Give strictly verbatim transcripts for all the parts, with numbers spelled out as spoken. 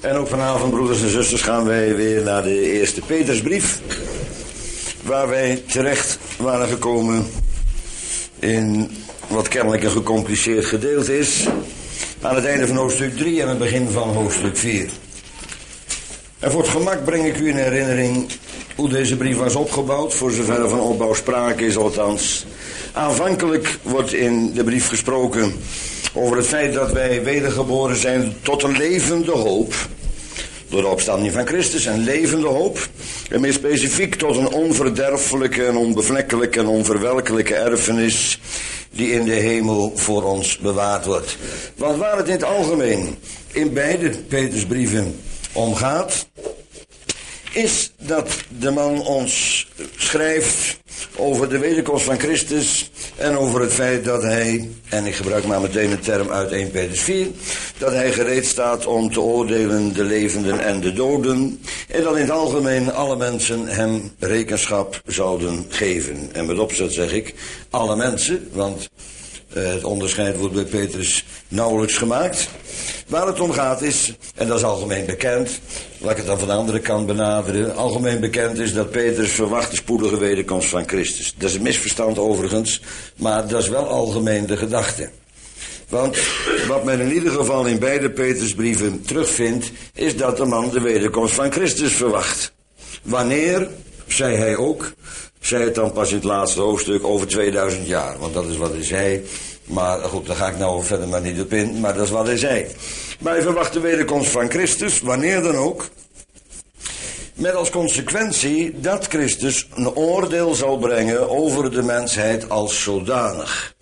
En ook vanavond, broeders en zusters, gaan wij weer naar de eerste Petersbrief. Waar wij terecht waren gekomen in wat kennelijk een gecompliceerd gedeelte is. Aan het einde van hoofdstuk drie en het begin van hoofdstuk vier. En voor het gemak breng ik u in herinnering hoe deze brief was opgebouwd. Voor zover er van opbouw sprake is althans. Aanvankelijk wordt in de brief gesproken over het feit dat wij wedergeboren zijn tot een levende hoop. Door de opstanding van Christus, een levende hoop. En meer specifiek tot een onverderfelijke en onbevlekkelijke en onverwelkelijke erfenis die in de hemel voor ons bewaard wordt. Want waar het in het algemeen in beide Petersbrieven om gaat, is dat de man ons schrijft over de wederkomst van Christus en over het feit dat hij, en ik gebruik maar meteen een term uit eerste Petrus vier, dat hij gereed staat om te oordelen de levenden en de doden en dat in het algemeen alle mensen hem rekenschap zouden geven. En met opzet zeg ik alle mensen, want uh, het onderscheid wordt bij Petrus nauwelijks gemaakt. Waar het om gaat is, en dat is algemeen bekend, laat ik het dan van de andere kant benaderen, algemeen bekend is dat Petrus verwacht de spoedige wederkomst van Christus. Dat is een misverstand overigens, maar dat is wel algemeen de gedachte. Want wat men in ieder geval in beide Petrusbrieven terugvindt, is dat de man de wederkomst van Christus verwacht. Wanneer, zei hij ook, zei het dan pas in het laatste hoofdstuk over tweeduizend jaar, want dat is wat hij zei. Maar goed, daar ga ik nou verder maar niet op in, maar dat is wat hij zei. Maar hij verwacht de wederkomst van Christus, wanneer dan ook, met als consequentie dat Christus een oordeel zal brengen over de mensheid als zodanig.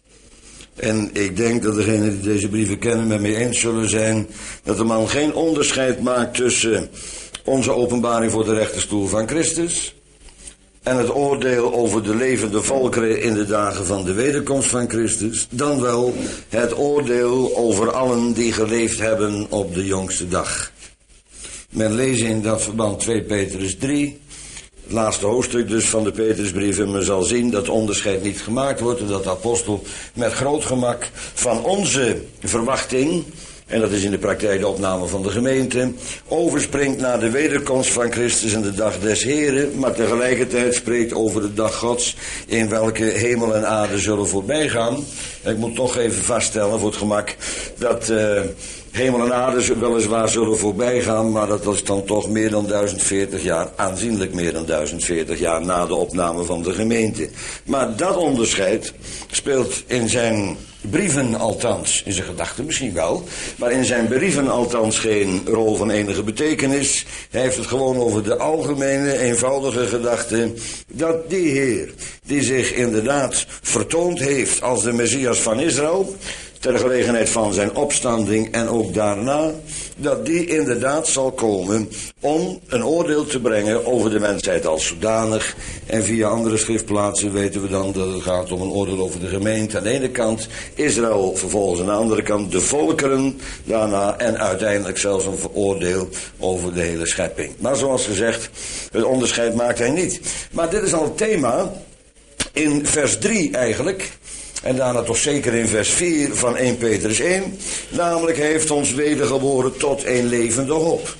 En ik denk dat degenen die deze brieven kennen met mij eens zullen zijn dat de man geen onderscheid maakt tussen onze openbaring voor de rechterstoel van Christus en het oordeel over de levende volkeren in de dagen van de wederkomst van Christus, dan wel het oordeel over allen die geleefd hebben op de jongste dag. Men leest in dat verband tweede Petrus drie, het laatste hoofdstuk dus van de Petrusbrief, en men zal zien dat onderscheid niet gemaakt wordt en dat de apostel met groot gemak van onze verwachting, en dat is in de praktijk de opname van de gemeente, overspringt naar de wederkomst van Christus en de dag des Heren, maar tegelijkertijd spreekt over de dag Gods, in welke hemel en aarde zullen voorbijgaan. En ik moet toch even vaststellen voor het gemak dat uh, hemel en aarde weliswaar zullen voorbijgaan, maar dat is dan toch meer dan duizend veertig jaar, aanzienlijk meer dan duizend veertig jaar na de opname van de gemeente. Maar dat onderscheid speelt in zijn brieven althans, in zijn gedachten misschien wel, maar in zijn brieven althans geen rol van enige betekenis. Hij heeft het gewoon over de algemene, eenvoudige gedachte dat die Heer, die zich inderdaad vertoond heeft als de Messias van Israël, ter gelegenheid van zijn opstanding en ook daarna, dat die inderdaad zal komen om een oordeel te brengen over de mensheid als zodanig. En via andere schriftplaatsen weten we dan dat het gaat om een oordeel over de gemeente aan de ene kant, Israël vervolgens aan de andere kant, de volkeren daarna en uiteindelijk zelfs een oordeel over de hele schepping. Maar zoals gezegd, het onderscheid maakt hij niet. Maar dit is al het thema in vers drie eigenlijk. En daarna toch zeker in vers vier van eerste Petrus één. Namelijk, hij heeft ons wedergeboren tot een levende hoop.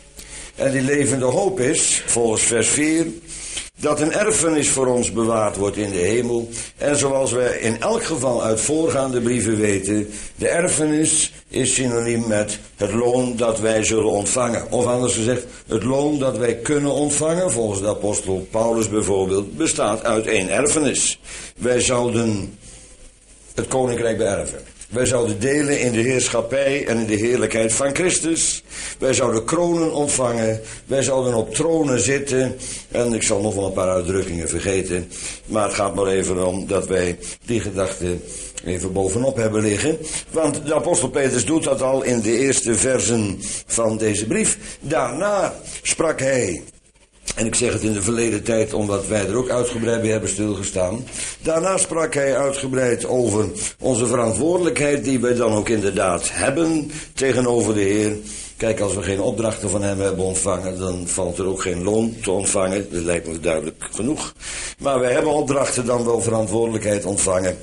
En die levende hoop is, volgens vers vier, dat een erfenis voor ons bewaard wordt in de hemel. En zoals wij in elk geval uit voorgaande brieven weten, de erfenis is synoniem met het loon dat wij zullen ontvangen. Of anders gezegd, het loon dat wij kunnen ontvangen, volgens de apostel Paulus bijvoorbeeld, bestaat uit één erfenis. Wij zouden het koninkrijk beërven. Wij zouden delen in de heerschappij en in de heerlijkheid van Christus. Wij zouden kronen ontvangen. Wij zouden op tronen zitten. En ik zal nog wel een paar uitdrukkingen vergeten. Maar het gaat maar even om dat wij die gedachte even bovenop hebben liggen. Want de apostel Petrus doet dat al in de eerste versen van deze brief. Daarna sprak hij, en ik zeg het in de verleden tijd omdat wij er ook uitgebreid bij hebben stilgestaan. Daarna sprak hij uitgebreid over onze verantwoordelijkheid die wij dan ook inderdaad hebben tegenover de Heer. Kijk, als we geen opdrachten van hem hebben ontvangen, dan valt er ook geen loon te ontvangen. Dat lijkt me duidelijk genoeg. Maar wij hebben opdrachten dan wel verantwoordelijkheid ontvangen.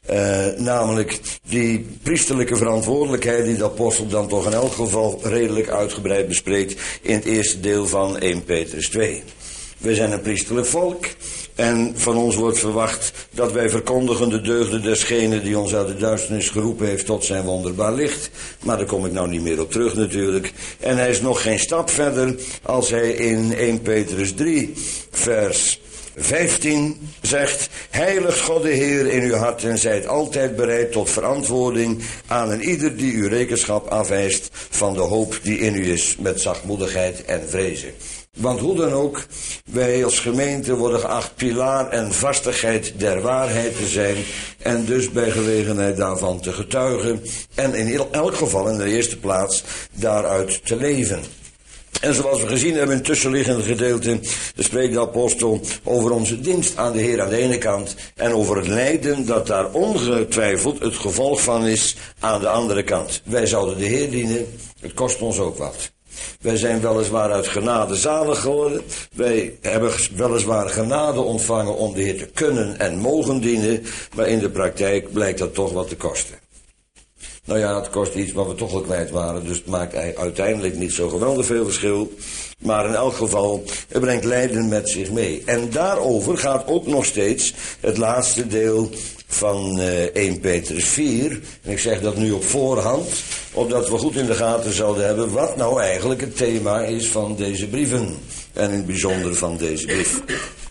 Uh, namelijk die priesterlijke verantwoordelijkheid die de apostel dan toch in elk geval redelijk uitgebreid bespreekt in het eerste deel van eerste Petrus twee. Wij zijn een priesterlijk volk en van ons wordt verwacht dat wij verkondigen de deugden desgene die ons uit de duisternis geroepen heeft tot zijn wonderbaar licht. Maar daar kom ik nou niet meer op terug natuurlijk. En hij is nog geen stap verder als hij in eerste Petrus drie vers vijftien zegt: heiligt God de Heer in uw hart en zijt altijd bereid tot verantwoording aan een ieder die uw rekenschap afwijst van de hoop die in u is met zachtmoedigheid en vrezen. Want hoe dan ook, wij als gemeente worden geacht pilaar en vastigheid der waarheid te zijn en dus bij gelegenheid daarvan te getuigen en in elk geval in de eerste plaats daaruit te leven. En zoals we gezien hebben in het tussenliggende gedeelte, spreekt de apostel over onze dienst aan de Heer aan de ene kant en over het lijden dat daar ongetwijfeld het gevolg van is aan de andere kant. Wij zouden de Heer dienen, het kost ons ook wat. Wij zijn weliswaar uit genade zalig geworden. Wij hebben weliswaar genade ontvangen om de Heer te kunnen en mogen dienen. Maar in de praktijk blijkt dat toch wat te kosten. Nou ja, het kost iets wat we toch al kwijt waren. Dus het maakt uiteindelijk niet zo geweldig veel verschil. Maar in elk geval, het brengt lijden met zich mee. En daarover gaat ook nog steeds het laatste deel van uh, eerste Petrus vier. En ik zeg dat nu op voorhand, opdat we goed in de gaten zouden hebben wat nou eigenlijk het thema is van deze brieven. En in het bijzonder van deze brief.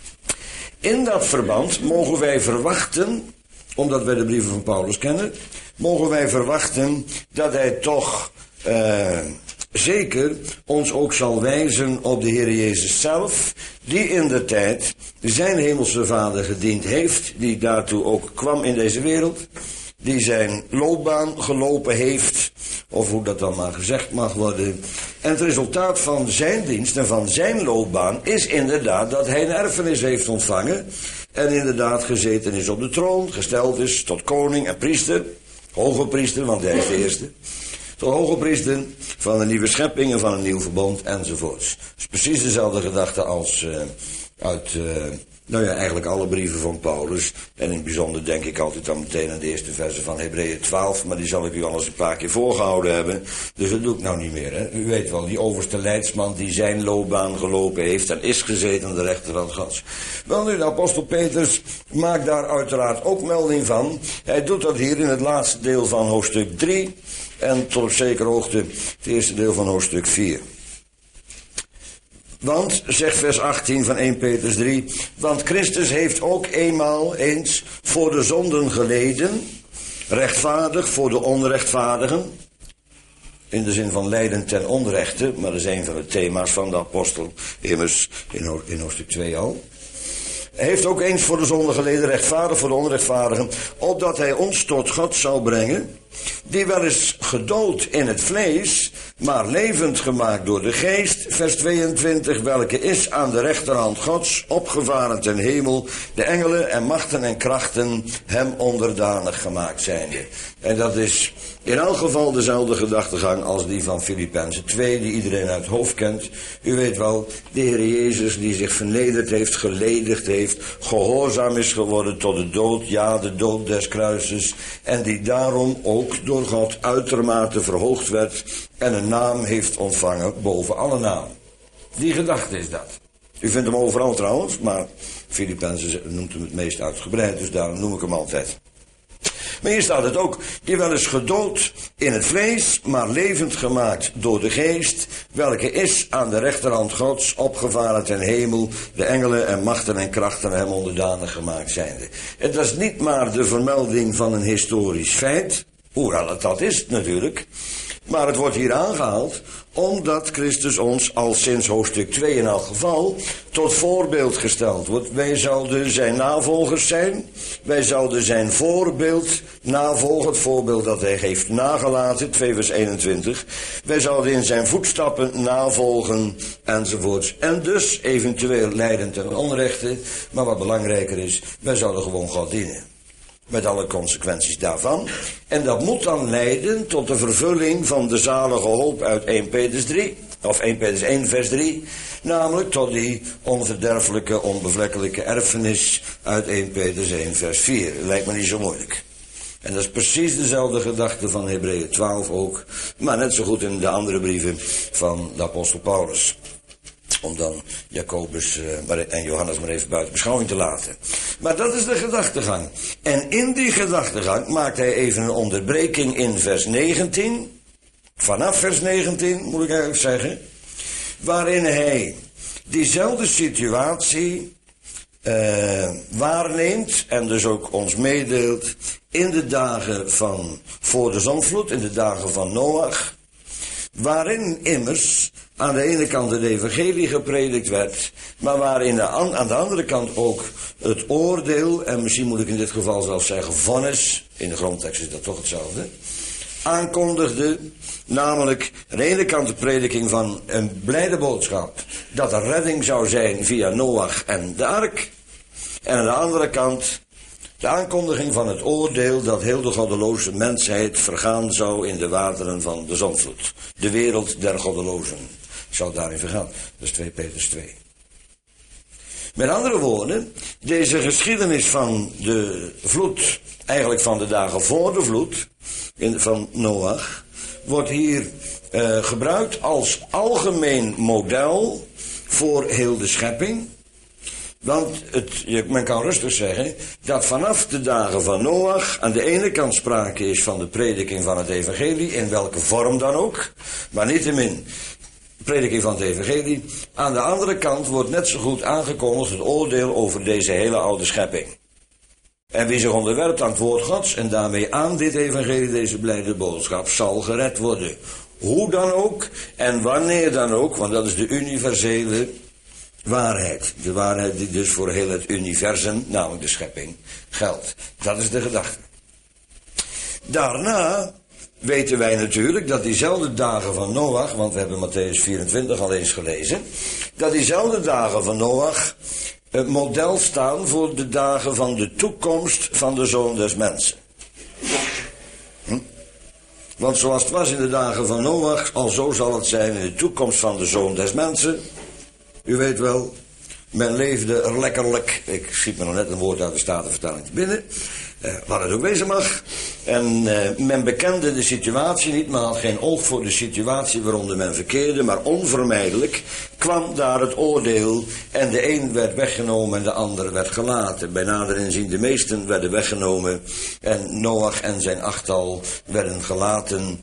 In dat verband mogen wij verwachten, omdat wij de brieven van Paulus kennen, mogen wij verwachten dat hij toch uh, zeker ons ook zal wijzen op de Heer Jezus zelf, die in de tijd zijn hemelse Vader gediend heeft, die daartoe ook kwam in deze wereld, die zijn loopbaan gelopen heeft, of hoe dat dan maar gezegd mag worden. En het resultaat van zijn dienst en van zijn loopbaan is inderdaad dat hij een erfenis heeft ontvangen en inderdaad gezeten is op de troon, gesteld is tot koning en priester, hoge priester, want hij is de eerste, tot hoge priester van een nieuwe schepping en van een nieuw verbond enzovoorts. Het is precies dezelfde gedachte als uh, uit, uh, nou ja, eigenlijk alle brieven van Paulus. En in het bijzonder denk ik altijd dan meteen aan de eerste versen van Hebreeën twaalf, maar die zal ik u al eens een paar keer voorgehouden hebben. Dus dat doe ik nou niet meer, hè. U weet wel, die overste leidsman die zijn loopbaan gelopen heeft en is gezeten aan de rechterhand Gods. Wel nu, de apostel Petrus maakt daar uiteraard ook melding van. Hij doet dat hier in het laatste deel van hoofdstuk drie. En tot op zekere hoogte het eerste deel van hoofdstuk vier. Want, zegt vers achttien van eerste Petrus drie, want Christus heeft ook eenmaal eens voor de zonden geleden, rechtvaardig voor de onrechtvaardigen, in de zin van lijden ten onrechte, maar dat is een van de thema's van de apostel, immers in, in hoofdstuk twee al. Hij heeft ook eens voor de zonde geleden, rechtvaardig voor de onrechtvaardigen, opdat hij ons tot God zou brengen, die wel is gedood in het vlees, maar levend gemaakt door de geest, vers tweeëntwintig, welke is aan de rechterhand Gods, opgevaren ten hemel, de engelen en machten en krachten hem onderdanig gemaakt zijnde. En dat is in elk geval dezelfde gedachtegang als die van Filippenzen twee, die iedereen uit het hoofd kent. U weet wel, de Heer Jezus die zich vernederd heeft, geledigd heeft, gehoorzaam is geworden tot de dood, ja, de dood des kruises, en die daarom ook door God uitermate verhoogd werd en een naam heeft ontvangen boven alle naam. Die gedachte is dat. U vindt hem overal trouwens, maar Filippenzen noemt hem het meest uitgebreid, dus daarom noem ik hem altijd. Maar hier staat het ook, die wel is gedood in het vlees, maar levend gemaakt door de geest, welke is aan de rechterhand Gods, opgevaren ten hemel, de engelen en machten en krachten hem onderdanig gemaakt zijnde. En dat is niet maar de vermelding van een historisch feit, hoewel het dat is natuurlijk, maar het wordt hier aangehaald omdat Christus ons al sinds hoofdstuk twee in elk geval tot voorbeeld gesteld wordt. Wij zouden zijn navolgers zijn. Wij zouden zijn voorbeeld navolgen. Het voorbeeld dat hij heeft nagelaten, twee vers eenentwintig. Wij zouden in zijn voetstappen navolgen enzovoorts. En dus eventueel lijden ten onrechte. Maar wat belangrijker is, wij zouden gewoon God dienen. Met alle consequenties daarvan. En dat moet dan leiden tot de vervulling van de zalige hoop uit eerste Petrus drie. Of eerste Petrus één vers drie. Namelijk tot die onverderfelijke, onbevlekkelijke erfenis uit eerste Petrus één vers vier. Lijkt me niet zo moeilijk. En dat is precies dezelfde gedachte van Hebreeën twaalf ook, maar net zo goed in de andere brieven van de apostel Paulus. Om dan Jacobus uh, en Johannes maar even buiten beschouwing te laten. Maar dat is de gedachtegang. En in die gedachtegang maakt hij even een onderbreking in vers negentien. Vanaf vers negentien, moet ik eigenlijk zeggen. Waarin hij diezelfde situatie uh, waarneemt en dus ook ons meedeelt in de dagen van voor de zondvloed, in de dagen van Noach. Waarin immers aan de ene kant het evangelie gepredikt werd, maar waarin de an, aan de andere kant ook het oordeel, en misschien moet ik in dit geval zelfs zeggen vonnis, in de grondtekst is dat toch hetzelfde, aankondigde, namelijk aan de ene kant de prediking van een blijde boodschap, dat er redding zou zijn via Noach en de ark, en aan de andere kant de aankondiging van het oordeel dat heel de goddeloze mensheid vergaan zou in de wateren van de zondvloed. De wereld der goddelozen zou daarin vergaan. Dat is twee Petrus twee. Met andere woorden, deze geschiedenis van de vloed, eigenlijk van de dagen voor de vloed, in, van Noach, wordt hier uh, gebruikt als algemeen model voor heel de schepping. Want het, je, men kan rustig zeggen dat vanaf de dagen van Noach aan de ene kant sprake is van de prediking van het evangelie, in welke vorm dan ook, maar niettemin prediking van het evangelie. Aan de andere kant wordt net zo goed aangekondigd het oordeel over deze hele oude schepping. En wie zich onderwerpt aan het woord Gods en daarmee aan dit evangelie, deze blijde boodschap, zal gered worden. Hoe dan ook en wanneer dan ook, want dat is de universele waarheid. De waarheid die dus voor heel het universum, namelijk de schepping, geldt. Dat is de gedachte. Daarna weten wij natuurlijk dat diezelfde dagen van Noach, want we hebben Matthäus vierentwintig al eens gelezen, dat diezelfde dagen van Noach een model staan voor de dagen van de toekomst van de Zoon des Mensen. Hm? Want zoals het was in de dagen van Noach, al zo zal het zijn in de toekomst van de Zoon des Mensen. U weet wel, men leefde er lekkerlijk. Ik schiet me nog net een woord uit de Statenvertaling te binnen. Uh, wat het ook wezen mag. En uh, men bekende de situatie niet, men had geen oog voor de situatie waaronder men verkeerde, maar onvermijdelijk kwam daar het oordeel en de een werd weggenomen en de ander werd gelaten. Bij nader inzien de meesten werden weggenomen en Noach en zijn achttal werden gelaten,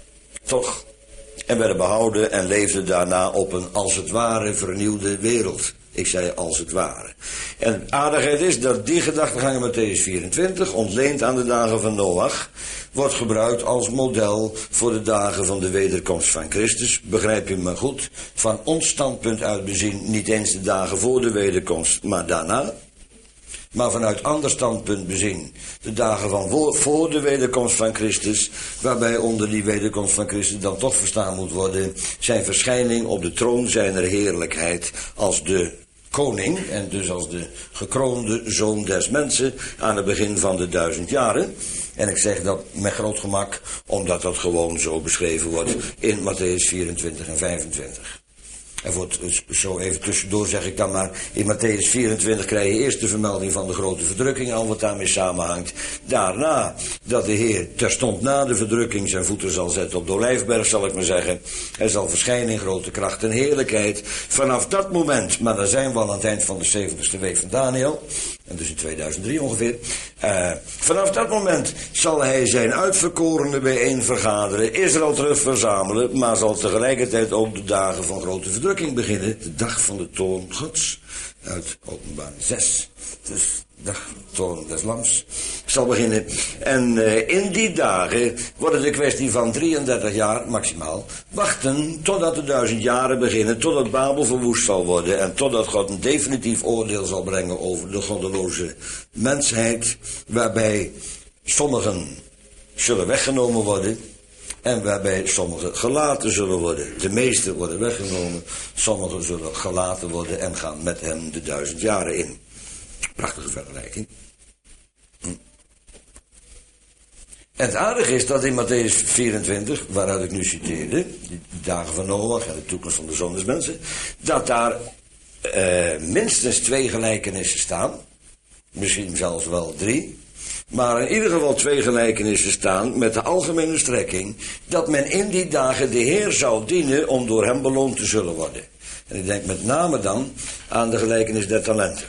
toch, en werden behouden en leefden daarna op een als het ware vernieuwde wereld. Ik zei als het ware. En het aardigheid is dat die gedachtegang in Matthäus vierentwintig, ontleend aan de dagen van Noach, wordt gebruikt als model voor de dagen van de wederkomst van Christus. Begrijp je me goed? Van ons standpunt uit bezien niet eens de dagen voor de wederkomst, maar daarna. Maar vanuit ander standpunt bezien de dagen van voor de wederkomst van Christus, waarbij onder die wederkomst van Christus dan toch verstaan moet worden zijn verschijning op de troon zijner heerlijkheid als de koning en dus als de gekroonde zoon des mensen aan het begin van de duizend jaren. En ik zeg dat met groot gemak, omdat dat gewoon zo beschreven wordt in Matthäus vierentwintig en vijfentwintig. En voor het, zo even tussendoor zeg ik dan maar, in Matthäus vierentwintig krijg je eerst de vermelding van de grote verdrukking, al wat daarmee samenhangt. Daarna, dat de Heer terstond na de verdrukking zijn voeten zal zetten op de Olijfberg, zal ik maar zeggen. Hij zal verschijnen in grote kracht en heerlijkheid. Vanaf dat moment, maar dan zijn we al aan het eind van de zeventigste week van Daniel, en dus in tweeduizend drie ongeveer. Uh, vanaf dat moment zal hij zijn uitverkorenen bijeen vergaderen, Israël terug verzamelen, maar zal tegelijkertijd ook de dagen van grote verdrukking beginnen. De dag van de toorn Gods. Uit Openbaring zes. Dus de dag van de toorn des Lams zal beginnen. En uh, in die dagen wordt het een kwestie van drieëndertig jaar maximaal. Wachten totdat de duizend jaren beginnen. Totdat Babel verwoest zal worden. En totdat God een definitief oordeel zal brengen over de goddeloze mensheid. Waarbij sommigen zullen weggenomen worden. En waarbij sommigen gelaten zullen worden. De meesten worden weggenomen. Sommigen zullen gelaten worden en gaan met hem de duizend jaren in. Prachtige vergelijking. Hm. En het aardige is dat in Matthäus vierentwintig, waaruit ik nu citeerde, de dagen van Noach en de toekomst van de Zoon des Mensen, dat daar uh, minstens twee gelijkenissen staan. Misschien zelfs wel drie. Maar in ieder geval twee gelijkenissen staan met de algemene strekking dat men in die dagen de Heer zou dienen om door hem beloond te zullen worden. En ik denk met name dan aan de gelijkenis der talenten.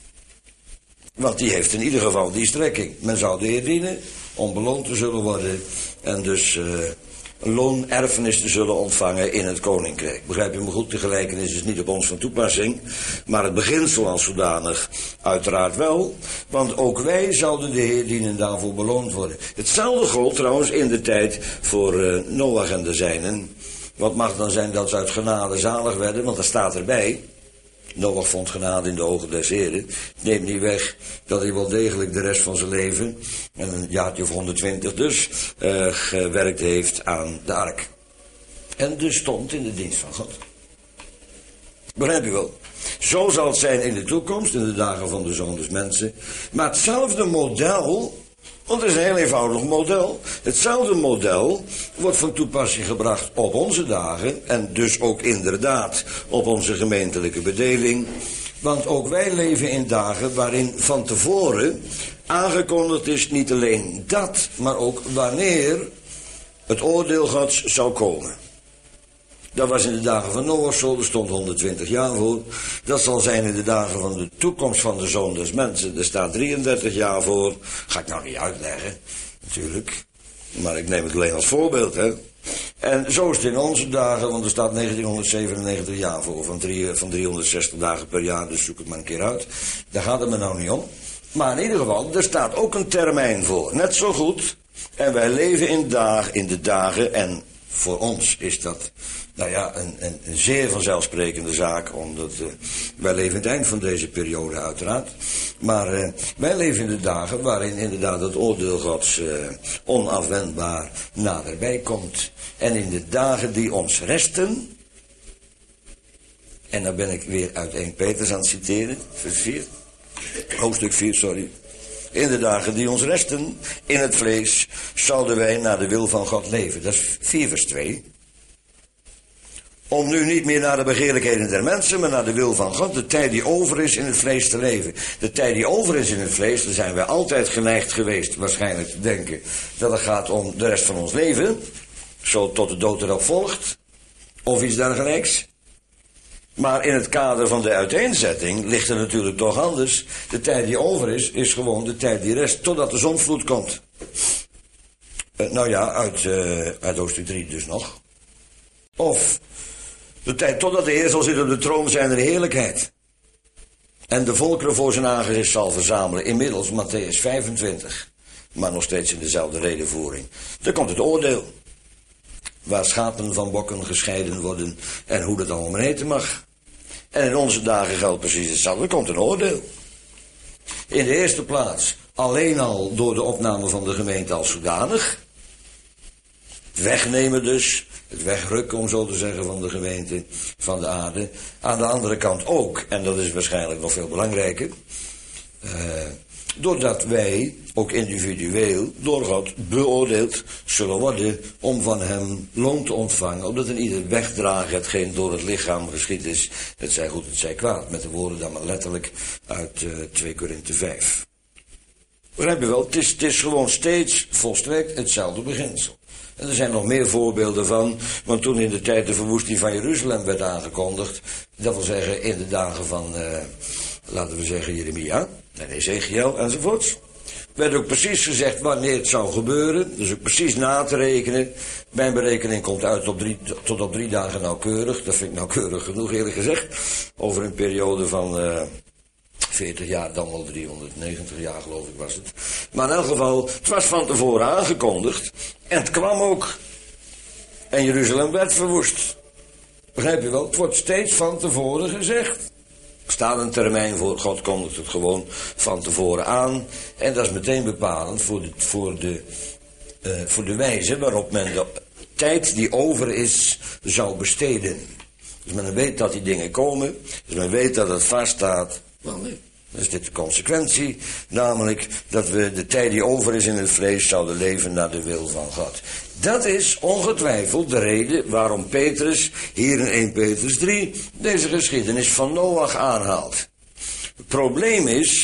Want die heeft in ieder geval die strekking. Men zou de Heer dienen om beloond te zullen worden en dus uh, een loon, erfenis te zullen ontvangen in het koninkrijk. Begrijp je me goed, de gelijkenis is niet op ons van toepassing, maar het beginsel als zodanig uiteraard wel, want ook wij zouden de Heer dienen en daarvoor beloond worden. Hetzelfde gold trouwens in de tijd voor uh, Noach en de zijnen. Wat mag dan zijn dat ze uit genade zalig werden, want dat staat erbij. Noach vond genade in de ogen des Heren. Neemt niet weg dat hij wel degelijk de rest van zijn leven, en een jaartje of honderdtwintig dus, uh, gewerkt heeft aan de ark. En dus stond in de dienst van God. Begrijp je wel? Zo zal het zijn in de toekomst, in de dagen van de Zoon des Mensen. Maar hetzelfde model, want het is een heel eenvoudig model. Hetzelfde model wordt van toepassing gebracht op onze dagen. En dus ook inderdaad op onze gemeentelijke bedeling. Want ook wij leven in dagen waarin van tevoren aangekondigd is niet alleen dat, maar ook wanneer het oordeel Gods zou komen. Dat was in de dagen van Noach zo, er stond honderdtwintig jaar voor. Dat zal zijn in de dagen van de toekomst van de Zoon des Mensen. Er staat drieëndertig jaar voor. Ga ik nou niet uitleggen, natuurlijk. Maar ik neem het alleen als voorbeeld, hè. En zo is het in onze dagen, want er staat negentienhonderdzevenennegentig jaar voor. Van, drie, van driehonderdzestig dagen per jaar, dus zoek het maar een keer uit. Daar gaat het me nou niet om. Maar in ieder geval, er staat ook een termijn voor. Net zo goed. En wij leven in, dag, in de dagen en voor ons is dat, nou ja, een, een, een zeer vanzelfsprekende zaak, omdat uh, wij leven in het eind van deze periode uiteraard. Maar uh, wij leven in de dagen waarin inderdaad het oordeel Gods uh, onafwendbaar naderbij komt. En in de dagen die ons resten, en dan ben ik weer uit Eerste Petrus aan het citeren, vers vier, hoofdstuk vier, sorry. In de dagen die ons resten, in het vlees, zouden wij naar de wil van God leven. Dat is vier vers twee. Om nu niet meer naar de begeerlijkheden der mensen, maar naar de wil van God, de tijd die over is in het vlees te leven. De tijd die over is in het vlees, daar zijn wij altijd geneigd geweest, waarschijnlijk te denken, dat het gaat om de rest van ons leven, zo tot de dood erop volgt, of iets dergelijks. Maar in het kader van de uiteenzetting ligt het natuurlijk toch anders. De tijd die over is, is gewoon de tijd die rest, totdat de zondvloed komt. Uh, nou ja, uit, uh, uit hoofdstuk drie dus nog. Of de tijd totdat de Heer zal zitten op de troon zijn er heerlijkheid. En de volkeren voor zijn aangezicht zal verzamelen. Inmiddels Matthäus vijfentwintig. Maar nog steeds in dezelfde redenvoering. Dan komt het oordeel. Waar schapen van bokken gescheiden worden. En hoe dat allemaal heten mag. En in onze dagen geldt precies hetzelfde. Er komt een oordeel. In de eerste plaats alleen al door de opname van de gemeente als zodanig. Het wegnemen dus. Het wegrukken, om zo te zeggen, van de gemeente, van de aarde. Aan de andere kant ook, en dat is waarschijnlijk nog veel belangrijker. Uh, doordat wij, ook individueel, door God beoordeeld zullen worden om van hem loon te ontvangen. Omdat een ieder wegdraagt hetgeen door het lichaam geschied is. Het zij goed, het zij kwaad. Met de woorden dan maar letterlijk uit uh, twee Korinthe vijf. Begrijp je wel? Het is, het is gewoon steeds volstrekt hetzelfde beginsel. En er zijn nog meer voorbeelden van, want toen in de tijd de verwoesting van Jeruzalem werd aangekondigd, dat wil zeggen in de dagen van, uh, laten we zeggen, Jeremia en Ezekiel enzovoorts, werd ook precies gezegd wanneer het zou gebeuren, dus ook precies na te rekenen. Mijn berekening komt uit op drie, tot op drie dagen nauwkeurig, dat vind ik nauwkeurig genoeg eerlijk gezegd, over een periode van Uh, veertig jaar, dan wel driehonderdnegentig jaar geloof ik was het. Maar in elk geval, het was van tevoren aangekondigd. En het kwam ook. En Jeruzalem werd verwoest. Begrijp je wel? Het wordt steeds van tevoren gezegd. Er staat een termijn voor, God kondigt het gewoon van tevoren aan. En dat is meteen bepalend voor de, voor de, uh, voor de wijze waarop men de tijd die over is zou besteden. Dus men weet dat die dingen komen. Dus men weet dat het vaststaat. Wel nee. Dan is dit de consequentie, namelijk dat we de tijd die over is in het vlees zouden leven naar de wil van God. Dat is ongetwijfeld de reden waarom Petrus hier in Eerste Petrus drie deze geschiedenis van Noach aanhaalt. Het probleem is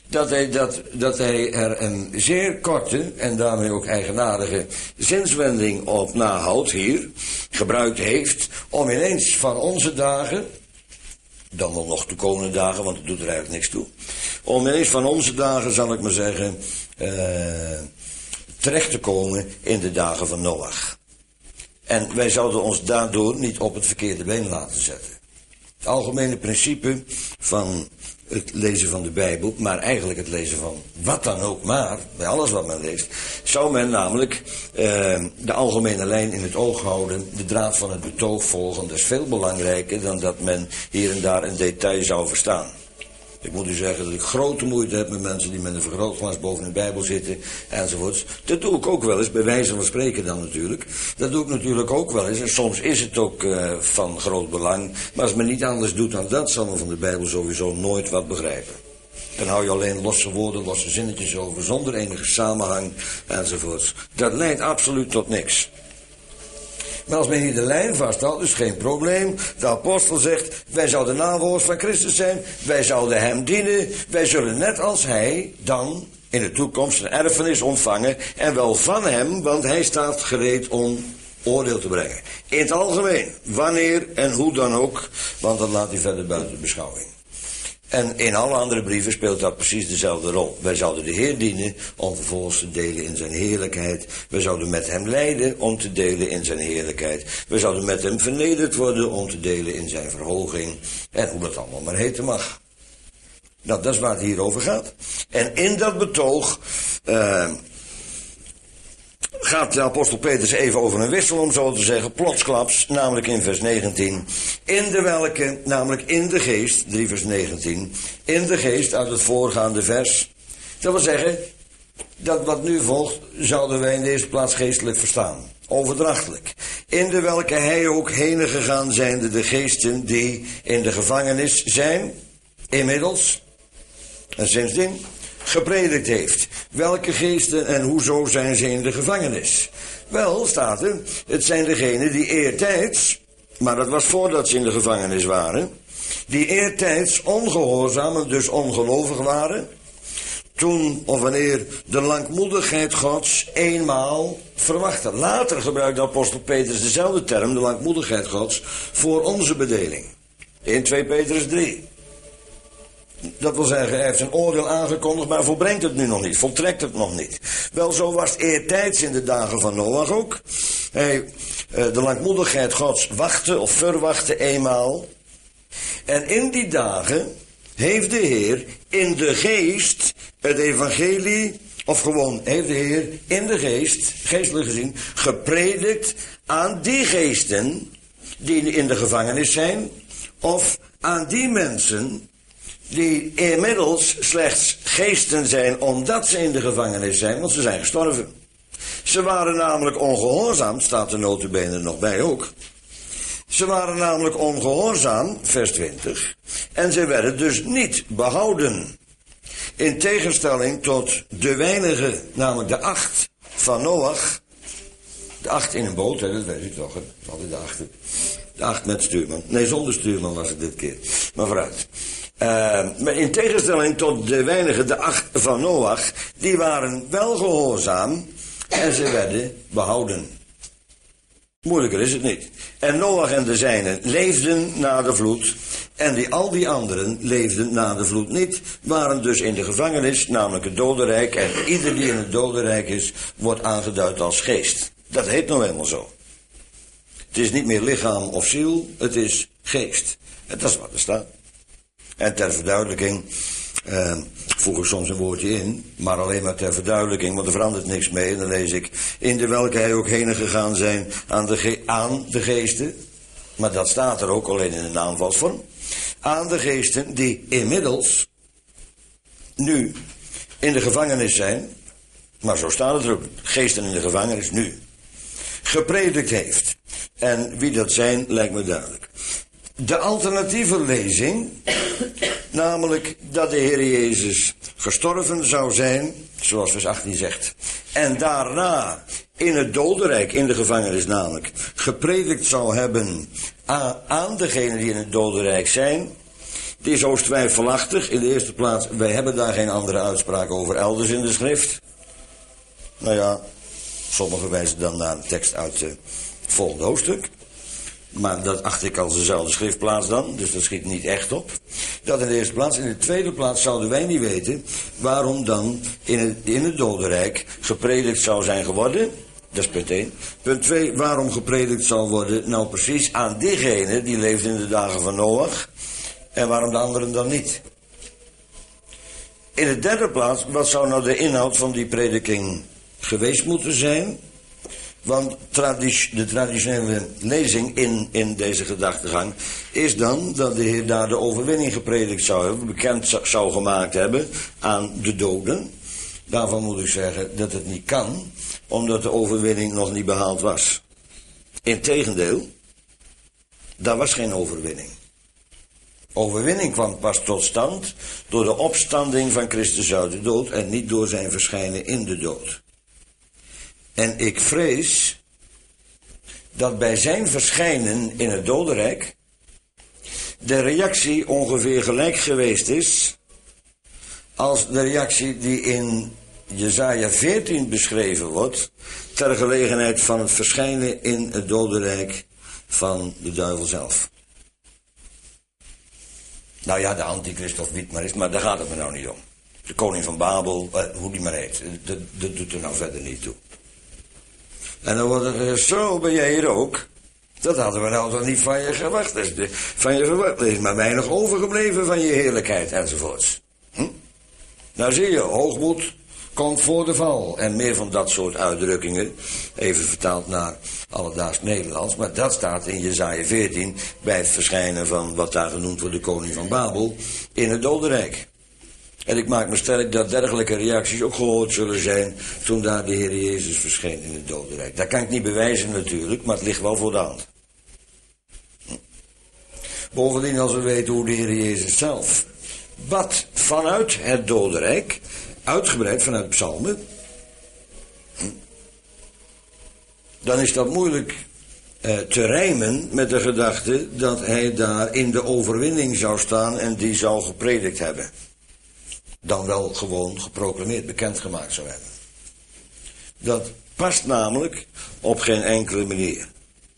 dat hij, dat, dat hij er een zeer korte en daarmee ook eigenaardige zinswending op nahoudt hier, gebruikt heeft, om ineens van onze dagen, dan wel nog de komende dagen, want het doet er eigenlijk niks toe, om ineens van onze dagen, zal ik maar zeggen, uh, terecht te komen in de dagen van Noach. En wij zouden ons daardoor niet op het verkeerde been laten zetten. Het algemene principe van het lezen van de Bijbel, maar eigenlijk het lezen van wat dan ook maar, bij alles wat men leest, zou men namelijk uh, de algemene lijn in het oog houden, de draad van het betoog volgen. Dat is veel belangrijker dan dat men hier en daar een detail zou verstaan. Ik moet u zeggen dat ik grote moeite heb met mensen die met een vergrootglas boven de Bijbel zitten enzovoorts. Dat doe ik ook wel eens, bij wijze van spreken dan natuurlijk. Dat doe ik natuurlijk ook wel eens en soms is het ook uh, van groot belang. Maar als men niet anders doet dan dat, zal men van de Bijbel sowieso nooit wat begrijpen. Dan hou je alleen losse woorden, losse zinnetjes over, zonder enige samenhang enzovoorts. Dat leidt absoluut tot niks. Maar als men hier de lijn vasthoudt, is geen probleem. De apostel zegt, wij zouden navolgers van Christus zijn. Wij zouden hem dienen. Wij zullen net als hij dan in de toekomst een erfenis ontvangen. En wel van hem, want hij staat gereed om oordeel te brengen. In het algemeen, wanneer en hoe dan ook. Want dat laat hij verder buiten beschouwing. En in alle andere brieven speelt dat precies dezelfde rol. Wij zouden de Heer dienen om vervolgens te delen in zijn heerlijkheid. Wij zouden met hem lijden om te delen in zijn heerlijkheid. Wij zouden met hem vernederd worden om te delen in zijn verhoging. En hoe dat allemaal maar heten mag. Nou, dat is waar het hier over gaat. En in dat betoog Uh, gaat de apostel Petrus even over een wissel, om zo te zeggen, plotsklaps, namelijk in vers negentien. In de welke, namelijk in de geest, drie vers negentien, in de geest uit het voorgaande vers. Dat wil zeggen, dat wat nu volgt, zouden wij in deze plaats geestelijk verstaan. Overdrachtelijk. In de welke hij ook heen gegaan zijnde de geesten die in de gevangenis zijn, inmiddels, en sindsdien, gepredikt heeft. Welke geesten en hoezo zijn ze in de gevangenis? Wel, staat er, het zijn degenen die eertijds, maar dat was voordat ze in de gevangenis waren, die eertijds ongehoorzaam en dus ongelovig waren, toen of wanneer de langmoedigheid Gods eenmaal verwachtte. Later gebruikt de apostel Petrus dezelfde term, de langmoedigheid Gods, voor onze bedeling. In twee Petrus drie. Dat wil zeggen, hij heeft een oordeel aangekondigd, maar volbrengt het nu nog niet, voltrekt het nog niet. Wel, zo was het eertijds in de dagen van Noach ook. Hij, de langmoedigheid Gods wachtte of verwachtte eenmaal. En in die dagen heeft de Heer in de geest het evangelie, of gewoon heeft de Heer in de geest, geestelijk gezien, gepredikt aan die geesten die in de gevangenis zijn, of aan die mensen die inmiddels slechts geesten zijn omdat ze in de gevangenis zijn, want ze zijn gestorven. Ze waren namelijk ongehoorzaam, staat er nota bene nog bij ook. Ze waren namelijk ongehoorzaam, vers twintig, en ze werden dus niet behouden. In tegenstelling tot de weinige, namelijk de acht van Noach, de acht in een boot, hè, dat weet ik toch, hè? Altijd de acht. De acht met stuurman. Nee, zonder stuurman was het dit keer. Maar vooruit. Uh, maar in tegenstelling tot de weinige, de acht van Noach, die waren wel gehoorzaam en ze werden behouden. Moeilijker is het niet. En Noach en de zijnen leefden na de vloed, en die, al die anderen leefden na de vloed niet, waren dus in de gevangenis, namelijk het dodenrijk, en ieder die in het dodenrijk is, wordt aangeduid als geest. Dat heet nou helemaal zo. Het is niet meer lichaam of ziel, het is geest. En dat is wat er staat. En ter verduidelijking uh, voeg ik soms een woordje in, maar alleen maar ter verduidelijking, want er verandert niks mee. En dan lees ik, in de welke hij ook heen gegaan zijn aan de, ge- aan de geesten, maar dat staat er ook alleen in de naamvalsvorm, aan de geesten die inmiddels nu in de gevangenis zijn, maar zo staat het er ook, geesten in de gevangenis nu, gepredikt heeft. En wie dat zijn, lijkt me duidelijk. De alternatieve lezing, namelijk dat de Heer Jezus gestorven zou zijn, zoals vers achttien zegt, en daarna in het dodenrijk, in de gevangenis namelijk, gepredikt zou hebben aan, aan degenen die in het dodenrijk zijn, Die is hoogst twijfelachtig. In de eerste plaats, wij hebben daar geen andere uitspraak over elders in de schrift. Nou ja, sommigen wijzen dan naar een tekst uit het volgende hoofdstuk. Maar dat acht ik als dezelfde schriftplaats dan, dus dat schiet niet echt op. Dat in de eerste plaats. In de tweede plaats zouden wij niet weten waarom dan in het, in het dodenrijk gepredikt zou zijn geworden. Dat is punt één. Punt twee, waarom gepredikt zal worden, nou precies aan diegene die leefde in de dagen van Noach. En waarom de anderen dan niet? In de derde plaats, wat zou nou de inhoud van die prediking geweest moeten zijn? Want tradi- de traditionele lezing in, in deze gedachtegang is dan dat de Heer daar de overwinning gepredikt zou hebben, bekend zou gemaakt hebben aan de doden. Daarvan moet ik zeggen dat het niet kan, omdat de overwinning nog niet behaald was. Integendeel, daar was geen overwinning. Overwinning kwam pas tot stand door de opstanding van Christus uit de dood en niet door zijn verschijnen in de dood. En ik vrees dat bij zijn verschijnen in het dodenrijk de reactie ongeveer gelijk geweest is als de reactie die in Jesaja veertien beschreven wordt ter gelegenheid van het verschijnen in het dodenrijk van de duivel zelf. Nou ja, de antichrist of wie het maar is, maar daar gaat het me nou niet om. De koning van Babel, eh, hoe die maar heet, dat, dat doet er nou verder niet toe. En dan wordt er gezegd, zo ben jij hier ook. Dat hadden we nou toch niet van je verwacht. Dat is de, van je verwacht. Er is maar weinig overgebleven van je heerlijkheid enzovoorts. Hm? Nou zie je, hoogmoed komt voor de val. En meer van dat soort uitdrukkingen. Even vertaald naar alledaags Nederlands. Maar dat staat in Jesaja veertien bij het verschijnen van wat daar genoemd wordt de koning van Babel in het dodenrijk. En ik maak me sterk dat dergelijke reacties ook gehoord zullen zijn toen daar de Heer Jezus verscheen in het dodenrijk. Dat kan ik niet bewijzen natuurlijk, maar het ligt wel voor de hand. Bovendien, als we weten hoe de Heer Jezus zelf bad vanuit het dodenrijk, uitgebreid vanuit psalmen, dan is dat moeilijk eh, te rijmen met de gedachte dat hij daar in de overwinning zou staan en die zou gepredikt hebben. Dan wel gewoon geproclameerd, bekendgemaakt zou hebben. Dat past namelijk op geen enkele manier.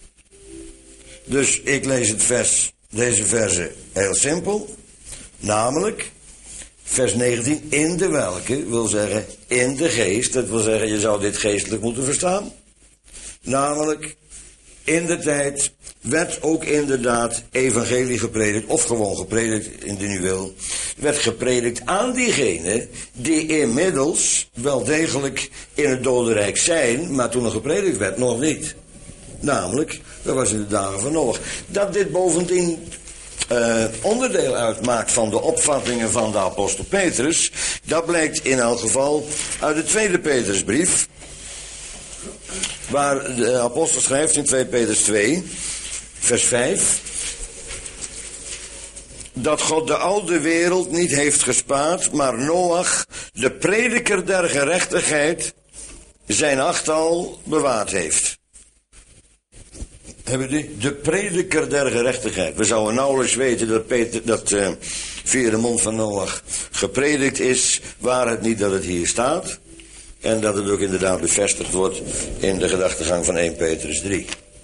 Dus ik lees het vers, deze verse heel simpel. Namelijk, vers negentien, in de welke, wil zeggen in de geest. Dat wil zeggen, je zou dit geestelijk moeten verstaan. Namelijk, in de tijd werd ook inderdaad evangelie gepredikt, of gewoon gepredikt, indien u wil, werd gepredikt aan diegenen die inmiddels wel degelijk in het dodenrijk zijn, maar toen er gepredikt werd, nog niet. Namelijk, dat was in de dagen van Noach. Dat dit bovendien uh, onderdeel uitmaakt van de opvattingen van de apostel Petrus, dat blijkt in elk geval uit de tweede Petrusbrief, waar de apostel schrijft in tweede Petrus twee, vers vijf, dat God de oude wereld niet heeft gespaard, maar Noach, de prediker der gerechtigheid, zijn achtal bewaard heeft. Hebben die? De prediker der gerechtigheid. We zouden nauwelijks weten dat, Peter, dat uh, via de mond van Noach gepredikt is, waar het niet dat het hier staat. En dat het ook inderdaad bevestigd wordt in de gedachtegang van eerste Petrus drie.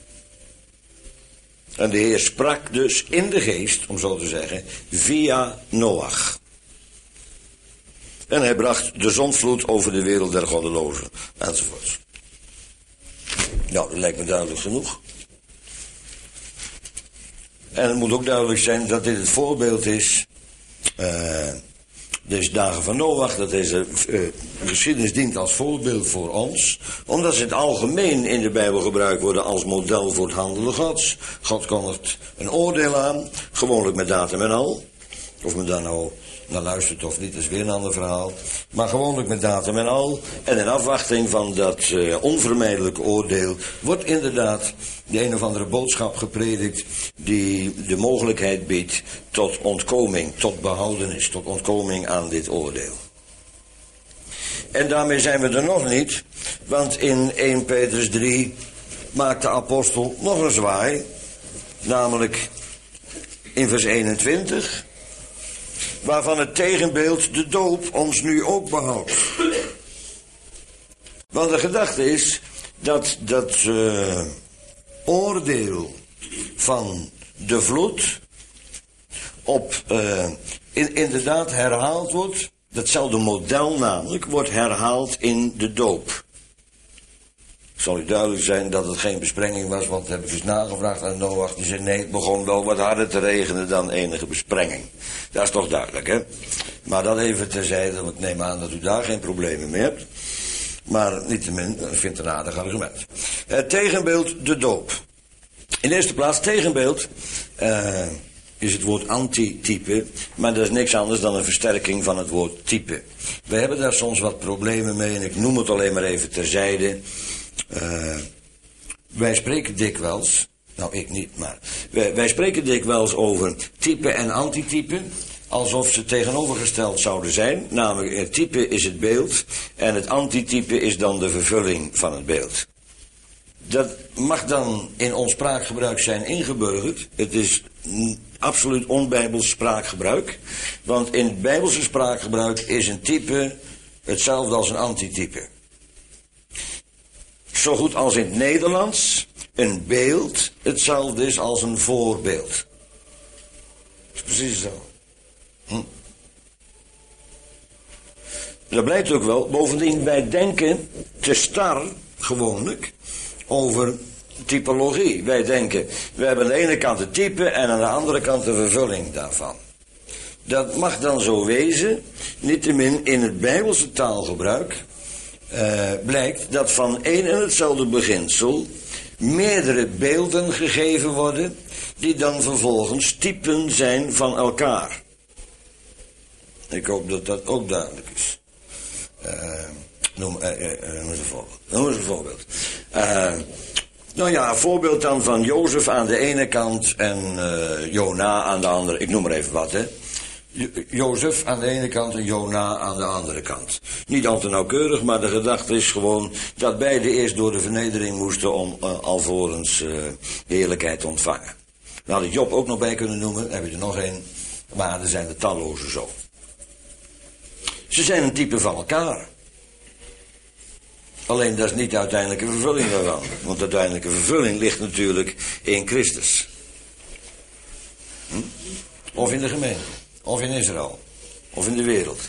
En de Heer sprak dus in de geest, om zo te zeggen, via Noach. En hij bracht de zondvloed over de wereld der goddelozen, enzovoorts. Nou, dat lijkt me duidelijk genoeg. En het moet ook duidelijk zijn dat dit het voorbeeld is, uh, deze dagen van Noach, dat deze uh, geschiedenis dient als voorbeeld voor ons, omdat ze in het algemeen in de Bijbel gebruikt worden als model voor het handelen Gods. God kondigt een oordeel aan, gewoonlijk met datum en al. Of men daar nou naar luistert of niet, dat is weer een ander verhaal. Maar gewoonlijk met datum en al. En in afwachting van dat uh, onvermijdelijke oordeel wordt inderdaad de een of andere boodschap gepredikt die de mogelijkheid biedt tot ontkoming, tot behoudenis, tot ontkoming aan dit oordeel. En daarmee zijn we er nog niet, want in eerste Petrus drie maakt de apostel nog een zwaai, namelijk in vers eenentwintig. waarvan het tegenbeeld de doop ons nu ook behoudt. Want de gedachte is dat dat uh, oordeel van de vloed op uh, in, inderdaad herhaald wordt. Datzelfde model namelijk wordt herhaald in de doop. Het zal u duidelijk zijn dat het geen besprenging was, want heb ik eens nagevraagd aan Noach. Die zei nee, het begon wel wat harder te regenen dan enige besprenging. Dat is toch duidelijk, hè? Maar dat even terzijde, want ik neem aan dat u daar geen problemen mee hebt. Maar niettemin, ik vind het een aardig argument. Het tegenbeeld, de doop. In de eerste plaats, tegenbeeld uh, is het woord antitype, maar dat is niks anders dan een versterking van het woord type. We hebben daar soms wat problemen mee en ik noem het alleen maar even terzijde. Uh, wij spreken dikwijls, nou ik niet, maar wij, wij spreken dikwijls over type en antitype, alsof ze tegenovergesteld zouden zijn. Namelijk, het type is het beeld en het antitype is dan de vervulling van het beeld. Dat mag dan in ons spraakgebruik zijn ingeburgerd. Het is absoluut onbijbels spraakgebruik. Want in het bijbelse spraakgebruik is een type hetzelfde als een antitype. Zo goed als in het Nederlands een beeld hetzelfde is als een voorbeeld. Dat is precies zo. Hm? Dat blijkt ook wel. Bovendien, wij denken te star, gewoonlijk, over typologie. Wij denken, we hebben aan de ene kant het type en aan de andere kant de vervulling daarvan. Dat mag dan zo wezen, niettemin in het bijbelse taalgebruik uh, blijkt dat van één en hetzelfde beginsel meerdere beelden gegeven worden die dan vervolgens typen zijn van elkaar. Ik hoop dat dat ook duidelijk is. Uh, noem, uh, uh, uh, noem eens een voorbeeld. Noem eens een voorbeeld. Uh, nou ja, een voorbeeld dan van Jozef aan de ene kant en uh, Jona aan de andere. Ik noem maar even wat, hè. Jozef aan de ene kant en Jona aan de andere kant. Niet al te nauwkeurig, maar de gedachte is gewoon dat beide eerst door de vernedering moesten om uh, alvorens uh, heerlijkheid ontvangen. Dan had ik Job ook nog bij kunnen noemen, dan heb je er nog één, maar er zijn er talloze zo. Ze zijn een type van elkaar. Alleen dat is niet de uiteindelijke vervulling daarvan. Want de uiteindelijke vervulling ligt natuurlijk in Christus. Hm? Of in de gemeente. Of in Israël. Of in de wereld.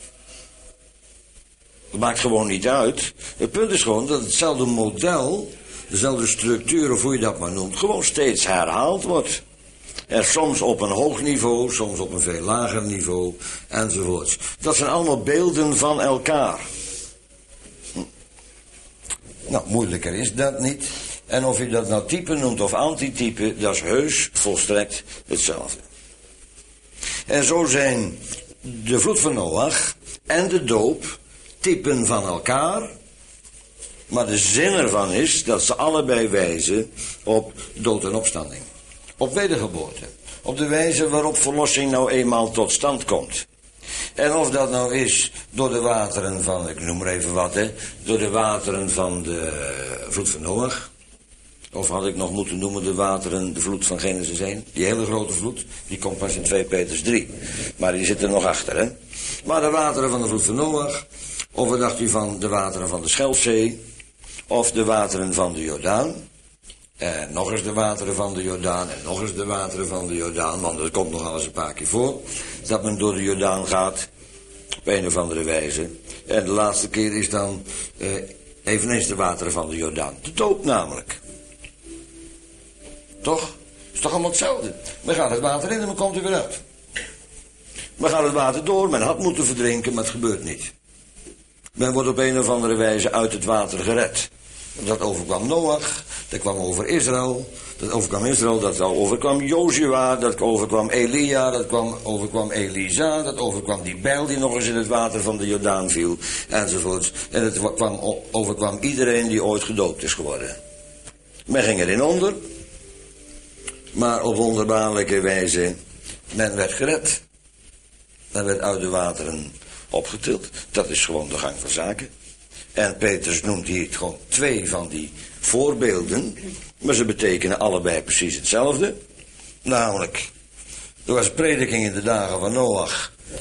Dat maakt gewoon niet uit. Het punt is gewoon dat hetzelfde model, dezelfde structuur of hoe je dat maar noemt, gewoon steeds herhaald wordt. En soms op een hoog niveau, soms op een veel lager niveau, enzovoorts. Dat zijn allemaal beelden van elkaar. Hm. Nou, moeilijker is dat niet. En of je dat nou type noemt of antitype, dat is heus volstrekt hetzelfde. En zo zijn de vloed van Noach en de doop typen van elkaar. Maar de zin ervan is dat ze allebei wijzen op dood en opstanding. Op wedergeboorte. Op de wijze waarop verlossing nou eenmaal tot stand komt. En of dat nou is door de wateren van, ik noem maar even wat, hè, door de wateren van de vloed van Noach. Of had ik nog moeten noemen de wateren, de vloed van Genesis één. Die hele grote vloed, die komt pas in twee Petrus drie. Maar die zit er nog achter, hè. Maar de wateren van de vloed van Noach. Of wat dacht u van de wateren van de Schelfzee? Of de wateren van de Jordaan? En nog eens de wateren van de Jordaan en nog eens de wateren van de Jordaan. Want dat komt nog wel eens een paar keer voor. Dat men door de Jordaan gaat. Op een of andere wijze. En de laatste keer is dan eh, eveneens de wateren van de Jordaan. De doop namelijk. Toch? Is toch allemaal hetzelfde. Men gaat het water in en men komt er weer uit. Men gaat het water door. Men had moeten verdrinken, maar het gebeurt niet. Men wordt op een of andere wijze uit het water gered. Dat overkwam Noach, dat kwam over Israël, dat overkwam Israël, dat overkwam Jozua, dat overkwam Elia, dat kwam, overkwam Elisa, dat overkwam die bijl die nog eens in het water van de Jordaan viel, enzovoort. En het kwam, overkwam iedereen die ooit gedoopt is geworden. Men ging erin onder, maar op wonderbaarlijke wijze, men werd gered. Men werd uit de wateren opgetild. Dat is gewoon de gang van zaken. En Petrus noemt hier gewoon twee van die voorbeelden. Maar ze betekenen allebei precies hetzelfde. Namelijk, er was prediking in de dagen van Noach.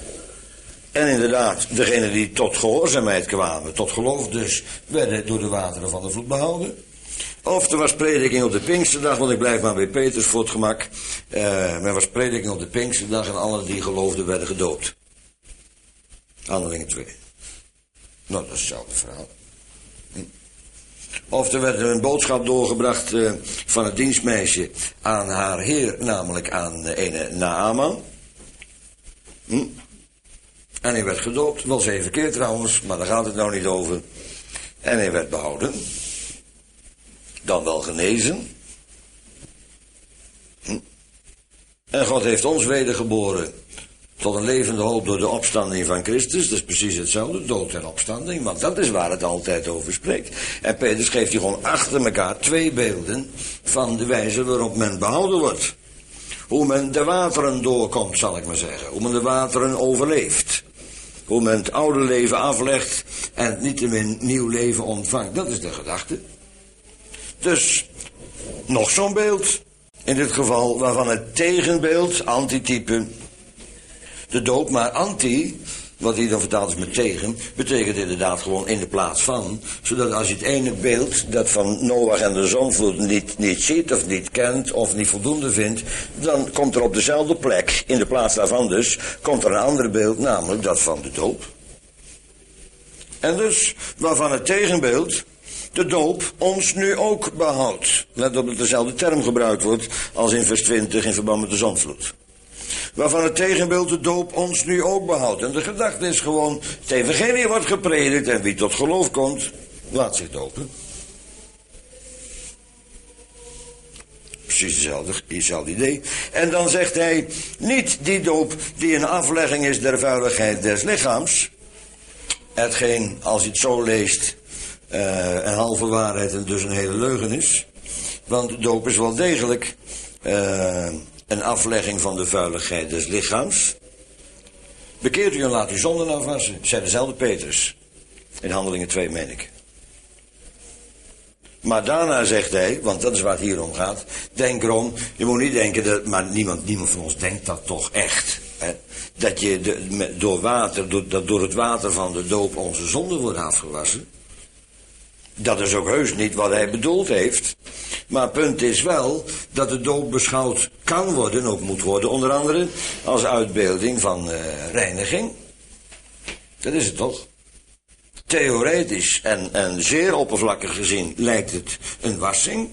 En inderdaad, degenen die tot gehoorzaamheid kwamen, tot geloof dus, werden door de wateren van de vloed behouden. Of er was prediking op de Pinksterdag, want ik blijf maar bij Petrus voor het gemak. Uh, er was prediking op de Pinksterdag en alle die geloofden werden gedoopt. Handelingen twee. Nou, dat is hetzelfde verhaal. Hm. Of er werd een boodschap doorgebracht uh, van het dienstmeisje aan haar heer, namelijk aan uh, ene Naaman. Hm. En hij werd gedoopt, wel zeven keer trouwens, maar daar gaat het nou niet over. En hij werd behouden. Dan wel genezen. Hm. En God heeft ons wedergeboren tot een levende hoop door de opstanding van Christus. Dat is precies hetzelfde, dood en opstanding, want dat is waar het altijd over spreekt. En Petrus geeft hier gewoon achter elkaar twee beelden van de wijze waarop men behouden wordt. Hoe men de wateren doorkomt, zal ik maar zeggen. Hoe men de wateren overleeft. Hoe men het oude leven aflegt en het niettemin nieuw leven ontvangt. Dat is de gedachte. Dus, nog zo'n beeld. In dit geval waarvan het tegenbeeld, antitype, de doop, maar anti, wat hier dan vertaald is met tegen, betekent inderdaad gewoon in de plaats van. Zodat als je het ene beeld, dat van Noach en de zondvloed, niet, niet ziet of niet kent of niet voldoende vindt, dan komt er op dezelfde plek, in de plaats daarvan dus, komt er een ander beeld, namelijk dat van de doop. En dus, waarvan het tegenbeeld, de doop, ons nu ook behoudt. Let op dat dezelfde term gebruikt wordt als in vers twintig in verband met de zondvloed. Waarvan het tegenbeeld de doop ons nu ook behoudt. En de gedachte is gewoon, het evangelie wordt gepredikt en wie tot geloof komt, laat zich dopen. Precies hetzelfde, hetzelfde idee. En dan zegt hij, niet die doop die een aflegging is der vuiligheid des lichaams. Hetgeen, als je het zo leest, uh, een halve waarheid en dus een hele leugen is. Want de doop is wel degelijk uh, een aflegging van de vuiligheid des lichaams. Bekeert u en laat uw zonden afwassen, zei dezelfde Petrus. In Handelingen twee, meen ik. Maar daarna zegt hij, want dat is waar het hier om gaat, denk erom, je moet niet denken, dat, maar niemand, niemand van ons denkt dat toch echt. Hè, dat je de, door water, door, dat door het water van de doop onze zonden wordt afgewassen. Dat is ook heus niet wat hij bedoeld heeft. Maar het punt is wel dat de doop beschouwd kan worden, ook moet worden, onder andere als uitbeelding van uh, reiniging. Dat is het toch? Theoretisch en, en zeer oppervlakkig gezien lijkt het een wassing.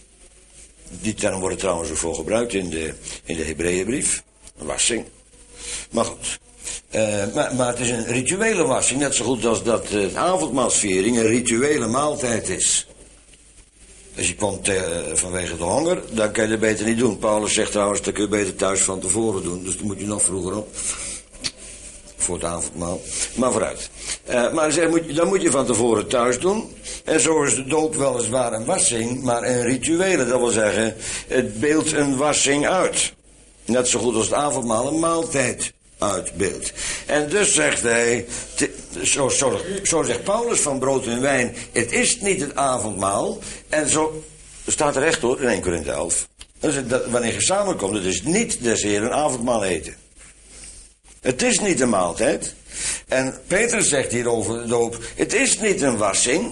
Die term wordt trouwens ook voor gebruikt in de, in de Hebreeënbrief. Een wassing. Maar goed. Uh, maar, maar het is een rituele wassing, net zo goed als dat uh, avondmaalsviering een rituele maaltijd is. Als je komt uh, vanwege de honger, dan kan je dat beter niet doen. Paulus zegt trouwens, dat kun je beter thuis van tevoren doen, dus dan moet je nog vroeger op. Voor het avondmaal. Maar vooruit. Uh, maar zeg, moet je, dan moet je van tevoren thuis doen. En zo is de doop weliswaar een wassing, maar een rituele, dat wil zeggen, het beeldt een wassing uit. Net zo goed als het avondmaal een maaltijd uitbeeldt. En dus zegt hij, te, zo, zo, zo zegt Paulus van brood en wijn, het is niet het avondmaal. En zo staat er echt hoor, in Eerste Korinthe elf. Dus dat, wanneer je samenkomt, het is niet des Heeren avondmaal eten. Het is niet een maaltijd. En Petrus zegt hier over de doop, het is niet een wassing.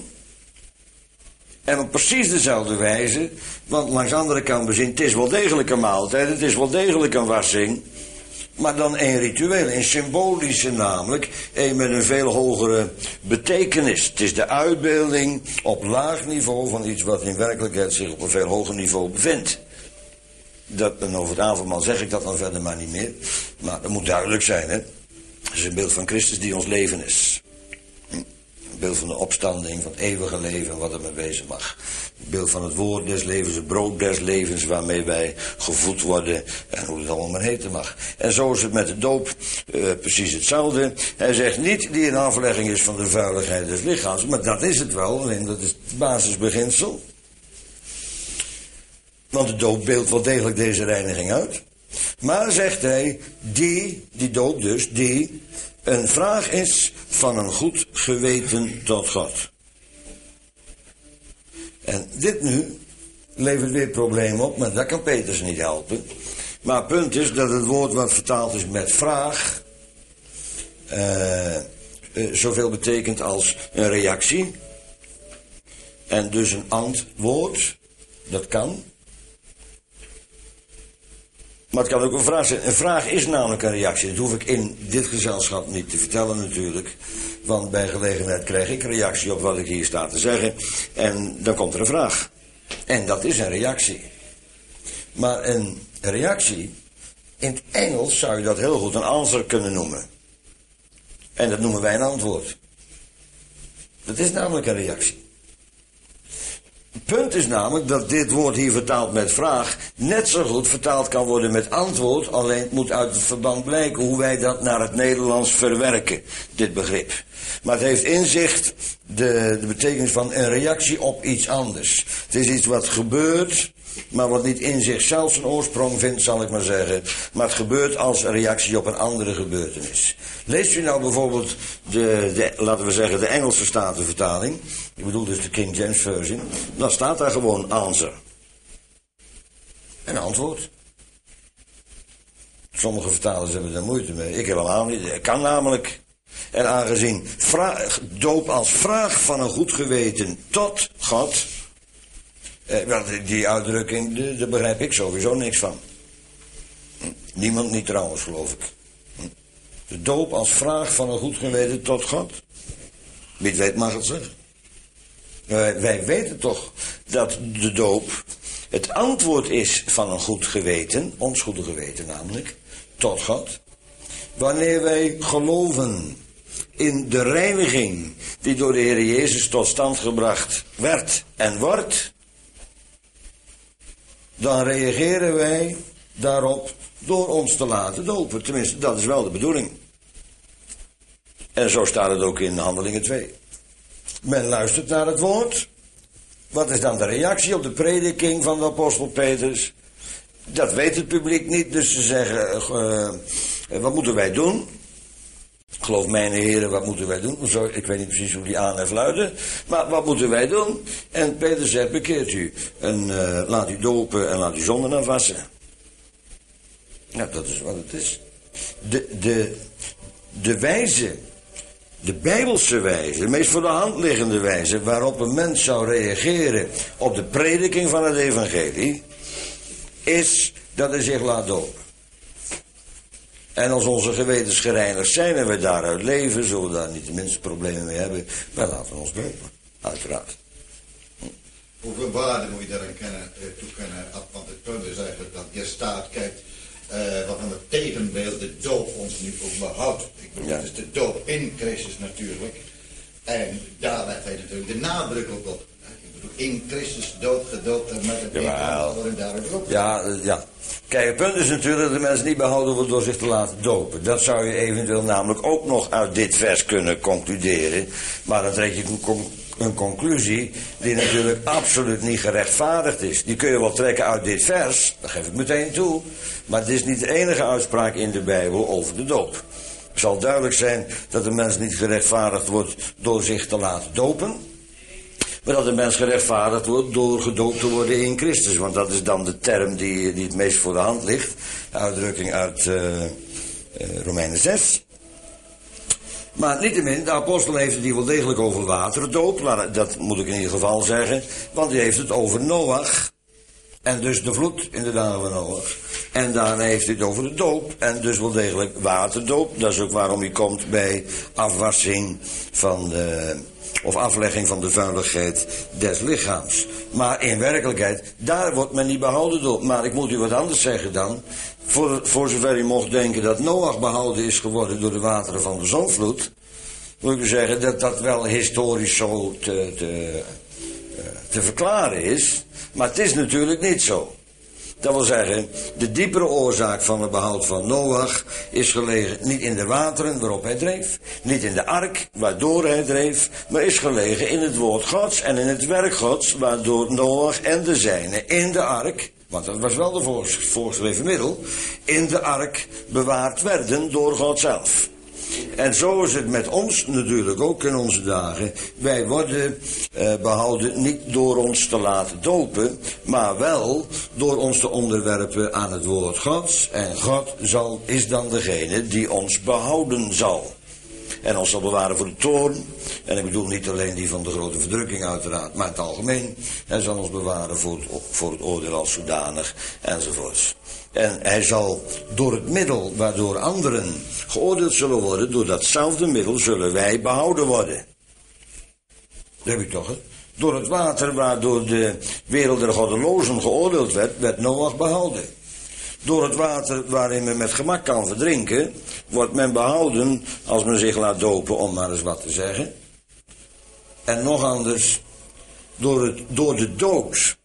En op precies dezelfde wijze, want langs de andere kant bezien, het is wel degelijk een maaltijd, het is wel degelijk een wassing. Maar dan een ritueel, een symbolische namelijk, een met een veel hogere betekenis. Het is de uitbeelding op laag niveau van iets wat in werkelijkheid zich op een veel hoger niveau bevindt. Dat, en over het avondmaal zeg ik dat dan verder maar niet meer. Maar dat moet duidelijk zijn, hè. Het is een beeld van Christus die ons leven is. Een beeld van de opstanding, van het eeuwige leven, wat er mee wezen mag. Het beeld van het woord des levens, het brood des levens, waarmee wij gevoed worden en hoe het allemaal maar heten mag. En zo is het met de doop uh, precies hetzelfde. Hij zegt niet die een aflegging is van de vuiligheid des lichaams, maar dat is het wel, alleen dat is het basisbeginsel. Want de doop beeldt wel degelijk deze reiniging uit. Maar, zegt hij, die, die doop dus, die een vraag is van een goed geweten tot God. En dit nu levert weer problemen op, maar dat kan Petrus niet helpen. Maar het punt is dat het woord wat vertaald is met vraag, uh, uh, zoveel betekent als een reactie. En dus een antwoord. Dat kan. Maar het kan ook een vraag zijn. Een vraag is namelijk een reactie. Dat hoef ik in dit gezelschap niet te vertellen natuurlijk. Want bij gelegenheid krijg ik reactie op wat ik hier sta te zeggen. En dan komt er een vraag. En dat is een reactie. Maar een reactie, in het Engels zou je dat heel goed een answer kunnen noemen. En dat noemen wij een antwoord. Dat is namelijk een reactie. Het punt is namelijk dat dit woord hier vertaald met vraag net zo goed vertaald kan worden met antwoord. Alleen het moet uit het verband blijken hoe wij dat naar het Nederlands verwerken, dit begrip. Maar het heeft in zich de, de betekenis van een reactie op iets anders. Het is iets wat gebeurt, maar wat niet in zichzelf zijn oorsprong vindt, zal ik maar zeggen. Maar het gebeurt als een reactie op een andere gebeurtenis. Leest u nou bijvoorbeeld de, de laten we zeggen, de Engelse Statenvertaling. Ik bedoel dus de King James Version. Dan staat daar gewoon answer. Een antwoord. Sommige vertalers hebben er moeite mee. Ik helemaal niet. Ik kan namelijk. En aangezien vraag, doop als vraag van een goed geweten tot God. Eh, die uitdrukking, daar begrijp ik sowieso niks van. Niemand niet trouwens, geloof ik. De doop als vraag van een goed geweten tot God. Wie het weet mag het zeggen. Wij, wij weten toch dat de doop het antwoord is van een goed geweten, ons goede geweten namelijk, tot God. Wanneer wij geloven in de reiniging die door de Heer Jezus tot stand gebracht werd en wordt, dan reageren wij daarop door ons te laten dopen. Tenminste, dat is wel de bedoeling. En zo staat het ook in Handelingen twee. Men luistert naar het woord. Wat is dan de reactie op de prediking van de apostel Petrus? Dat weet het publiek niet, dus ze zeggen, uh, wat moeten wij doen? Geloof mijn heren, wat moeten wij doen? Zo, ik weet niet precies hoe die aanhef luidde, maar wat moeten wij doen? En Petrus zegt, bekeert u en uh, laat u dopen en laat u zonden afwassen. Nou, dat is wat het is. De, de, de wijze, de bijbelse wijze, de meest voor de hand liggende wijze waarop een mens zou reageren op de prediking van het evangelie, is dat hij zich laat dopen. En als onze gewetens gereinigd zijn en we daaruit leven, zullen we daar niet de minste problemen mee hebben. Wij laten ons dopen, uiteraard. Hoeveel waarde moet je daaraan kennen, toekennen? Want het punt is eigenlijk dat je staat kijkt uh, wat van het tegenbeeld de doop ons nu ook behoudt. Ik bedoel, ja. Het is de doop in Christus natuurlijk. En daar legt hij natuurlijk de nadruk ook op. Ik bedoel, in Christus dood gedoopt en met het Jawel. en daaruit ook. Ja, ja. Kijk, het punt is natuurlijk dat de mensen niet behouden worden door zich te laten dopen. Dat zou je eventueel namelijk ook nog uit dit vers kunnen concluderen. Maar dan trek je een, con- een conclusie die natuurlijk absoluut niet gerechtvaardigd is. Die kun je wel trekken uit dit vers, dat geef ik meteen toe. Maar het is niet de enige uitspraak in de Bijbel over de doop. Het zal duidelijk zijn dat de mens niet gerechtvaardigd wordt door zich te laten dopen. Maar dat de mens gerechtvaardigd wordt door gedoopt te worden in Christus. Want dat is dan de term die, die het meest voor de hand ligt. De uitdrukking uit uh, uh, Romeinen zes. Maar niettemin, de apostel heeft het hier wel degelijk over waterdoop. Dat moet ik in ieder geval zeggen. Want hij heeft het over Noach. En dus de vloed in de dagen van Noach. En daarna heeft hij het over de doop. En dus wel degelijk waterdoop. Dat is ook waarom hij komt bij afwassing van de... of aflegging van de vuiligheid des lichaams. Maar in werkelijkheid, daar wordt men niet behouden door. Maar ik moet u wat anders zeggen dan. Voor, voor zover u mocht denken dat Noach behouden is geworden door de wateren van de zondvloed, moet ik u zeggen dat dat wel historisch zo te, te, te verklaren is. Maar het is natuurlijk niet zo. Dat wil zeggen, de diepere oorzaak van het behoud van Noach is gelegen niet in de wateren waarop hij dreef, niet in de ark waardoor hij dreef, maar is gelegen in het woord Gods en in het werk Gods, waardoor Noach en de zijnen in de ark, want dat was wel de voorgeschreven middel, in de ark bewaard werden door God zelf. En zo is het met ons natuurlijk ook in onze dagen. Wij worden eh, behouden niet door ons te laten dopen, maar wel door ons te onderwerpen aan het woord Gods. En God zal, is dan degene die ons behouden zal. En ons zal bewaren voor de toorn. En ik bedoel niet alleen die van de grote verdrukking uiteraard, maar in het algemeen. Hij zal ons bewaren voor het, voor het oordeel als zodanig, enzovoorts. En hij zal door het middel waardoor anderen geoordeeld zullen worden, door datzelfde middel zullen wij behouden worden. Dat heb je toch, hè? Door het water waardoor de wereld der goddelozen geoordeeld werd, werd Noach behouden. Door het water waarin men met gemak kan verdrinken, wordt men behouden als men zich laat dopen, om maar eens wat te zeggen. En nog anders, door, het, door de dood,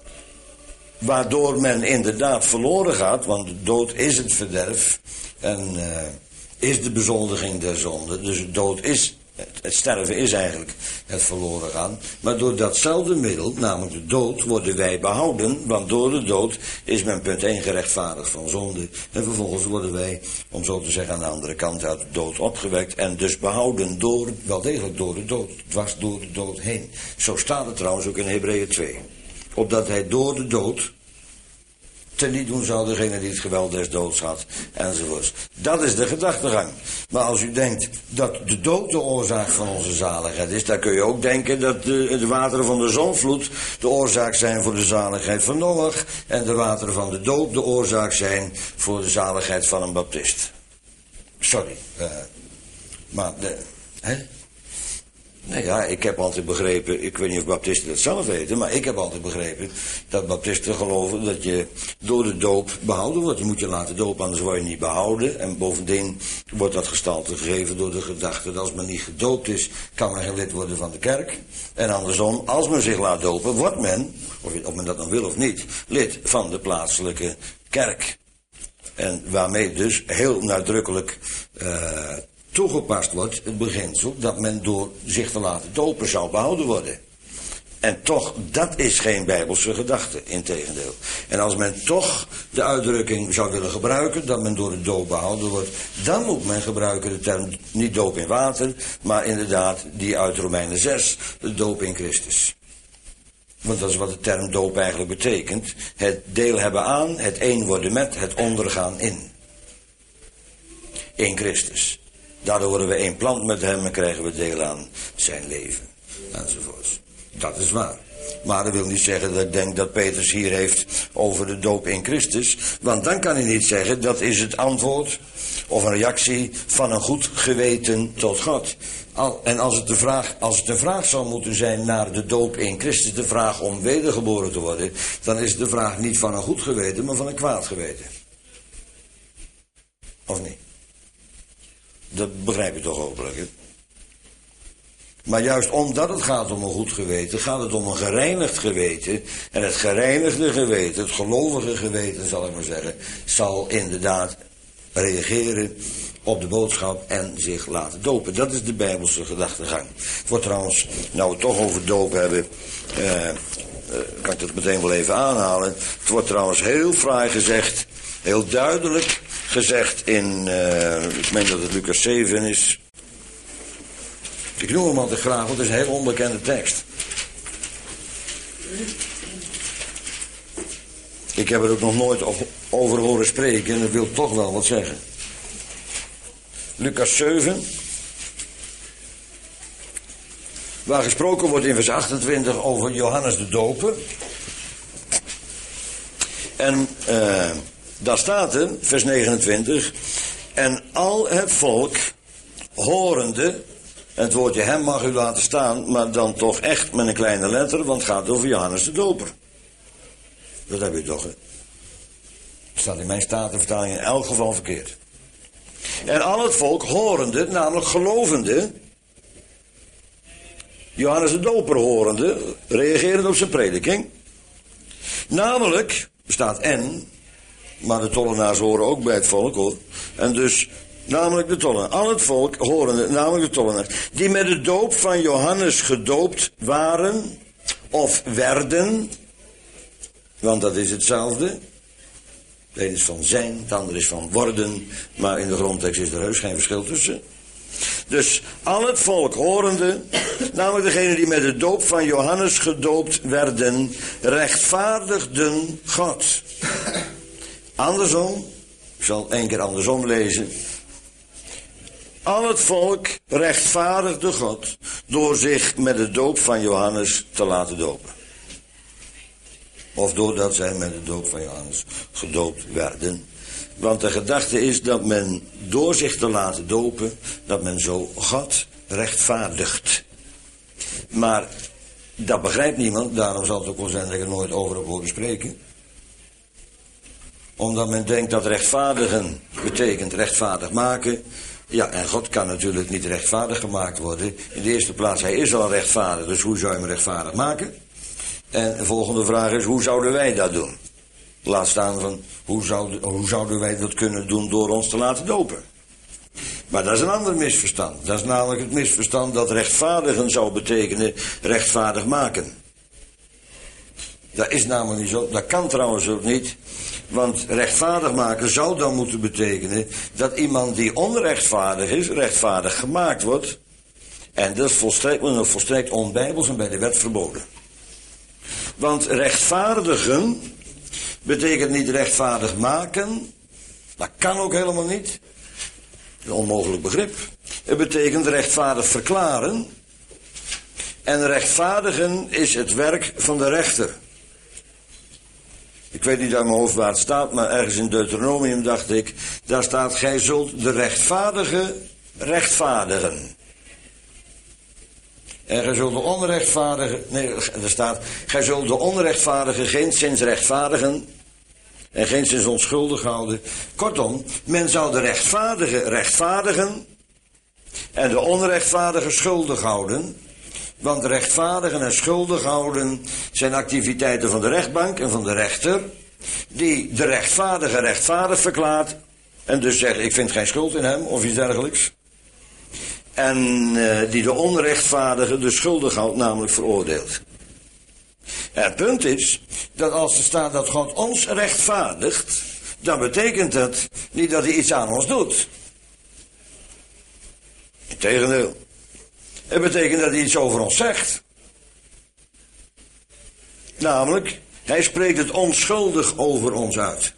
waardoor men inderdaad verloren gaat, want de dood is het verderf en uh, is de bezondiging der zonde. Dus de dood is, het, het sterven is eigenlijk het verloren gaan. Maar door datzelfde middel, namelijk de dood, worden wij behouden, want door de dood is men punt één gerechtvaardigd van zonde. En vervolgens worden wij, om zo te zeggen, aan de andere kant uit de dood opgewekt en dus behouden door, wel degelijk door de dood, dwars door de dood heen. Zo staat het trouwens ook in Hebreeën twee. Opdat hij door de dood teniet doen zou degene die het geweld des doods had, enzovoorts. Dat is de gedachtegang. Maar als u denkt dat de dood de oorzaak van onze zaligheid is, dan kun je ook denken dat de, de wateren van de zonvloed de oorzaak zijn voor de zaligheid van Noach en de wateren van de dood de oorzaak zijn voor de zaligheid van een baptist. Sorry. Uh, maar, de, hè? Nee, ja, ik heb altijd begrepen, ik weet niet of baptisten dat zelf weten, maar ik heb altijd begrepen dat baptisten geloven dat je door de doop behouden wordt. Je moet je laten dopen, anders word je niet behouden. En bovendien wordt dat gestalte gegeven door de gedachte dat als men niet gedoopt is, kan men geen lid worden van de kerk. En andersom, als men zich laat dopen, wordt men, of men dat dan wil of niet, lid van de plaatselijke kerk. En waarmee dus heel nadrukkelijk Uh, toegepast wordt het beginsel dat men door zich te laten dopen zou behouden worden. En toch, dat is geen bijbelse gedachte, integendeel. En als men toch de uitdrukking zou willen gebruiken dat men door de doop behouden wordt, dan moet men gebruiken de term niet doop in water, maar inderdaad die uit Romeinen zes, de doop in Christus. Want dat is wat de term doop eigenlijk betekent. Het deel hebben aan, het een worden met, het ondergaan in. In Christus. Daardoor worden we één plant met hem en krijgen we deel aan zijn leven. Enzovoorts. Dat is waar. Maar dat wil niet zeggen dat ik denk dat Petrus hier heeft over de doop in Christus. Want dan kan hij niet zeggen dat is het antwoord of een reactie van een goed geweten tot God. En als het, de vraag, als het een vraag zou moeten zijn naar de doop in Christus, de vraag om wedergeboren te worden, dan is het de vraag niet van een goed geweten, maar van een kwaad geweten. Of niet? Dat begrijp je toch hopelijk, hè? Maar juist omdat het gaat om een goed geweten, gaat het om een gereinigd geweten. En het gereinigde geweten, het gelovige geweten zal ik maar zeggen, zal inderdaad reageren op de boodschap en zich laten dopen. Dat is de bijbelse gedachtegang. Het wordt trouwens, nou we het toch over doop hebben, uh, uh, kan ik dat meteen wel even aanhalen. Het wordt trouwens heel fraai gezegd, heel duidelijk gezegd in, uh, ik meen dat het Lucas zeven is. Ik noem hem altijd graag, want het is een heel onbekende tekst. Ik heb er ook nog nooit over horen spreken en dat wil toch wel wat zeggen. Lucas zeven. Waar gesproken wordt in vers achtentwintig over Johannes de Doper. En uh, daar staat er, vers negenentwintig. En al het volk horende. En het woordje hem mag u laten staan, maar dan toch echt met een kleine letter, want het gaat over Johannes de Doper. Dat heb je toch, hè? Het staat in mijn statenvertaling in elk geval verkeerd. En al het volk horende, namelijk gelovende, Johannes de Doper horende, reagerend op zijn prediking. Namelijk, er staat en, maar de tollenaars horen ook bij het volk, hoor. En dus, namelijk de tollenaars, al het volk horende, namelijk de tollenaars, die met de doop van Johannes gedoopt waren, of werden, want dat is hetzelfde. De een is van zijn, het andere is van worden, maar in de grondtekst is er heus geen verschil tussen. Dus al het volk horende, namelijk degene die met de doop van Johannes gedoopt werden, rechtvaardigden God. Andersom, ik zal één keer andersom lezen. Al het volk rechtvaardigde God door zich met de doop van Johannes te laten dopen. Of doordat zij met de doop van Johannes gedoopt werden. Want de gedachte is dat men door zich te laten dopen, dat men zo God rechtvaardigt. Maar dat begrijpt niemand, daarom zal het ook wel zijn dat ik er nooit over heb horen spreken. Omdat men denkt dat rechtvaardigen betekent rechtvaardig maken. Ja, en God kan natuurlijk niet rechtvaardig gemaakt worden. In de eerste plaats, hij is al rechtvaardig, dus hoe zou je hem rechtvaardig maken? En de volgende vraag is, hoe zouden wij dat doen? Laat staan van, hoe zouden, hoe zouden wij dat kunnen doen door ons te laten dopen? Maar dat is een ander misverstand. Dat is namelijk het misverstand dat rechtvaardigen zou betekenen rechtvaardig maken. Dat is namelijk niet zo, dat kan trouwens ook niet. Want rechtvaardig maken zou dan moeten betekenen dat iemand die onrechtvaardig is, rechtvaardig gemaakt wordt. En dat is volstrekt, volstrekt onbijbels en bij de wet verboden. Want rechtvaardigen betekent niet rechtvaardig maken. Dat kan ook helemaal niet. Een onmogelijk begrip. Het betekent rechtvaardig verklaren. En rechtvaardigen is het werk van de rechter. Ik weet niet uit mijn hoofd waar het staat, maar ergens in Deuteronomium dacht ik, daar staat, gij zult de rechtvaardige rechtvaardigen. En gij zult de onrechtvaardige, nee, er staat, gij zult de onrechtvaardige geenszins rechtvaardigen en geenszins onschuldig houden. Kortom, men zou de rechtvaardige rechtvaardigen en de onrechtvaardige schuldig houden. Want rechtvaardigen en schuldig houden zijn activiteiten van de rechtbank en van de rechter, die de rechtvaardige rechtvaardig verklaart en dus zegt, ik vind geen schuld in hem of iets dergelijks. En uh, die de onrechtvaardige de schuldig houdt, namelijk veroordeelt. En het punt is, dat als er staat dat God ons rechtvaardigt, dan betekent dat niet dat hij iets aan ons doet. Integendeel. Het betekent dat hij iets over ons zegt. Namelijk, hij spreekt het onschuldig over ons uit.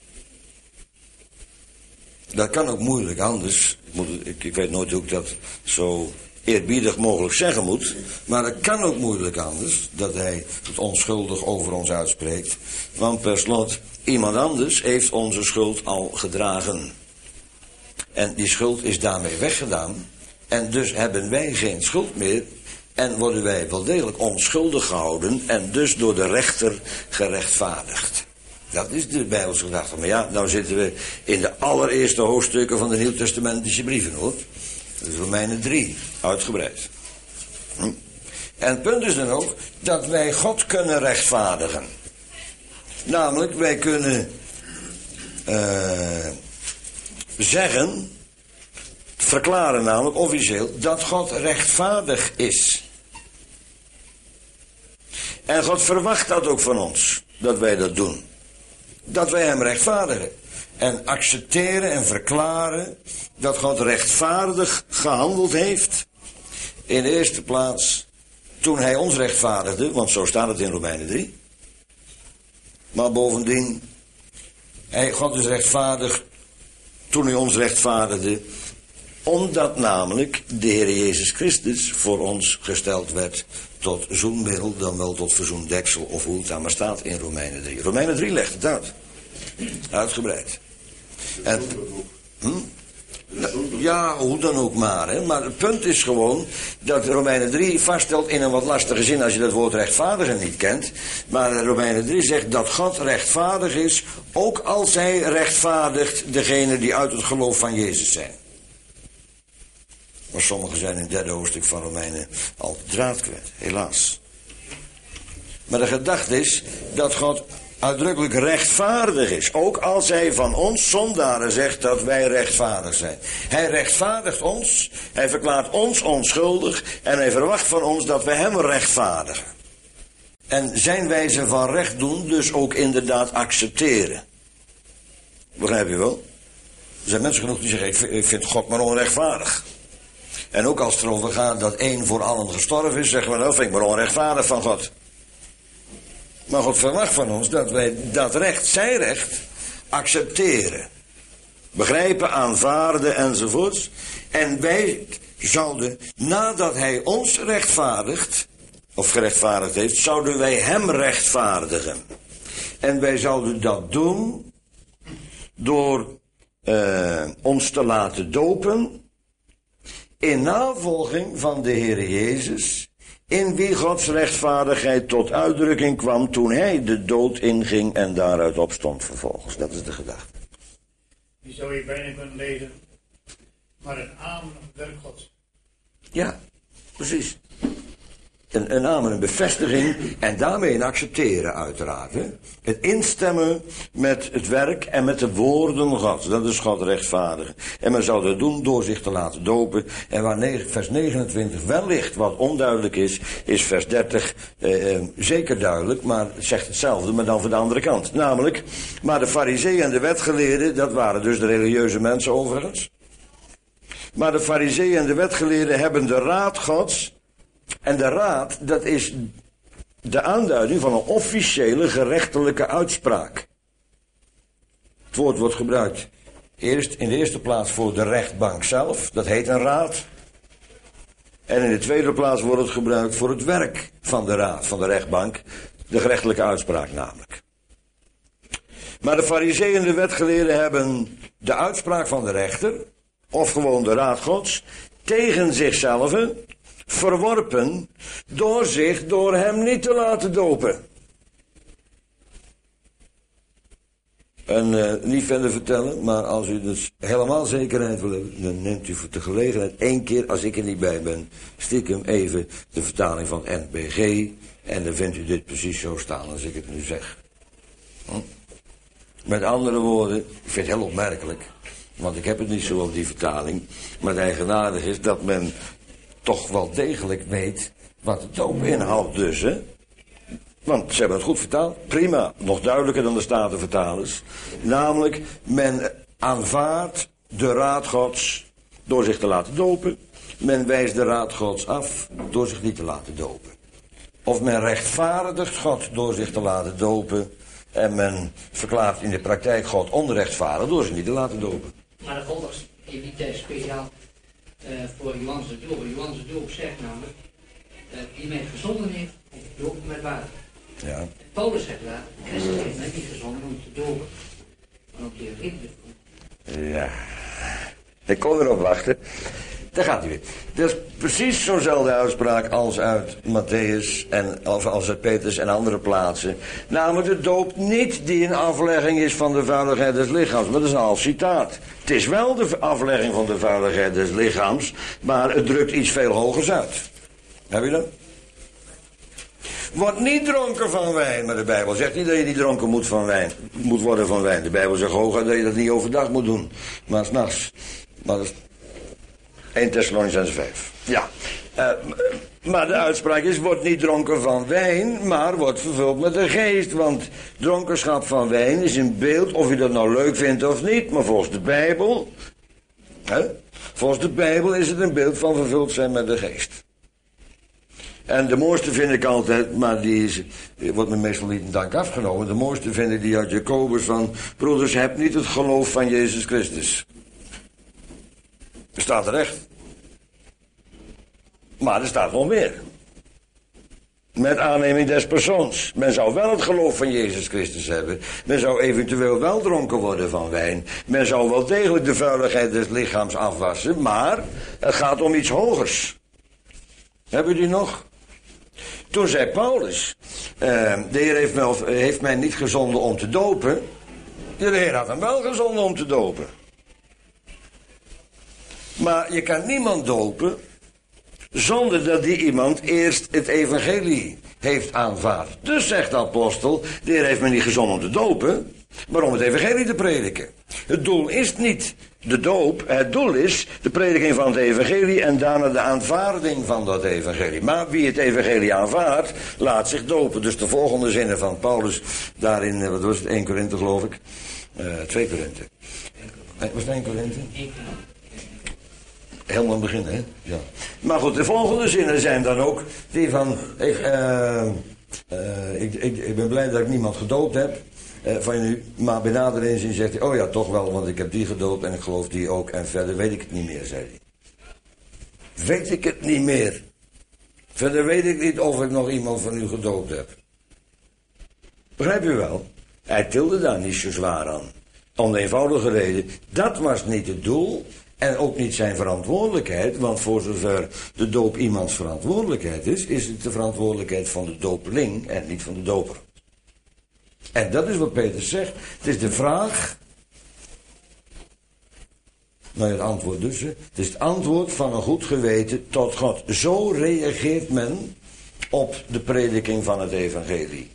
Dat kan ook moeilijk anders. Ik, moet, ik, ik weet nooit hoe ik dat zo eerbiedig mogelijk zeggen moet. Maar dat kan ook moeilijk anders, dat hij het onschuldig over ons uitspreekt. Want per slot, iemand anders heeft onze schuld al gedragen. En die schuld is daarmee weggedaan. En dus hebben wij geen schuld meer en worden wij wel degelijk onschuldig gehouden en dus door de rechter gerechtvaardigd. Dat is de Bijbelse gedachte. Maar ja, nou zitten we in de allereerste hoofdstukken van de Nieuwtestamentische brieven, hoor. Dat is Romeinen drie, uitgebreid. Hm? En het punt is dan ook dat wij God kunnen rechtvaardigen. Namelijk, wij kunnen uh, zeggen, verklaren namelijk officieel, dat God rechtvaardig is. En God verwacht dat ook van ons, dat wij dat doen. Dat wij hem rechtvaardigen. En accepteren en verklaren dat God rechtvaardig gehandeld heeft. In de eerste plaats toen hij ons rechtvaardigde, want zo staat het in Romeinen drie. Maar bovendien, hij, God is rechtvaardig toen hij ons rechtvaardigde, omdat namelijk de Heer Jezus Christus voor ons gesteld werd tot zoenmiddel, dan wel tot verzoendeksel, of hoe het daar maar staat in Romeinen drie. Romeinen drie legt het uit. Uitgebreid. En, hm? Ja, hoe dan ook maar. Hè? Maar het punt is gewoon dat Romeinen drie vaststelt in een wat lastige zin als je dat woord rechtvaardigen niet kent. Maar Romeinen drie zegt dat God rechtvaardig is, ook als hij rechtvaardigt degene die uit het geloof van Jezus zijn. Maar sommigen zijn in het derde hoofdstuk van Romeinen al de draad kwijt, helaas. Maar de gedachte is dat God uitdrukkelijk rechtvaardig is. Ook als hij van ons zondaren zegt dat wij rechtvaardig zijn. Hij rechtvaardigt ons, hij verklaart ons onschuldig en hij verwacht van ons dat wij hem rechtvaardigen. En zijn wijze van recht doen dus ook inderdaad accepteren. Begrijp je wel? Er zijn mensen genoeg die zeggen, ik vind God maar onrechtvaardig. En ook als het erover gaat dat één voor allen gestorven is, zeggen we, nou vind ik maar onrechtvaardig van God. Maar God verwacht van ons dat wij dat recht, zijn recht, accepteren. begrijpen, aanvaarden enzovoorts. En wij zouden, nadat hij ons rechtvaardigt, of gerechtvaardigd heeft, zouden wij hem rechtvaardigen. En wij zouden dat doen door uh, ons te laten dopen in navolging van de Heer Jezus, in wie Gods rechtvaardigheid tot uitdrukking kwam toen hij de dood inging en daaruit opstond vervolgens. Dat is de gedachte. Die zou je bijna kunnen lezen, maar een amen werk Gods. Ja, precies. Een, een amen, een bevestiging en daarmee een accepteren uiteraard. Hè? Het instemmen met het werk en met de woorden Gods. Dat is God rechtvaardigen. En men zou dat doen door zich te laten dopen. En waar vers negenentwintig wellicht wat onduidelijk is, is vers dertig eh, eh, zeker duidelijk, maar het zegt hetzelfde, maar dan van de andere kant. Namelijk, maar de farizeeën en de wetgeleerden, dat waren dus de religieuze mensen overigens. Maar de farizeeën en de wetgeleerden hebben de raad Gods. En de raad, dat is de aanduiding van een officiële gerechtelijke uitspraak. Het woord wordt gebruikt eerst in de eerste plaats voor de rechtbank zelf, dat heet een raad. En in de tweede plaats wordt het gebruikt voor het werk van de raad, van de rechtbank, de gerechtelijke uitspraak namelijk. Maar de farizeeën en de wetgeleerden hebben de uitspraak van de rechter, of gewoon de raad Gods, tegen zichzelf verworpen door zich door hem niet te laten dopen. En uh, niet verder vertellen, maar als u dus helemaal zekerheid wil hebben, dan neemt u voor de gelegenheid één keer, als ik er niet bij ben, stiekem even de vertaling van N B G en dan vindt u dit precies zo staan als ik het nu zeg. Hm? Met andere woorden, ik vind het heel opmerkelijk, want ik heb het niet zo op die vertaling, maar het eigenaardige is dat men toch wel degelijk weet wat de doop inhoudt dus, hè. Want ze hebben het goed vertaald, prima, nog duidelijker dan de Statenvertalers. Namelijk, men aanvaardt de raad Gods door zich te laten dopen. Men wijst de raad Gods af door zich niet te laten dopen. Of men rechtvaardigt God door zich te laten dopen. En men verklaart in de praktijk God onrechtvaardig door zich niet te laten dopen. Maar de volgers in die tijd speciaal uh, voor Johannes de Doper. Johannes de Doper zegt namelijk, uh, die mij gezonden heeft om te dopen met water. Ja. Paulus zegt daar, Christus heeft mij niet gezonden om te dopen, maar om te herinneren. Ja, ik kon erop wachten. Daar gaat hij weer. Dat is precies zo'nzelfde uitspraak als uit Matthäus en als, als uit Petrus en andere plaatsen. Namelijk de doop niet die een aflegging is van de vuiligheid des lichaams. Maar dat is een half citaat. Het is wel de aflegging van de vuiligheid des lichaams, maar het drukt iets veel hogers uit. Heb je dat? Word niet dronken van wijn, maar de Bijbel zegt niet dat je niet dronken moet, van wijn, moet worden van wijn. De Bijbel zegt hooguit dat je dat niet overdag moet doen, maar 's nachts. Maar dat is Eerste Thessalonicenzen vijf. Ja, uh, maar de uitspraak is, word niet dronken van wijn, maar word vervuld met de geest. Want dronkenschap van wijn is een beeld, of je dat nou leuk vindt of niet, maar volgens de Bijbel, hè, volgens de Bijbel is het een beeld van vervuld zijn met de geest. En de mooiste vind ik altijd, maar die, is, die wordt me meestal niet in dank afgenomen. De mooiste vind ik die uit Jacobus van, broeders, heb niet het geloof van Jezus Christus. Er staat er echt. Maar er staat nog meer. Met aanneming des persoons. Men zou wel het geloof van Jezus Christus hebben. Men zou eventueel wel dronken worden van wijn. Men zou wel degelijk de vuiligheid des lichaams afwassen. Maar het gaat om iets hogers. Hebben jullie nog? Toen zei Paulus, uh, de Heer heeft mij, heeft mij niet gezonden om te dopen. De Heer had hem wel gezonden om te dopen. Maar je kan niemand dopen zonder dat die iemand eerst het evangelie heeft aanvaard. Dus zegt de apostel, de Heer heeft me niet gezonden om te dopen, maar om het evangelie te prediken. Het doel is niet de doop, het doel is de prediking van het evangelie en daarna de aanvaarding van dat evangelie. Maar wie het evangelie aanvaardt, laat zich dopen. Dus de volgende zinnen van Paulus, daarin, wat was het, één Korinthe geloof ik, uh, twee Korinthe. Was het één Korinthe? Helemaal beginnen, hè? Ja. Maar goed, de volgende zinnen zijn dan ook die van, ik, uh, uh, ik, ik, ik ben blij dat ik niemand gedoopt heb. uh, van u, maar bij nader inzien zegt hij, oh ja, toch wel, want ik heb die gedoopt en ik geloof die ook. En verder weet ik het niet meer, zei hij. Weet ik het niet meer. Verder weet ik niet of ik nog iemand van u gedoopt heb. Begrijp u wel? Hij tilde daar niet zo zwaar aan. Om de eenvoudige reden, dat was niet het doel en ook niet zijn verantwoordelijkheid, want voor zover de doop iemands verantwoordelijkheid is, is het de verantwoordelijkheid van de dopeling en niet van de doper. En dat is wat Petrus zegt. Het is de vraag, nou het antwoord dus, hè. Het is het antwoord van een goed geweten tot God. Zo reageert men op de prediking van het evangelie.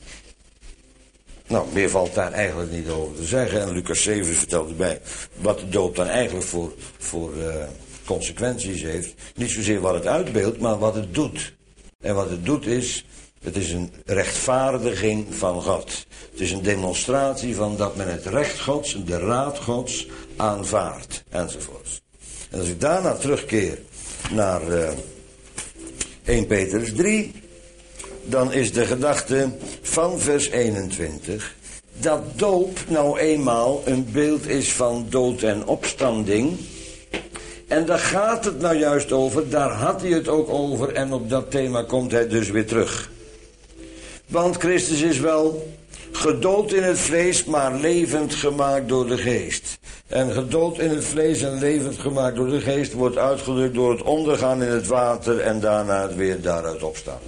Nou, meer valt daar eigenlijk niet over te zeggen. En Lucas zeven vertelt erbij wat de doop dan eigenlijk voor, voor uh, consequenties heeft. Niet zozeer wat het uitbeeldt, maar wat het doet. En wat het doet is, het is een rechtvaardiging van God. Het is een demonstratie van dat men het recht Gods en de raad Gods aanvaardt. Enzovoorts. En als ik daarna terugkeer naar uh, eerste Petrus drie... dan is de gedachte van vers eenentwintig... dat doop nou eenmaal een beeld is van dood en opstanding. En daar gaat het nou juist over, daar had hij het ook over... en op dat thema komt hij dus weer terug. Want Christus is wel gedood in het vlees, maar levend gemaakt door de geest. En gedood in het vlees en levend gemaakt door de geest... wordt uitgedrukt door het ondergaan in het water... en daarna het weer daaruit opstaan.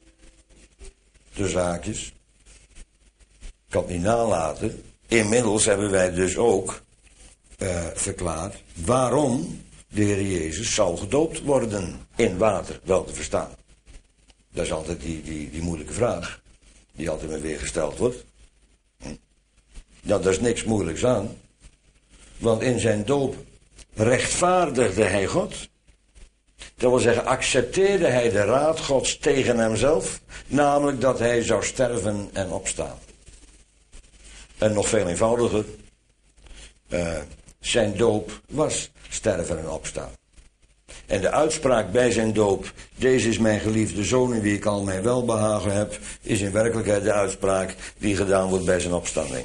De zaakjes. Ik kan het niet nalaten. Inmiddels hebben wij dus ook uh, verklaard waarom de Heer Jezus zou gedoopt worden in water, wel te verstaan. Dat is altijd die, die, die moeilijke vraag, die altijd maar weer gesteld wordt. Hm. Ja, daar is niks moeilijks aan. Want in zijn doop rechtvaardigde hij God. Dat wil zeggen, accepteerde hij de raad Gods tegen hemzelf, namelijk dat hij zou sterven en opstaan. En nog veel eenvoudiger, uh, zijn doop was sterven en opstaan. En de uitspraak bij zijn doop, deze is mijn geliefde zoon in wie ik al mijn welbehagen heb, is in werkelijkheid de uitspraak die gedaan wordt bij zijn opstanding.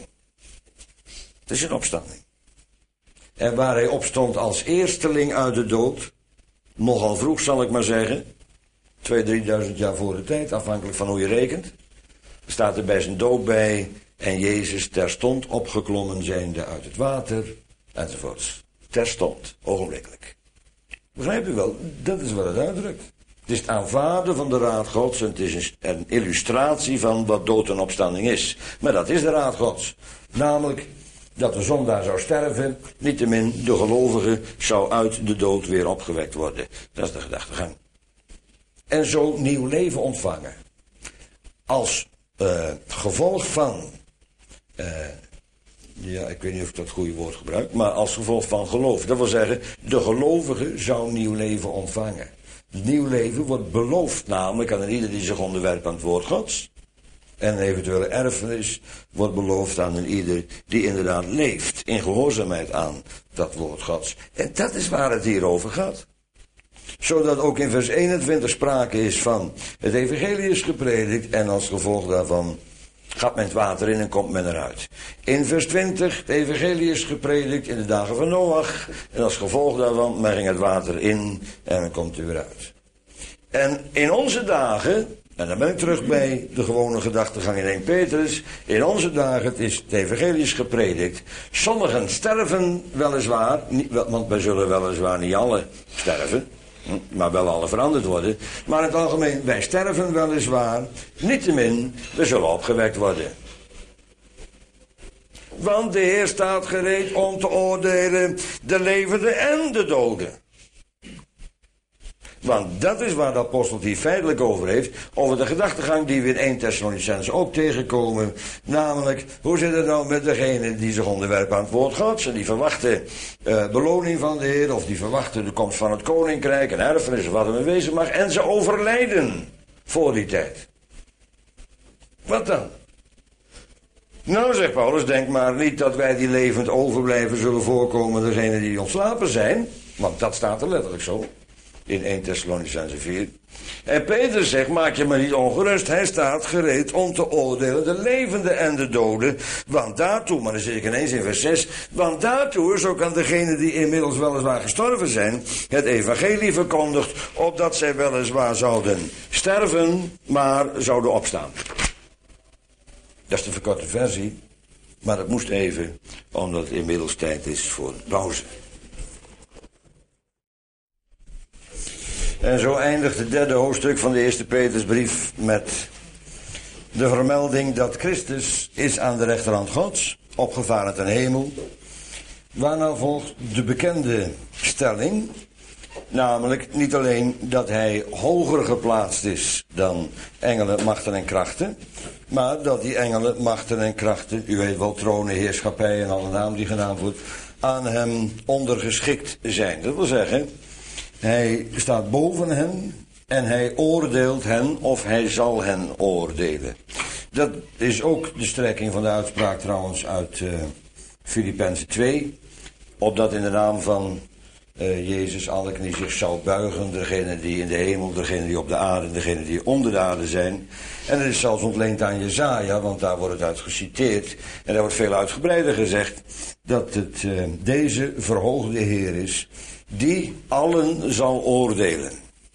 Het is een opstanding. En waar hij opstond als eersteling uit de dood, nogal vroeg zal ik maar zeggen, twee, drieduizend jaar voor de tijd, afhankelijk van hoe je rekent, staat er bij zijn doop bij, en Jezus terstond opgeklommen zijnde uit het water, enzovoorts. Terstond, ogenblikkelijk. Begrijp u wel, dat is wat het uitdrukt. Het is het aanvaarden van de raad Gods en het is een illustratie van wat dood en opstanding is. Maar dat is de raad Gods. Namelijk dat de zondaar zou sterven, niettemin de gelovige zou uit de dood weer opgewekt worden. Dat is de gedachtegang. En zo nieuw leven ontvangen. Als uh, gevolg van, uh, ja, ik weet niet of ik dat goede woord gebruik, maar als gevolg van geloof. Dat wil zeggen, de gelovige zou nieuw leven ontvangen. Nieuw leven wordt beloofd namelijk aan ieder die zich onderwerpt aan het woord Gods. En een eventuele erfenis wordt beloofd aan een ieder die inderdaad leeft in gehoorzaamheid aan dat woord Gods. En dat is waar het hier over gaat. Zodat ook in vers eenentwintig sprake is van het evangelie is gepredikt en als gevolg daarvan gaat men het water in en komt men eruit. In vers twintig, het evangelie is gepredikt in de dagen van Noach en als gevolg daarvan men ging het water in en men komt er weer uit. En in onze dagen, en dan ben ik terug bij de gewone gedachtegang in eerste Petrus. In onze dagen, het is het evangelie is gepredikt. Sommigen sterven weliswaar, niet, want wij zullen weliswaar niet alle sterven, maar wel alle veranderd worden. Maar in het algemeen, wij sterven weliswaar, niettemin, we zullen opgewekt worden. Want de Heer staat gereed om te oordelen de levenden en de doden. Want dat is waar de apostel het hier feitelijk over heeft, over de gedachtegang die we in eerste Thessalonicenzen ook tegenkomen. Namelijk, hoe zit het nou met degenen die zich onderwerpen aan het woord Gods en die verwachten uh, beloning van de Heer, of die verwachten de komst van het koninkrijk, een erfenis of wat er mee wezen mag, en ze overlijden voor die tijd. Wat dan? Nou, zegt Paulus, denk maar niet dat wij die levend overblijven zullen voorkomen degenen die ontslapen zijn, want dat staat er letterlijk zo. In eerste Thessalonicenzen vier. En Petrus zegt, maak je maar niet ongerust. Hij staat gereed om te oordelen de levenden en de doden. Want daartoe, maar dan zit ik ineens in vers zes. Want daartoe is ook aan degenen die inmiddels weliswaar gestorven zijn, het evangelie verkondigd, opdat zij weliswaar zouden sterven, maar zouden opstaan. Dat is de verkorte versie. Maar dat moest even, omdat het inmiddels tijd is voor pauze. En zo eindigt het derde hoofdstuk van de eerste Petrusbrief met de vermelding dat Christus is aan de rechterhand Gods, opgevaren ten hemel. Waarna volgt de bekende stelling, namelijk niet alleen dat hij hoger geplaatst is dan engelen, machten en krachten, maar dat die engelen, machten en krachten, u weet wel, tronen, heerschappij en alle naam die gedaan wordt, aan hem ondergeschikt zijn. Dat wil zeggen, hij staat boven hen en hij oordeelt hen of hij zal hen oordelen. Dat is ook de strekking van de uitspraak trouwens uit uh, Filippenzen twee. Opdat in de naam van uh, Jezus alle knie zich zou buigen. Degene die in de hemel, degene die op de aarde, degene die onder de aarde zijn. En het is zelfs ontleend aan Jesaja, want daar wordt het uit geciteerd. En daar wordt veel uitgebreider gezegd dat het uh, deze verhoogde Heer is die allen zal oordelen.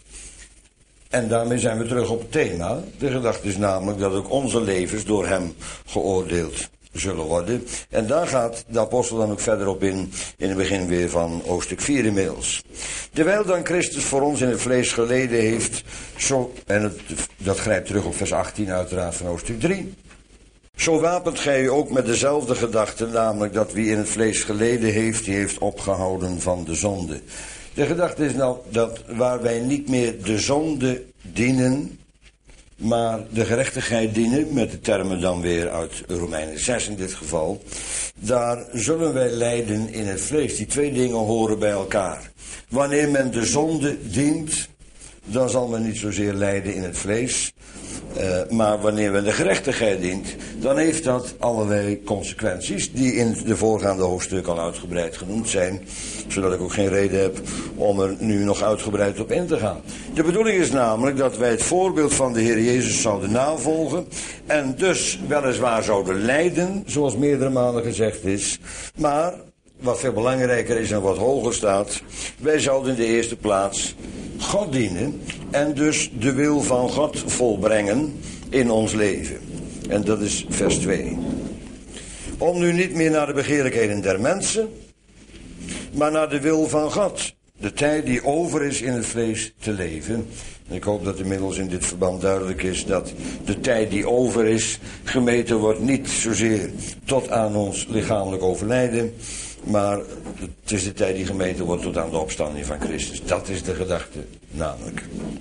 En daarmee zijn we terug op het thema. De gedachte is namelijk dat ook onze levens door hem geoordeeld zullen worden. En daar gaat de apostel dan ook verder op in, in het begin weer van hoofdstuk vier inmiddels. Terwijl dan Christus voor ons in het vlees geleden heeft, zo, en het, dat grijpt terug op vers achttien uiteraard van hoofdstuk drie. Zo wapent gij u ook met dezelfde gedachte, namelijk dat wie in het vlees geleden heeft, die heeft opgehouden van de zonde. De gedachte is nou dat waar wij niet meer de zonde dienen, maar de gerechtigheid dienen, met de termen dan weer uit Romeinen zes in dit geval, daar zullen wij lijden in het vlees. Die twee dingen horen bij elkaar. Wanneer men de zonde dient, dan zal men niet zozeer lijden in het vlees. Uh, maar wanneer men de gerechtigheid dient, dan heeft dat allerlei consequenties die in de voorgaande hoofdstukken al uitgebreid genoemd zijn, zodat ik ook geen reden heb om er nu nog uitgebreid op in te gaan. De bedoeling is namelijk dat wij het voorbeeld van de Heer Jezus zouden navolgen en dus weliswaar zouden lijden, zoals meerdere malen gezegd is, maar wat veel belangrijker is en wat hoger staat, wij zouden in de eerste plaats God dienen en dus de wil van God volbrengen in ons leven. En dat is vers twee. Om nu niet meer naar de begeerlijkheden der mensen, maar naar de wil van God. De tijd die over is in het vlees te leven. En ik hoop dat inmiddels in dit verband duidelijk is dat de tijd die over is gemeten wordt niet zozeer tot aan ons lichamelijk overlijden, maar het is de tijd die gemeten wordt tot aan de opstanding van Christus. Dat is de gedachte namelijk.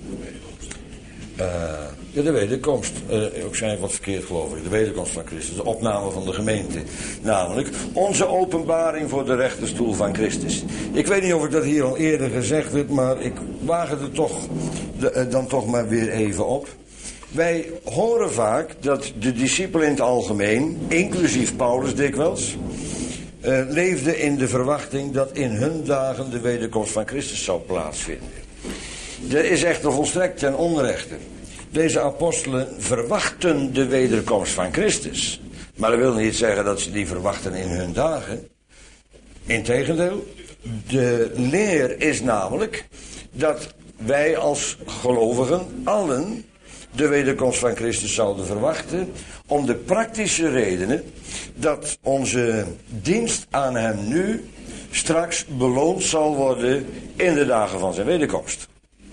Uh, ja, de wederkomst. Uh, ook zijn wat verkeerd geloof ik. De wederkomst van Christus. De opname van de gemeente. Namelijk onze openbaring voor de rechterstoel van Christus. Ik weet niet of ik dat hier al eerder gezegd heb, maar ik waag het er toch de, uh, dan toch maar weer even op. Wij horen vaak dat de discipelen in het algemeen, inclusief Paulus dikwijls, Uh, leefde in de verwachting dat in hun dagen de wederkomst van Christus zou plaatsvinden. Dat is echter volstrekt ten onrechte. Deze apostelen verwachten de wederkomst van Christus. Maar dat wil niet zeggen dat ze die verwachten in hun dagen. Integendeel, de leer is namelijk dat wij als gelovigen allen de wederkomst van Christus zouden verwachten, om de praktische redenen dat onze dienst aan hem nu straks beloond zal worden in de dagen van zijn wederkomst.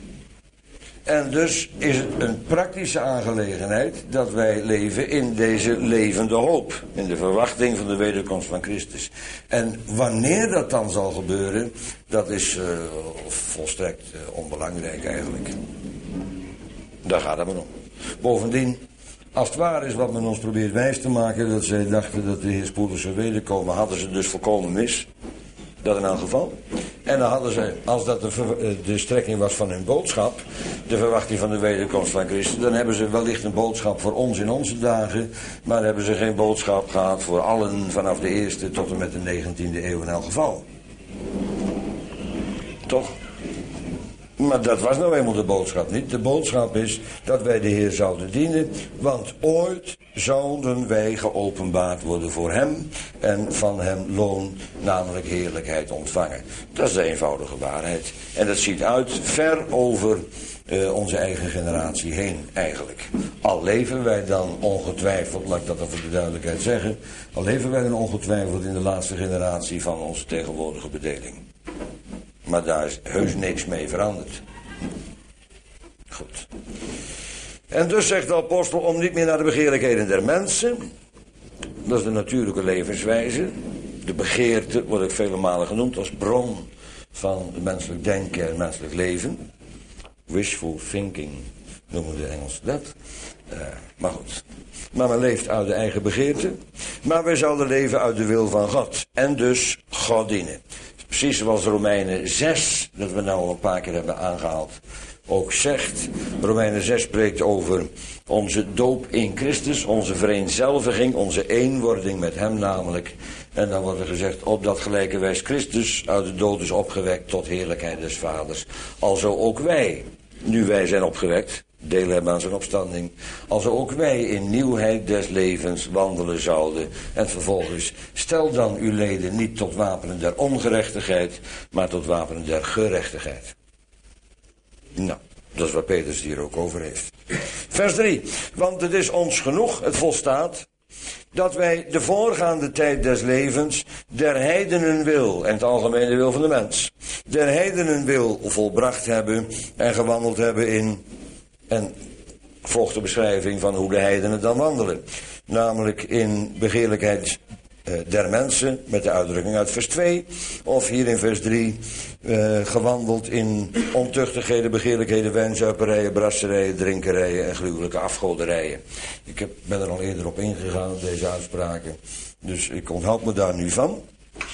En dus is het een praktische aangelegenheid dat wij leven in deze levende hoop, in de verwachting van de wederkomst van Christus. En wanneer dat dan zal gebeuren, dat is uh, volstrekt uh, onbelangrijk eigenlijk. Daar gaat het maar om. Bovendien, als het waar is wat men ons probeert wijs te maken, dat zij dachten dat de Heer spoedig zou wederkomen, hadden ze dus volkomen mis. Dat in elk geval. En dan hadden ze, als dat de, de strekking was van hun boodschap, de verwachting van de wederkomst van Christus, dan hebben ze wellicht een boodschap voor ons in onze dagen, maar hebben ze geen boodschap gehad voor allen vanaf de eerste tot en met de negentiende eeuw in elk geval. Toch? Maar dat was nou eenmaal de boodschap niet. De boodschap is dat wij de Heer zouden dienen, want ooit zouden wij geopenbaard worden voor hem en van hem loon, namelijk heerlijkheid, ontvangen. Dat is de eenvoudige waarheid. En dat ziet uit ver over uh, onze eigen generatie heen eigenlijk. Al leven wij dan ongetwijfeld, laat ik dat dan voor de duidelijkheid zeggen, al leven wij dan ongetwijfeld in de laatste generatie van onze tegenwoordige bedeling. Maar daar is heus niks mee veranderd. Goed. En dus zegt de apostel om niet meer naar de begeerlijkheden der mensen. Dat is de natuurlijke levenswijze. De begeerte wordt ook vele malen genoemd als bron van het menselijk denken en menselijk leven. Wishful thinking noemen de Engelsen dat. Uh, maar goed. Maar men leeft uit de eigen begeerte. Maar wij zouden leven uit de wil van God. En dus God dienen. Precies zoals Romeinen zes, dat we nou al een paar keer hebben aangehaald, ook zegt. Romeinen zes spreekt over onze doop in Christus, onze vereenzelviging, onze eenwording met hem namelijk. En dan wordt er gezegd, opdat gelijke wijs Christus uit de dood is opgewekt tot heerlijkheid des Vaders. Alzo ook wij, nu wij zijn opgewekt, deel hebben aan zijn opstanding, alzo ook wij in nieuwheid des levens wandelen zouden. En vervolgens, stel dan uw leden niet tot wapenen der ongerechtigheid, maar tot wapenen der gerechtigheid. Nou, dat is wat Petrus hier ook over heeft. Vers drie. Want het is ons genoeg, het volstaat, dat wij de voorgaande tijd des levens der heidenen wil, en het algemene wil van de mens, der heidenen wil volbracht hebben en gewandeld hebben in, en volgt de beschrijving van hoe de heidenen dan wandelen. Namelijk in begeerlijkheid uh, der mensen, met de uitdrukking uit vers twee. Of hier in vers drie, uh, gewandeld in ontuchtigheden, begeerlijkheden, wijnzuiperijen, brasserijen, drinkerijen en gruwelijke afgoderijen. Ik heb, ben er al eerder op ingegaan, op deze uitspraken. Dus ik onthoud me daar nu van.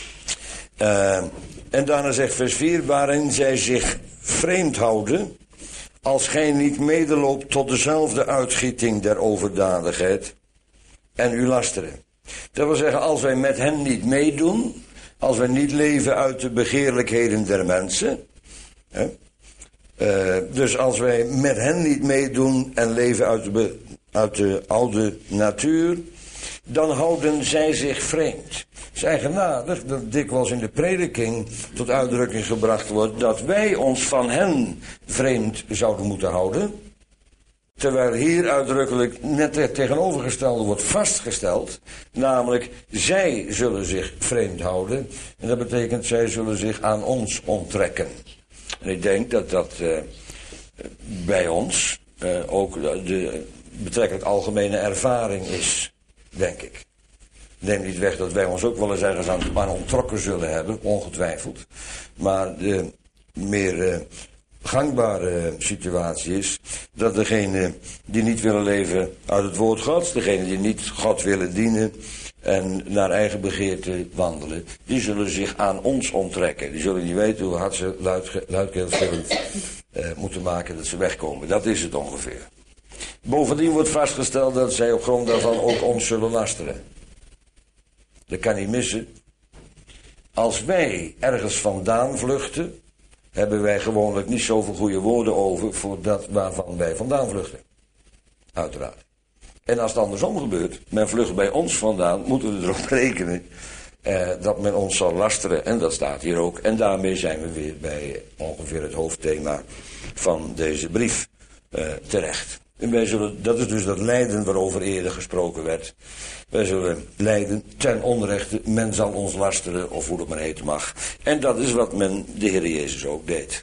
Uh, en daarna zegt vers vier, waarin zij zich vreemd houden, als gij niet medeloopt tot dezelfde uitgieting der overdadigheid en u lasteren. Dat wil zeggen, als wij met hen niet meedoen, als wij niet leven uit de begeerlijkheden der mensen, hè, uh, dus als wij met hen niet meedoen en leven uit de, be, uit de oude natuur, dan houden zij zich vreemd. Het is eigenaardig dat dikwijls in de prediking tot uitdrukking gebracht wordt dat wij ons van hen vreemd zouden moeten houden. Terwijl hier uitdrukkelijk net het tegenovergestelde wordt vastgesteld. Namelijk, zij zullen zich vreemd houden. En dat betekent, zij zullen zich aan ons onttrekken. En ik denk dat dat uh, bij ons uh, ook de betrekkelijk algemene ervaring is. Denk ik. Neem niet weg dat wij ons ook wel eens ergens aan, aan onttrokken zullen hebben, ongetwijfeld. Maar de meer uh, gangbare situatie is dat degenen die niet willen leven uit het woord Gods, degenen die niet God willen dienen en naar eigen begeerte wandelen, die zullen zich aan ons onttrekken. Die zullen niet weten hoe hard ze luid, luidkeelsgillend uh, moeten maken dat ze wegkomen. Dat is het ongeveer. Bovendien wordt vastgesteld dat zij op grond daarvan ook ons zullen lasteren. Dat kan niet missen. Als wij ergens vandaan vluchten, hebben wij gewoonlijk niet zoveel goede woorden over voor dat waarvan wij vandaan vluchten. Uiteraard. En als het andersom gebeurt, men vlucht bij ons vandaan, moeten we erop rekenen eh, dat men ons zal lasteren. En dat staat hier ook. En daarmee zijn we weer bij ongeveer het hoofdthema van deze brief eh, terecht. En wij zullen, dat is dus dat lijden waarover eerder gesproken werd. Wij zullen lijden ten onrechte, men zal ons lasteren, of hoe het maar heten mag. En dat is wat men de Heer Jezus ook deed.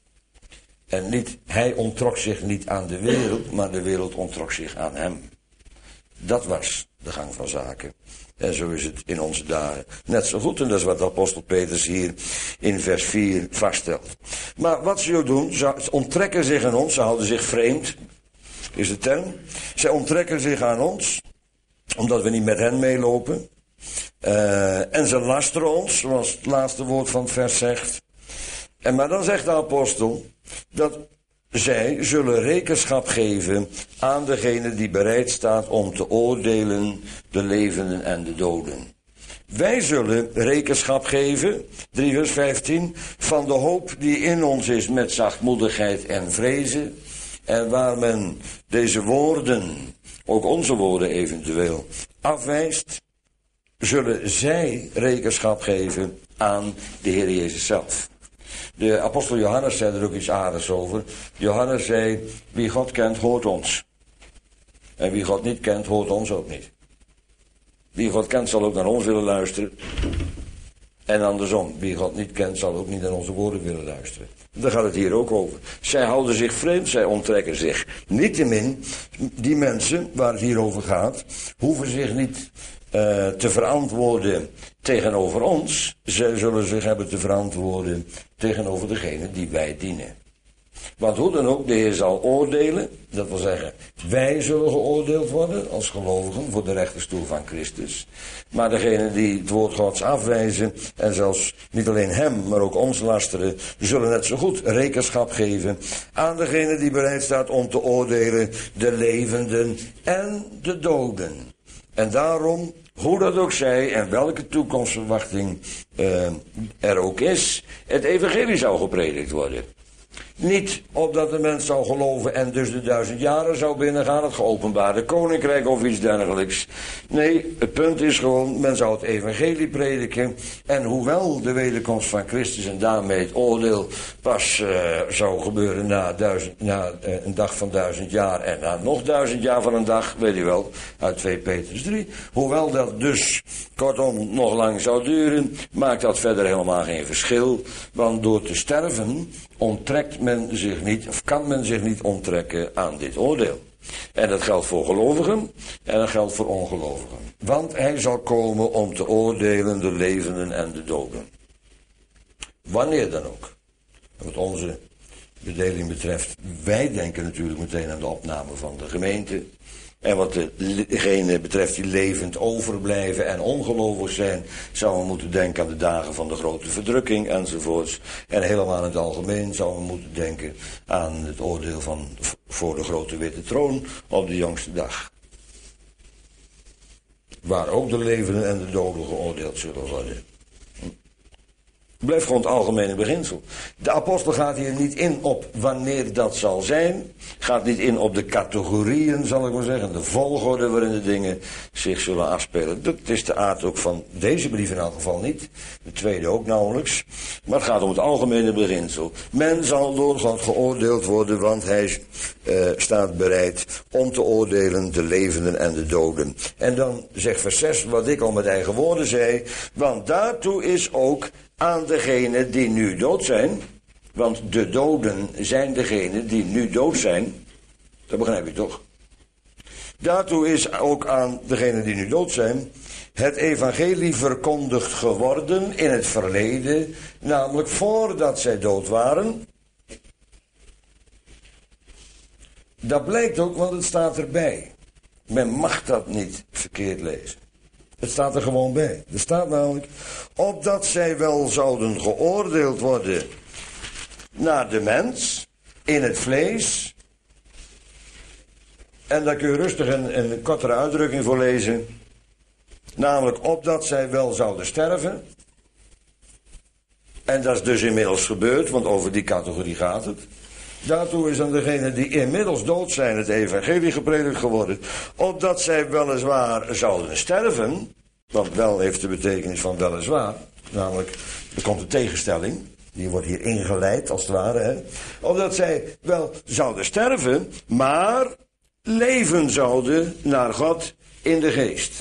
En niet, hij onttrok zich niet aan de wereld, maar de wereld onttrok zich aan hem. Dat was de gang van zaken. En zo is het in onze dagen net zo goed. En dat is wat de apostel Petrus hier in vers vier vaststelt. Maar wat ze ook doen, ze onttrekken zich aan ons, ze houden zich vreemd, is de term. Zij onttrekken zich aan ons, omdat we niet met hen meelopen. Uh, en ze lasteren ons, zoals het laatste woord van het vers zegt. En maar dan zegt de apostel dat zij zullen rekenschap geven aan degene die bereid staat om te oordelen de levenden en de doden. Wij zullen rekenschap geven, drie vers vijftien, van de hoop die in ons is met zachtmoedigheid en vrezen. En waar men deze woorden, ook onze woorden eventueel, afwijst, zullen zij rekenschap geven aan de Heer Jezus zelf. De apostel Johannes zei er ook iets aardigs over. Johannes zei, wie God kent, hoort ons. En wie God niet kent, hoort ons ook niet. Wie God kent, zal ook naar ons willen luisteren. En andersom, wie God niet kent, zal ook niet naar onze woorden willen luisteren. Daar gaat het hier ook over. Zij houden zich vreemd, zij onttrekken zich. Niettemin, die mensen waar het hier over gaat, hoeven zich niet uh, te verantwoorden tegenover ons. Zij zullen zich hebben te verantwoorden tegenover degene die wij dienen. Want hoe dan ook, de Heer zal oordelen, dat wil zeggen, wij zullen geoordeeld worden als gelovigen voor de rechterstoel van Christus. Maar degenen die het woord Gods afwijzen en zelfs niet alleen hem, maar ook ons lasteren, zullen net zo goed rekenschap geven aan degene die bereid staat om te oordelen, de levenden en de doden. En daarom, hoe dat ook zij en welke toekomstverwachting uh, er ook is, het evangelie zou gepredikt worden. Niet opdat de mens zou geloven en dus de duizend jaren zou binnengaan, het geopenbaarde koninkrijk of iets dergelijks. Nee, het punt is gewoon, men zou het evangelie prediken. En hoewel de wederkomst van Christus en daarmee het oordeel pas uh, zou gebeuren na, duizend, na uh, een dag van duizend jaar en na nog duizend jaar van een dag, weet u wel, uit twee Petrus drie. Hoewel dat dus kortom nog lang zou duren, maakt dat verder helemaal geen verschil. Want door te sterven onttrekt men zich niet, of kan men zich niet onttrekken aan dit oordeel. En dat geldt voor gelovigen en dat geldt voor ongelovigen. Want hij zal komen om te oordelen de levenden en de doden. Wanneer dan ook. Wat onze bedeling betreft, wij denken natuurlijk meteen aan de opname van de gemeente. En wat degene betreft die levend overblijven en ongelovig zijn, zouden we moeten denken aan de dagen van de grote verdrukking enzovoorts. En helemaal in het algemeen zouden we moeten denken aan het oordeel van voor de grote witte troon op de jongste dag. Waar ook de levenden en de doden geoordeeld zullen worden. Blijft gewoon het algemene beginsel. De apostel gaat hier niet in op wanneer dat zal zijn. Gaat niet in op de categorieën, zal ik maar zeggen. De volgorde waarin de dingen zich zullen afspelen. Dat is de aard ook van deze brief in elk geval niet. De tweede ook nauwelijks. Maar het gaat om het algemene beginsel. Men zal door God geoordeeld worden, want hij uh, staat bereid om te oordelen de levenden en de doden. En dan zegt vers zes, wat ik al met eigen woorden zei. Want daartoe is ook aan degenen die nu dood zijn, want de doden zijn degenen die nu dood zijn, dat begrijp je toch? Daartoe is ook aan degenen die nu dood zijn, het evangelie verkondigd geworden in het verleden, namelijk voordat zij dood waren. Dat blijkt ook, want het staat erbij. Men mag dat niet verkeerd lezen. Het staat er gewoon bij. Er staat namelijk, opdat zij wel zouden geoordeeld worden naar de mens, in het vlees. En daar kun je rustig een, een kortere uitdrukking voor lezen. Namelijk, opdat zij wel zouden sterven. En dat is dus inmiddels gebeurd, want over die categorie gaat het. Daartoe is aan degenen die inmiddels dood zijn het evangelie gepredikt geworden. Opdat zij weliswaar zouden sterven. Want wel heeft de betekenis van weliswaar. Namelijk, er komt een tegenstelling. Die wordt hier ingeleid als het ware. Hè? Opdat zij wel zouden sterven. Maar leven zouden naar God in de geest.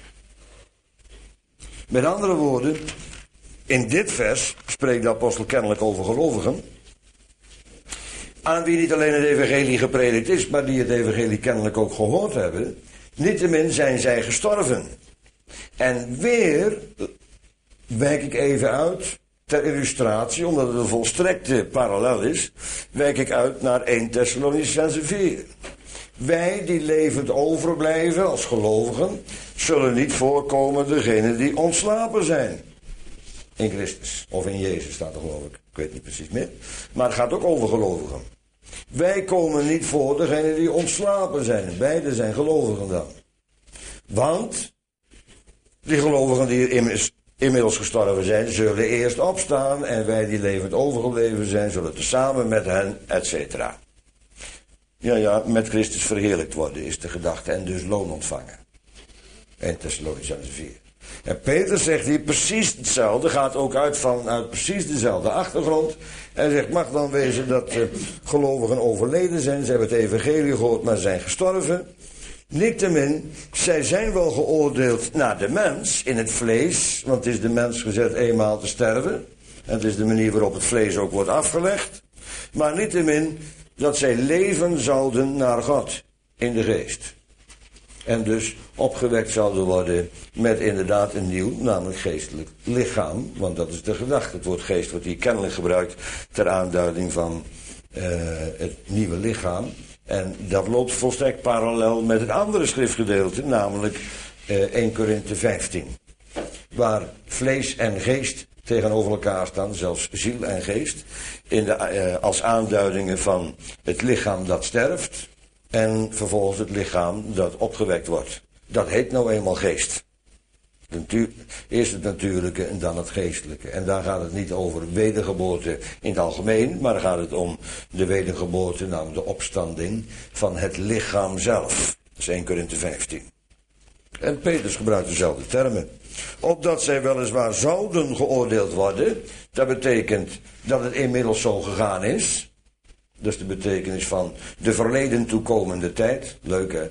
Met andere woorden. In dit vers spreekt de apostel kennelijk over gelovigen. Aan wie niet alleen het evangelie gepredikt is, maar die het evangelie kennelijk ook gehoord hebben. Niettemin zijn zij gestorven. En weer wijk ik even uit, ter illustratie, omdat het een volstrekte parallel is, wijk ik uit naar eerste Thessalonicenzen vier. Wij die levend overblijven als gelovigen, zullen niet voorkomen degenen die ontslapen zijn. In Christus, of in Jezus staat er geloof ik, ik weet niet precies meer. Maar het gaat ook over gelovigen. Wij komen niet voor degenen die ontslapen zijn. Beide zijn gelovigen dan. Want Die gelovigen die immers, inmiddels gestorven zijn, zullen eerst opstaan en wij die levend overgebleven zijn, zullen tezamen met hen, et cetera. Ja, ja, met Christus verheerlijkt worden is de gedachte en dus loon ontvangen. eerste Thessalonicenzen vier. En Peter zegt hier precies hetzelfde, gaat ook uit van uit precies dezelfde achtergrond. En zegt, mag dan wezen dat uh, gelovigen overleden zijn, ze hebben het evangelie gehoord, maar zijn gestorven. Niettemin, zij zijn wel geoordeeld naar de mens, in het vlees, want het is de mens gezet eenmaal te sterven. En het is de manier waarop het vlees ook wordt afgelegd. Maar niettemin, dat zij leven zouden naar God, in de geest. En dus opgewekt zouden worden met inderdaad een nieuw, namelijk geestelijk lichaam. Want dat is de gedachte. Het woord geest wordt hier kennelijk gebruikt ter aanduiding van uh, het nieuwe lichaam. En dat loopt volstrekt parallel met het andere schriftgedeelte, namelijk uh, eerste Korinthe vijftien. Waar vlees en geest tegenover elkaar staan, zelfs ziel en geest, in de, uh, als aanduidingen van het lichaam dat sterft. En vervolgens het lichaam dat opgewekt wordt. Dat heet nou eenmaal geest. Eerst het natuurlijke en dan het geestelijke. En daar gaat het niet over wedergeboorte in het algemeen, maar dan gaat het om de wedergeboorte, namelijk de opstanding van het lichaam zelf. Dat is eerste Korinthe vijftien. En Petrus gebruikt dezelfde termen. Opdat zij weliswaar zouden geoordeeld worden, dat betekent dat het inmiddels zo gegaan is. Dat is de betekenis van de verleden toekomende tijd. Leuk hè?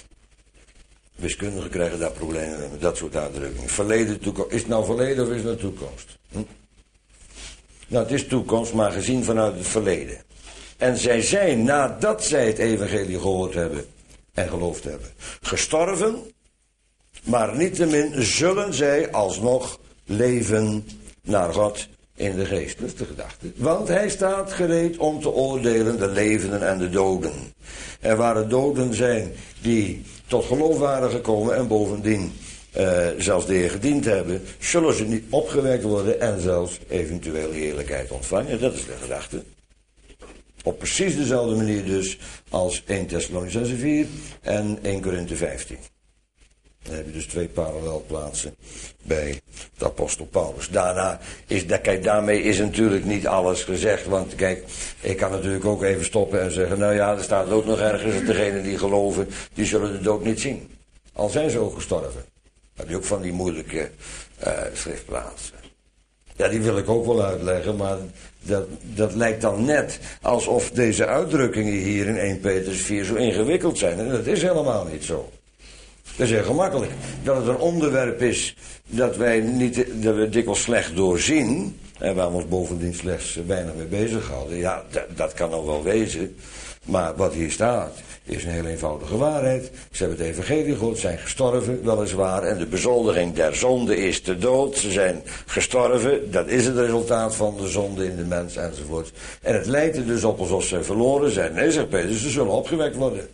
Wiskundigen krijgen daar problemen mee, met dat soort uitdrukkingen. Verleden, toekomst. Is het nou verleden of is het nou toekomst? Hm? Nou, het is toekomst, maar gezien vanuit het verleden. En zij zijn, nadat zij het evangelie gehoord hebben en geloofd hebben, gestorven, maar niettemin zullen zij alsnog leven naar God in de geest. Dat is de gedachte. Want hij staat gereed om te oordelen de levenden en de doden. En waar er doden zijn die tot geloof waren gekomen en bovendien uh, zelfs de Heer gediend hebben, zullen ze niet opgewekt worden en zelfs eventueel heerlijkheid ontvangen. Dat is de gedachte. Op precies dezelfde manier dus als eerste Thessalonicenzen vier en eerste Korinthe vijftien. Dan heb je dus twee parallelplaatsen bij de apostel Paulus. Daarna is, kijk, daarmee is natuurlijk niet alles gezegd. Want kijk, ik kan natuurlijk ook even stoppen en zeggen, nou ja, er staat ook nog ergens dat degenen die geloven, die zullen de dood niet zien. Al zijn ze ook gestorven. Dat heb je ook van die moeilijke uh, schriftplaatsen. Ja, die wil ik ook wel uitleggen, maar dat, dat lijkt dan net alsof deze uitdrukkingen hier in eerste Petrus vier zo ingewikkeld zijn. En dat is helemaal niet zo. Dat is heel gemakkelijk. Dat het een onderwerp is dat wij niet, dat we dikwijls slecht doorzien. En waar we ons bovendien slechts weinig mee bezig hadden. Ja, dat, dat kan nog wel wezen. Maar wat hier staat is een heel eenvoudige waarheid. Ze hebben het evangelie gehoord, zijn gestorven, weliswaar. En de bezoldiging der zonde is de dood. Ze zijn gestorven. Dat is het resultaat van de zonde in de mens enzovoort. En het lijkt er dus op alsof ze verloren zijn. Nee, zegt Petrus, ze zullen opgewekt worden.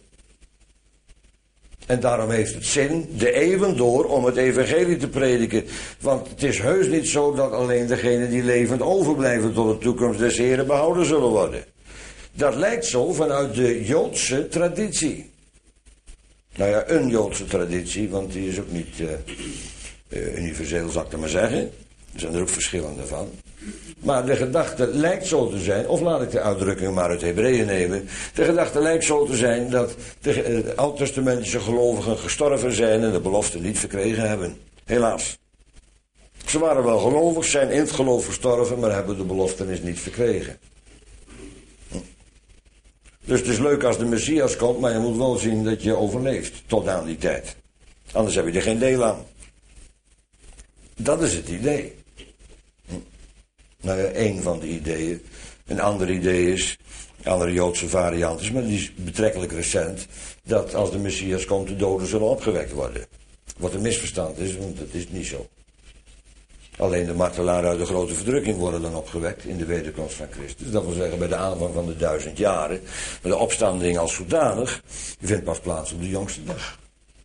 En daarom heeft het zin, de eeuwen door, om het evangelie te prediken. Want het is heus niet zo dat alleen degenen die levend overblijven tot de toekomst des Heren behouden zullen worden. Dat lijkt zo vanuit de Joodse traditie. Nou ja, een Joodse traditie, want die is ook niet uh, uh, universeel, zal ik het maar zeggen. Er zijn er ook verschillende van. Maar de gedachte lijkt zo te zijn, of laat ik de uitdrukking maar uit Hebreeën nemen. De gedachte lijkt zo te zijn dat de uh, oud-testamentische gelovigen gestorven zijn en de belofte niet verkregen hebben. Helaas. Ze waren wel gelovig, zijn in het geloof gestorven, maar hebben de beloftenis niet verkregen. Hm. Dus het is leuk als de Messias komt, maar je moet wel zien dat je overleeft tot aan die tijd. Anders heb je er geen deel aan. Dat is het idee. Hm. Nou ja, één van de ideeën. Een ander idee is, een andere Joodse variant is, maar die is betrekkelijk recent, dat als de Messias komt, de doden zullen opgewekt worden. Wat een misverstand is, want dat is niet zo. Alleen de martelaren uit de grote verdrukking worden dan opgewekt in de wederkomst van Christus. Dat wil zeggen bij de aanvang van de duizend jaren. Maar de opstanding als zodanig, die vindt pas plaats op de jongste dag.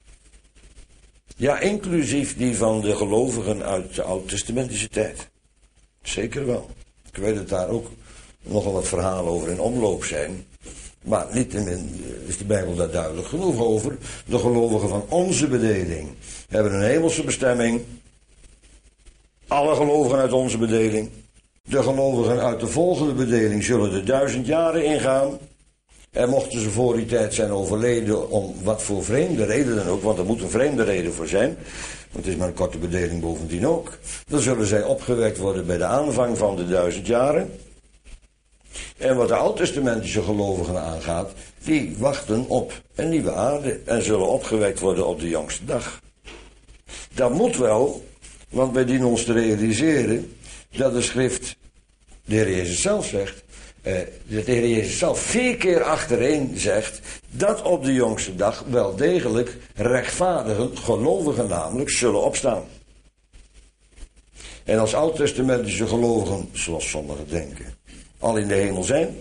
Ja, inclusief die van de gelovigen uit de oud-testamentische tijd. Zeker wel. Ik weet dat daar ook nogal wat verhalen over in omloop zijn. Maar niettemin is de Bijbel daar duidelijk genoeg over. De gelovigen van onze bedeling hebben een hemelse bestemming. Alle gelovigen uit onze bedeling. De gelovigen uit de volgende bedeling zullen de duizend jaren ingaan. En mochten ze voor die tijd zijn overleden om wat voor vreemde reden dan ook, want er moet een vreemde reden voor zijn, want het is maar een korte bedeling bovendien ook, dan zullen zij opgewekt worden bij de aanvang van de duizend jaren. En wat de oud-testamentische gelovigen aangaat, die wachten op een nieuwe aarde en zullen opgewekt worden op de jongste dag. Dat moet wel, want wij dienen ons te realiseren dat de schrift, de Heer Jezus zelf zegt, eh, dat de Heer Jezus zelf vier keer achtereen zegt dat op de jongste dag wel degelijk rechtvaardigen, gelovigen namelijk, zullen opstaan. En als oud-testamentische gelovigen, zoals sommigen denken, al in de hemel zijn,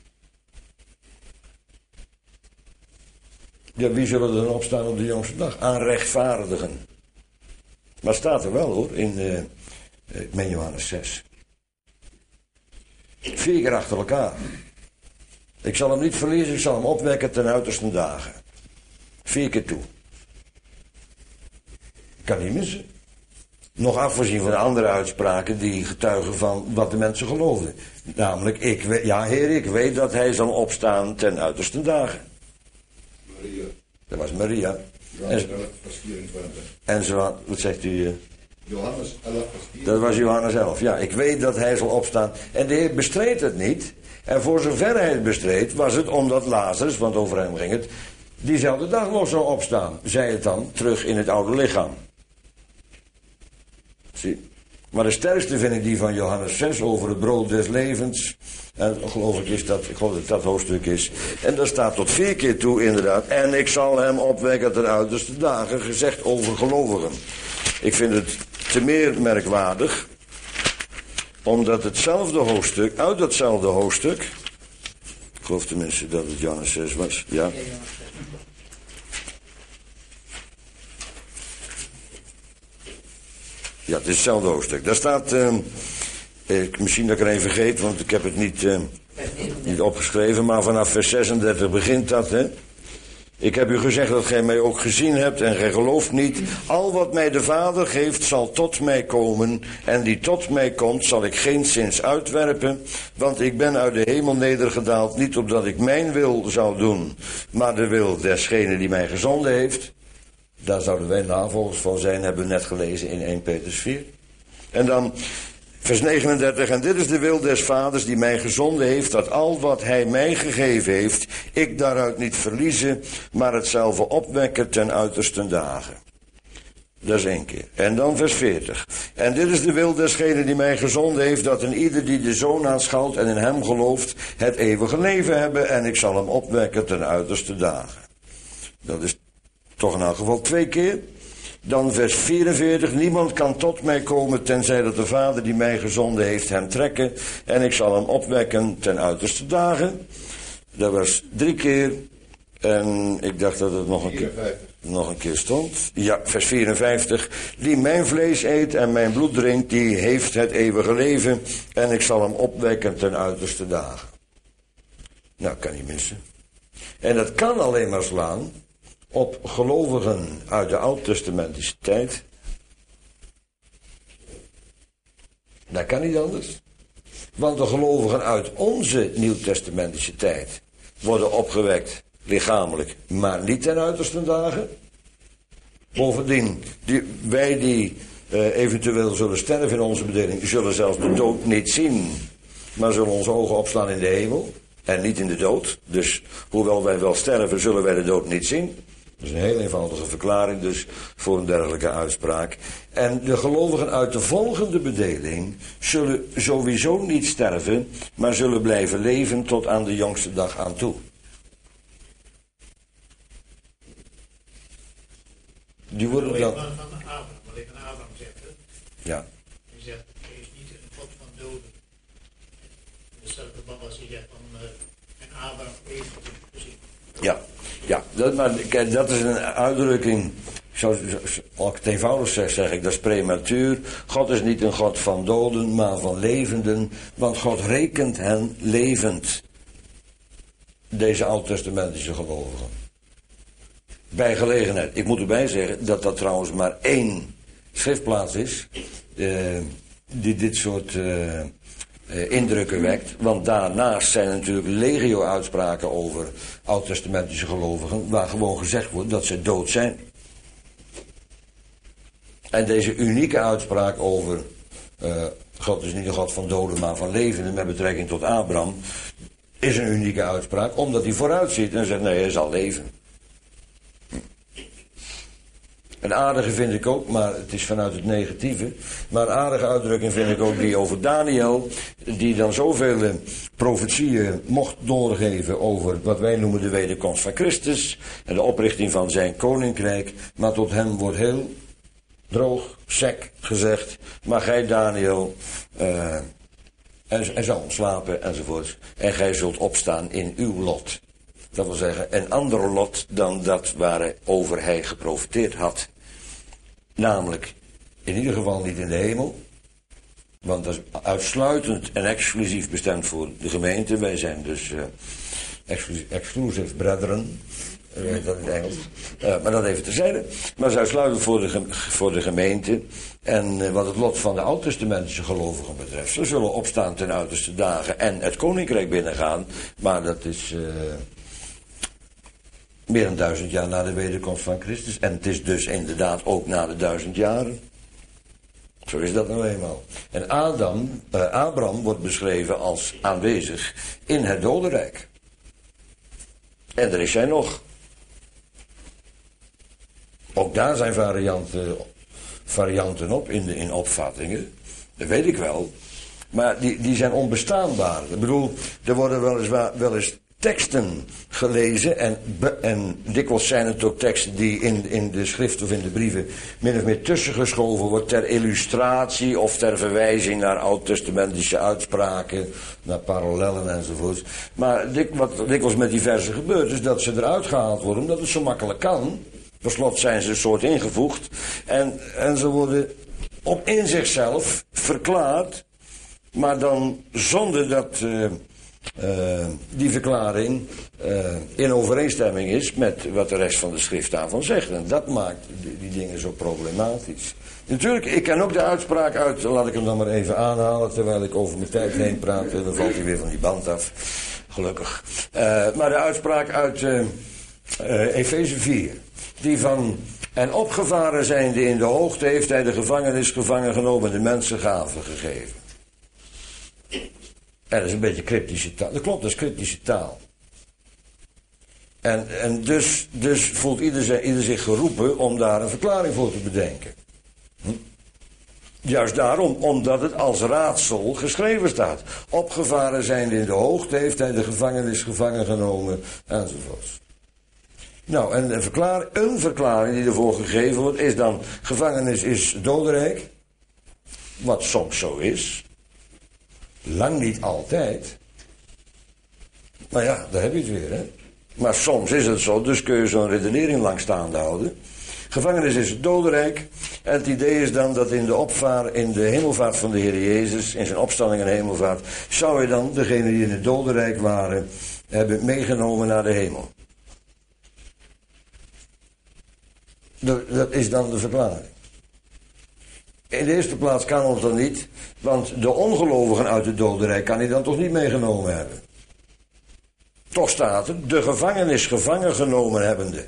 ja, wie zullen er dan opstaan op de jongste dag? Aan rechtvaardigen. Maar staat er wel hoor, in uh, ik meen Johannes zes. Vier keer achter elkaar. Ik zal hem niet verliezen, ik zal hem opwekken ten uiterste dagen. Vier keer toe. Kan niet missen. Nog afgezien van de andere uitspraken die getuigen van wat de mensen geloofden. Namelijk, ik weet, ja Heer, ik weet dat hij zal opstaan ten uiterste dagen. Maria. Dat was Maria. Johannes elf, vers vierentwintig. En zo, wat zegt u? Uh, Johannes elf, vers vierentwintig. Dat was Johannes elf. Ja, ik weet dat hij zal opstaan. En de Heer bestreed het niet. En voor zover hij het bestreed, was het omdat Lazarus, want over hem ging het, diezelfde dag nog zou opstaan. Zij het dan terug in het oude lichaam. Zie. Maar de sterkste vind ik die van Johannes zes over het brood des levens. En geloof ik, is dat, ik geloof dat dat hoofdstuk is. En daar staat tot vier keer toe inderdaad. En ik zal hem opwekken ten uiterste dagen, gezegd over gelovigen. Ik vind het te meer merkwaardig, omdat hetzelfde hoofdstuk, uit datzelfde hoofdstuk, ik geloof tenminste dat het Johannes zes was, ja. Ja, het is hetzelfde hoofdstuk. Daar staat, uh, ik, misschien dat ik er een vergeet, want ik heb het niet, uh, niet opgeschreven, maar vanaf vers zesendertig begint dat, hè. Ik heb u gezegd dat gij mij ook gezien hebt en gij gelooft niet. Al wat mij de Vader geeft zal tot mij komen en die tot mij komt zal ik geenszins uitwerpen. Want ik ben uit de hemel nedergedaald niet opdat ik mijn wil zou doen, maar de wil desgene die mij gezonden heeft. Daar zouden wij navolgers van zijn, hebben we net gelezen in eerste Petrus vier. En dan vers negenendertig, en dit is de wil des Vaders die mij gezonden heeft, dat al wat hij mij gegeven heeft, ik daaruit niet verliezen, maar hetzelfde opwekken ten uiterste dagen. Dat is één keer. En dan vers veertig. En dit is de wil desgene die mij gezonden heeft, dat een ieder die de Zoon aanschouwt en in hem gelooft, het eeuwige leven hebben, en ik zal hem opwekken ten uiterste dagen. Dat is toch in elk geval twee keer. Dan vers vierenveertig. Niemand kan tot mij komen tenzij dat de Vader die mij gezonden heeft hem trekken. En ik zal hem opwekken ten uiterste dagen. Dat was drie keer. En ik dacht dat het nog een keer, nog een keer stond. Ja, vers vierenvijftig. Die mijn vlees eet en mijn bloed drinkt, die heeft het eeuwige leven. En ik zal hem opwekken ten uiterste dagen. Nou, kan niet missen. En dat kan alleen maar slaan op gelovigen uit de oud-testamentische tijd. Dat kan niet anders. Want de gelovigen uit onze nieuwtestamentische tijd worden opgewekt, lichamelijk, maar niet ten uiterste dagen. Bovendien, die, wij die uh, eventueel zullen sterven in onze bedeling, zullen zelfs de dood niet zien, maar zullen onze ogen opslaan in de hemel en niet in de dood. Dus hoewel wij wel sterven, zullen wij de dood niet zien. Dat is een heel eenvoudige verklaring dus voor een dergelijke uitspraak. En de gelovigen uit de volgende bedeling zullen sowieso niet sterven, maar zullen blijven leven tot aan de jongste dag aan toe. Die worden dan... Van Abraham, wat ik aan Abraham zegt. Ja. Hij zegt, hij is niet een God van doden. Dus dat de Baba zegt van, uh, en Abraham heeft het gezien. Ja, ja dat, maar kijk, dat is een uitdrukking, zoals ik het eenvoudig zeg, zeg ik, dat is prematuur. God is niet een God van doden, maar van levenden, want God rekent hen levend. deze oud-testamentische gelovigen. Bij gelegenheid. Ik moet erbij zeggen dat dat trouwens maar één schriftplaats is uh, die dit soort uh, uh, indrukken wekt. Want daarnaast zijn er natuurlijk legio uitspraken over oud-testamentische gelovigen waar gewoon gezegd wordt dat ze dood zijn. En deze unieke uitspraak over uh, God is niet een God van doden maar van levenden met betrekking tot Abraham is een unieke uitspraak omdat hij vooruitziet en zegt nee, hij zal leven. Een aardige vind ik ook, maar het is vanuit het negatieve. Maar een aardige uitdrukking vind ik ook die over Daniel, die dan zoveel profetieën mocht doorgeven over wat wij noemen de wederkomst van Christus en de oprichting van zijn koninkrijk. Maar tot hem wordt heel droog, sec gezegd, maar gij Daniel, uh, hij zal ontslapen enzovoort. En gij zult opstaan in uw lot. Dat wil zeggen, een ander lot dan dat waarover hij geprofeteerd had. Namelijk, in ieder geval niet in de hemel. Want dat is uitsluitend en exclusief bestemd voor de gemeente. Wij zijn dus uh, exclusief, exclusive brethren. Uh, dat in het Engels. Uh, maar dat even terzijde. Maar dat is uitsluitend voor de, voor de gemeente. En uh, wat het lot van de oud-testamentische gelovigen betreft. Ze zullen opstaan ten uiterste dagen en het koninkrijk binnengaan. Maar dat is Uh, meer dan duizend jaar na de wederkomst van Christus. En het is dus inderdaad ook na de duizend jaren. Zo is dat nou eenmaal. En Adam, uh, Abraham wordt beschreven als aanwezig in het dodenrijk. En er is hij nog. Ook daar zijn varianten, varianten op in, de, in opvattingen. Dat weet ik wel. Maar die, die zijn onbestaanbaar. Ik bedoel, er worden wel eens, wel eens teksten gelezen en, be, en dikwijls zijn het ook teksten die in, in de schrift of in de brieven min of meer tussengeschoven wordt ter illustratie of ter verwijzing naar oud-testamentische uitspraken, naar parallellen enzovoort. Maar dik, wat dikwijls met die versen gebeurt is dat ze eruit gehaald worden omdat het zo makkelijk kan. Per slot zijn ze een soort ingevoegd en, en ze worden op in zichzelf verklaard, maar dan zonder dat Uh, Uh, die verklaring uh, in overeenstemming is met wat de rest van de schrift daarvan zegt. En dat maakt die, die dingen zo problematisch. Natuurlijk, ik ken ook de uitspraak uit, laat ik hem dan maar even aanhalen terwijl ik over mijn tijd heen praat. Dan valt hij weer van die band af, gelukkig. Uh, maar de uitspraak uit uh, uh, Efeze vier, die van en opgevaren zijnde in de hoogte heeft hij de gevangenis gevangen genomen en de mensen gaven gegeven. En dat is een beetje cryptische taal. Dat klopt, dat is cryptische taal. En, en dus, dus voelt ieder, ieder zich geroepen om daar een verklaring voor te bedenken. Hm? Juist daarom, omdat het als raadsel geschreven staat. Opgevaren zijnde in de hoogte heeft hij de gevangenis gevangen genomen, enzovoort. Nou, en een, verklaring, een verklaring die ervoor gegeven wordt is dan, gevangenis is dodenrijk. Wat soms zo is. Lang niet altijd. Maar ja, daar heb je het weer, hè. Maar soms is het zo, dus kun je zo'n redenering lang staande houden. Gevangenis is het dodenrijk. En het idee is dan dat in de opvaart, in de hemelvaart van de Heer Jezus, in zijn opstanding en hemelvaart, zou je dan degenen die in het dodenrijk waren, hebben meegenomen naar de hemel. Dat is dan de verklaring. In de eerste plaats kan ons dat niet, want de ongelovigen uit het dodenrijk kan hij dan toch niet meegenomen hebben. Toch staat er, de gevangenis gevangen genomen hebbende.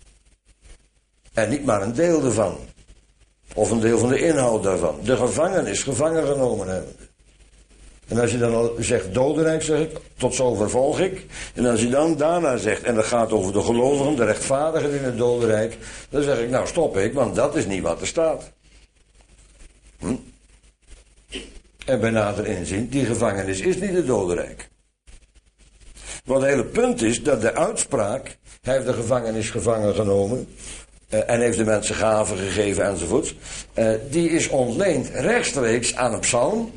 En niet maar een deel ervan. Of een deel van de inhoud daarvan. De gevangenis gevangen genomen hebbende. En als je dan al zegt dodenrijk, zeg ik, tot zover volg ik. En als je dan daarna zegt, en dat gaat over de gelovigen, de rechtvaardigen in het dodenrijk, dan zeg ik, nou stop ik, want dat is niet wat er staat. Hm? En bij nader inzien, die gevangenis is niet het dodenrijk. Want het hele punt is dat de uitspraak, hij heeft de gevangenis gevangen genomen, uh, en heeft de mensen gaven gegeven enzovoort, uh, die is ontleend rechtstreeks aan een psalm.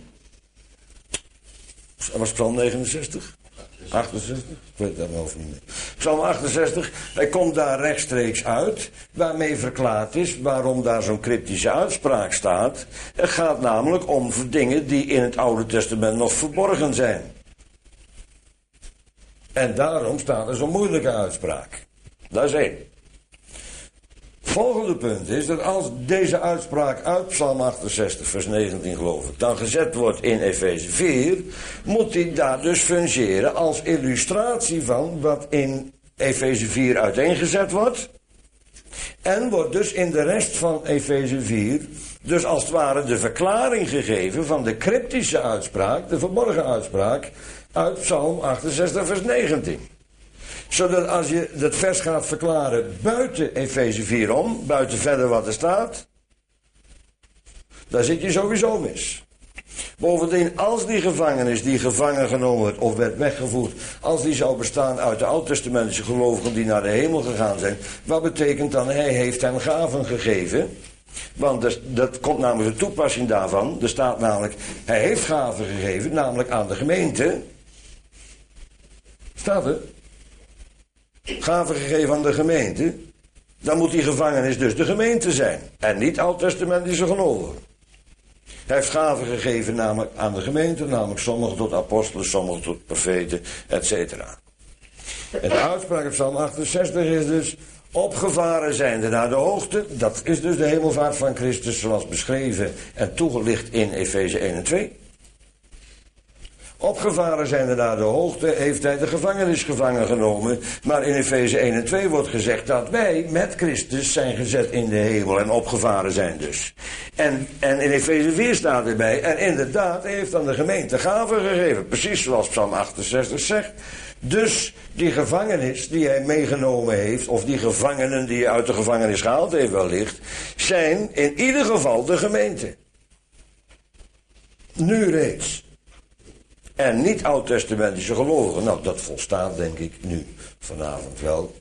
Was psalm negenenzestig? achtenzestig? Ik weet het daar wel niet meer. Psalm achtenzestig, hij komt daar rechtstreeks uit, waarmee verklaard is waarom daar zo'n cryptische uitspraak staat. Het gaat namelijk om dingen die in het Oude Testament nog verborgen zijn. En daarom staat er zo'n moeilijke uitspraak. Dat is één. Volgende punt is dat als deze uitspraak uit Psalm achtenzestig vers negentien geloof ik dan gezet wordt in Efeze vier, moet die daar dus fungeren als illustratie van wat in Efeze vier uiteengezet wordt. En wordt dus in de rest van Efeze vier dus als het ware de verklaring gegeven van de cryptische uitspraak, de verborgen uitspraak uit Psalm achtenzestig vers negentien. Zodat als je dat vers gaat verklaren buiten Efeze vier om, buiten verder wat er staat, dan zit je sowieso mis. Bovendien, als die gevangenis die gevangen genomen werd of werd weggevoerd, als die zou bestaan uit de oud-testamentische gelovigen die naar de hemel gegaan zijn, wat betekent dan, hij heeft hen gaven gegeven? Want dat, dat komt namelijk de toepassing daarvan. Er staat namelijk, hij heeft gaven gegeven, namelijk aan de gemeente. Staat er? Gaven gegeven aan de gemeente. Dan moet die gevangenis dus de gemeente zijn. En niet oud-testamentische gelovigen. Hij heeft gaven gegeven namelijk aan de gemeente, namelijk sommigen tot apostelen, sommigen tot profeten, et cetera. En de uitspraak op Psalm achtenzestig is dus, opgevaren zijnde naar de hoogte, dat is dus de hemelvaart van Christus zoals beschreven en toegelicht in Efeze één en twee. Opgevaren zijnde naar de hoogte heeft hij de gevangenis gevangen genomen, maar in Efeze één en twee wordt gezegd dat wij met Christus zijn gezet in de hemel en opgevaren zijn dus. En, en in Efeze vier staat erbij, en inderdaad hij heeft aan de gemeente gaven gegeven, precies zoals Psalm achtenzestig zegt. Dus die gevangenis die hij meegenomen heeft, of die gevangenen die hij uit de gevangenis gehaald heeft wellicht, zijn in ieder geval de gemeente. Nu reeds. En niet oud-testamentische gelovigen. Nou, dat volstaat denk ik nu vanavond wel.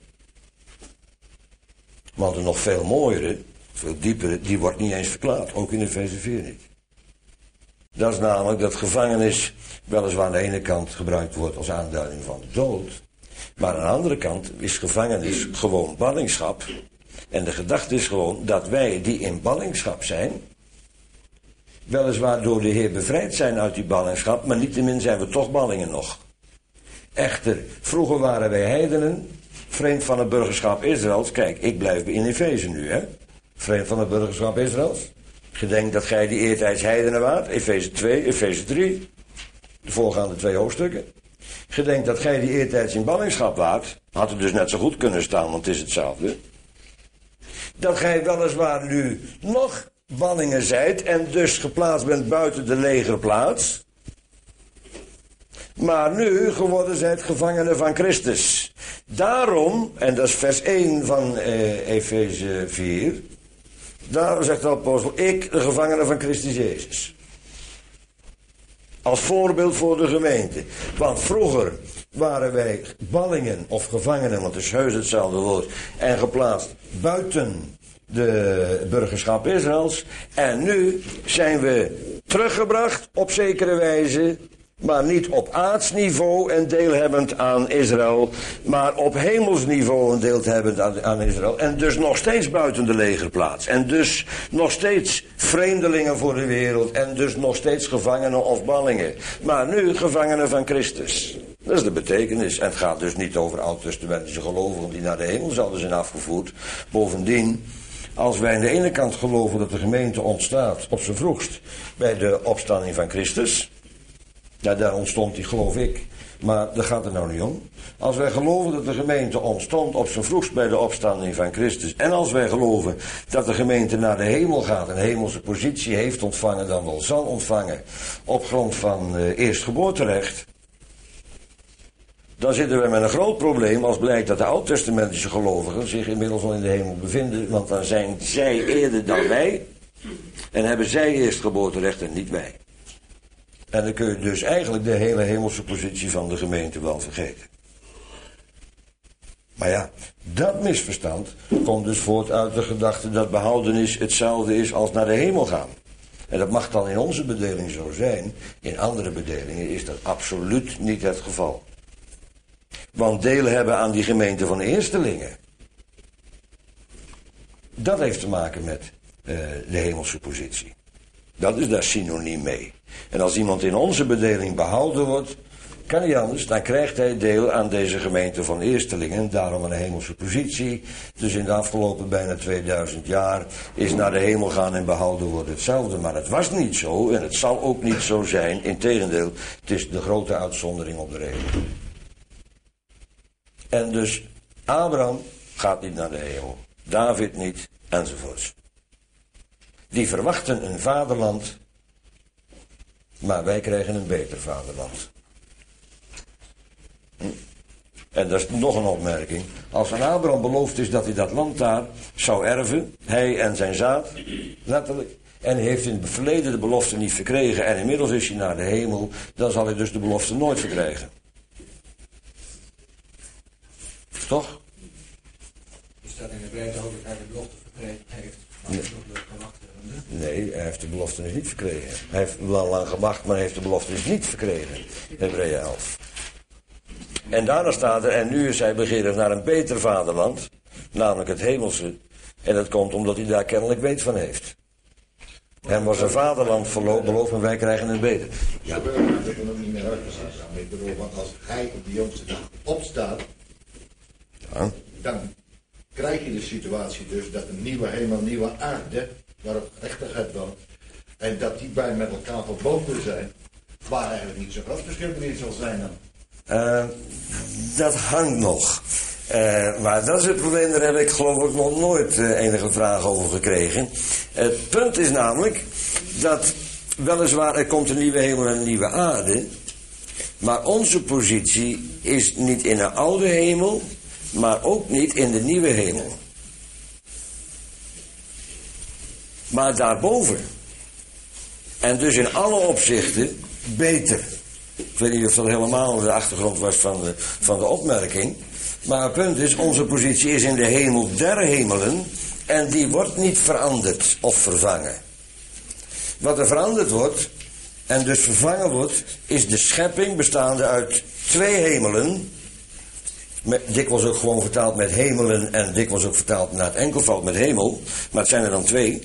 Want een nog veel mooiere, veel diepere, die wordt niet eens verklaard. Ook in Efeze vier niet. Dat is namelijk dat gevangenis weliswaar aan de ene kant gebruikt wordt als aanduiding van de dood. Maar aan de andere kant is gevangenis gewoon ballingschap. En de gedachte is gewoon dat wij die in ballingschap zijn, weliswaar door de Heer bevrijd zijn uit die ballingschap, maar niettemin zijn we toch ballingen nog. Echter, vroeger waren wij heidenen, vreemd van het burgerschap Israëls. Kijk, ik blijf in Efeze nu, hè. Vreemd van het burgerschap Israëls. Gedenk dat gij die eertijds heidenen waart. Efeze twee, Efeze drie. De voorgaande twee hoofdstukken. Gedenk dat gij die eertijds in ballingschap waart. Had er dus net zo goed kunnen staan, want het is hetzelfde. Dat gij weliswaar nu nog ballingen zijt en dus geplaatst bent buiten de legerplaats. Maar nu geworden zijt gevangenen van Christus. Daarom, en dat is vers één van eh, Efeze vier. Daarom zegt de apostel, ik de gevangene van Christus Jezus. Als voorbeeld voor de gemeente. Want vroeger waren wij ballingen of gevangenen, want het is heus hetzelfde woord, en geplaatst buiten de burgerschap Israëls. En nu zijn we teruggebracht op zekere wijze, maar niet op aardsniveau en deelhebbend aan Israël, maar op hemelsniveau en deelhebbend aan, aan Israël. En dus nog steeds buiten de legerplaats. En dus nog steeds vreemdelingen voor de wereld. En dus nog steeds gevangenen of ballingen. Maar nu gevangenen van Christus. Dat is de betekenis. En het gaat dus niet over oud-testamentische gelovigen die naar de hemel zouden zijn afgevoerd. Bovendien, als wij aan de ene kant geloven dat de gemeente ontstaat op zijn vroegst bij de opstanding van Christus. Ja, daar ontstond die, geloof ik. Maar daar gaat het nou niet om. Als wij geloven dat de gemeente ontstond op zijn vroegst bij de opstanding van Christus. En als wij geloven dat de gemeente naar de hemel gaat. Een hemelse positie heeft ontvangen, dan wel zal ontvangen. Op grond van uh, eerstgeboorterecht. Dan zitten we met een groot probleem als blijkt dat de oud-testamentische gelovigen zich inmiddels al in de hemel bevinden. Want dan zijn zij eerder dan wij. En hebben zij eerstgeboorterecht en niet wij. En dan kun je dus eigenlijk de hele hemelse positie van de gemeente wel vergeten. Maar ja, dat misverstand komt dus voort uit de gedachte dat behoudenis hetzelfde is als naar de hemel gaan. En dat mag dan in onze bedeling zo zijn. In andere bedelingen is dat absoluut niet het geval. Want deel hebben aan die gemeente van eerstelingen. Dat heeft te maken met uh, de hemelse positie. Dat is daar synoniem mee. En als iemand in onze bedeling behouden wordt, Kan niet anders, dan krijgt hij deel aan deze gemeente van eerstelingen, daarom een hemelse positie. Dus in de afgelopen bijna tweeduizend jaar is naar de hemel gaan en behouden worden hetzelfde. Maar het was niet zo en het zal ook niet zo zijn. Integendeel, het is de grote uitzondering op de regel. En dus Abraham gaat niet naar de hemel, David niet, enzovoorts. Die verwachten een vaderland, maar wij krijgen een beter vaderland. En dat is nog een opmerking. Als aan Abraham beloofd is dat hij dat land daar zou erven, hij en zijn zaad, letterlijk, en hij heeft in het verleden de belofte niet verkregen en inmiddels is hij naar de hemel, dan zal hij dus de belofte nooit verkrijgen. Toch? Is dat in de Bijbel ook dat hij de belofte verkregen heeft? Nee. Nee, hij heeft de belofte dus niet verkregen. Hij heeft wel lang gewacht, maar hij heeft de belofte dus niet verkregen. Hebreeën elf. En daarna staat er, en nu is hij begeerig naar een beter vaderland, namelijk het hemelse. En dat komt omdat hij daar kennelijk weet van heeft. Hem was een vaderland beloofd, maar wij krijgen een beter. Ja, dat wil ik nog niet meer uitgezet. Ik bedoel, want als hij op de jongste dag opstaat, Ja. dan krijg je de situatie dus dat een nieuwe hemel, een nieuwe aarde, waarop gerechtigheid woont, en dat die bij met elkaar verbonden zijn, waar eigenlijk niet zo'n groot verschil meer zal zijn dan. Uh, dat hangt nog. Uh, maar dat is het probleem, daar heb ik geloof ik nog nooit uh, enige vraag over gekregen. Het punt is namelijk dat weliswaar er komt een nieuwe hemel en een nieuwe aarde, maar onze positie is niet in de oude hemel, maar ook niet in de nieuwe hemel. Maar daarboven. En dus in alle opzichten beter. Ik weet niet of dat helemaal de achtergrond was van de, van de opmerking. Maar het punt is, onze positie is in de hemel der hemelen. En die wordt niet veranderd of vervangen. Wat er veranderd wordt, en dus vervangen wordt, is de schepping bestaande uit twee hemelen. Met, dikwijls ook gewoon vertaald met hemelen en dikwijls ook vertaald naar het enkelvoud met hemel. Maar het zijn er dan twee.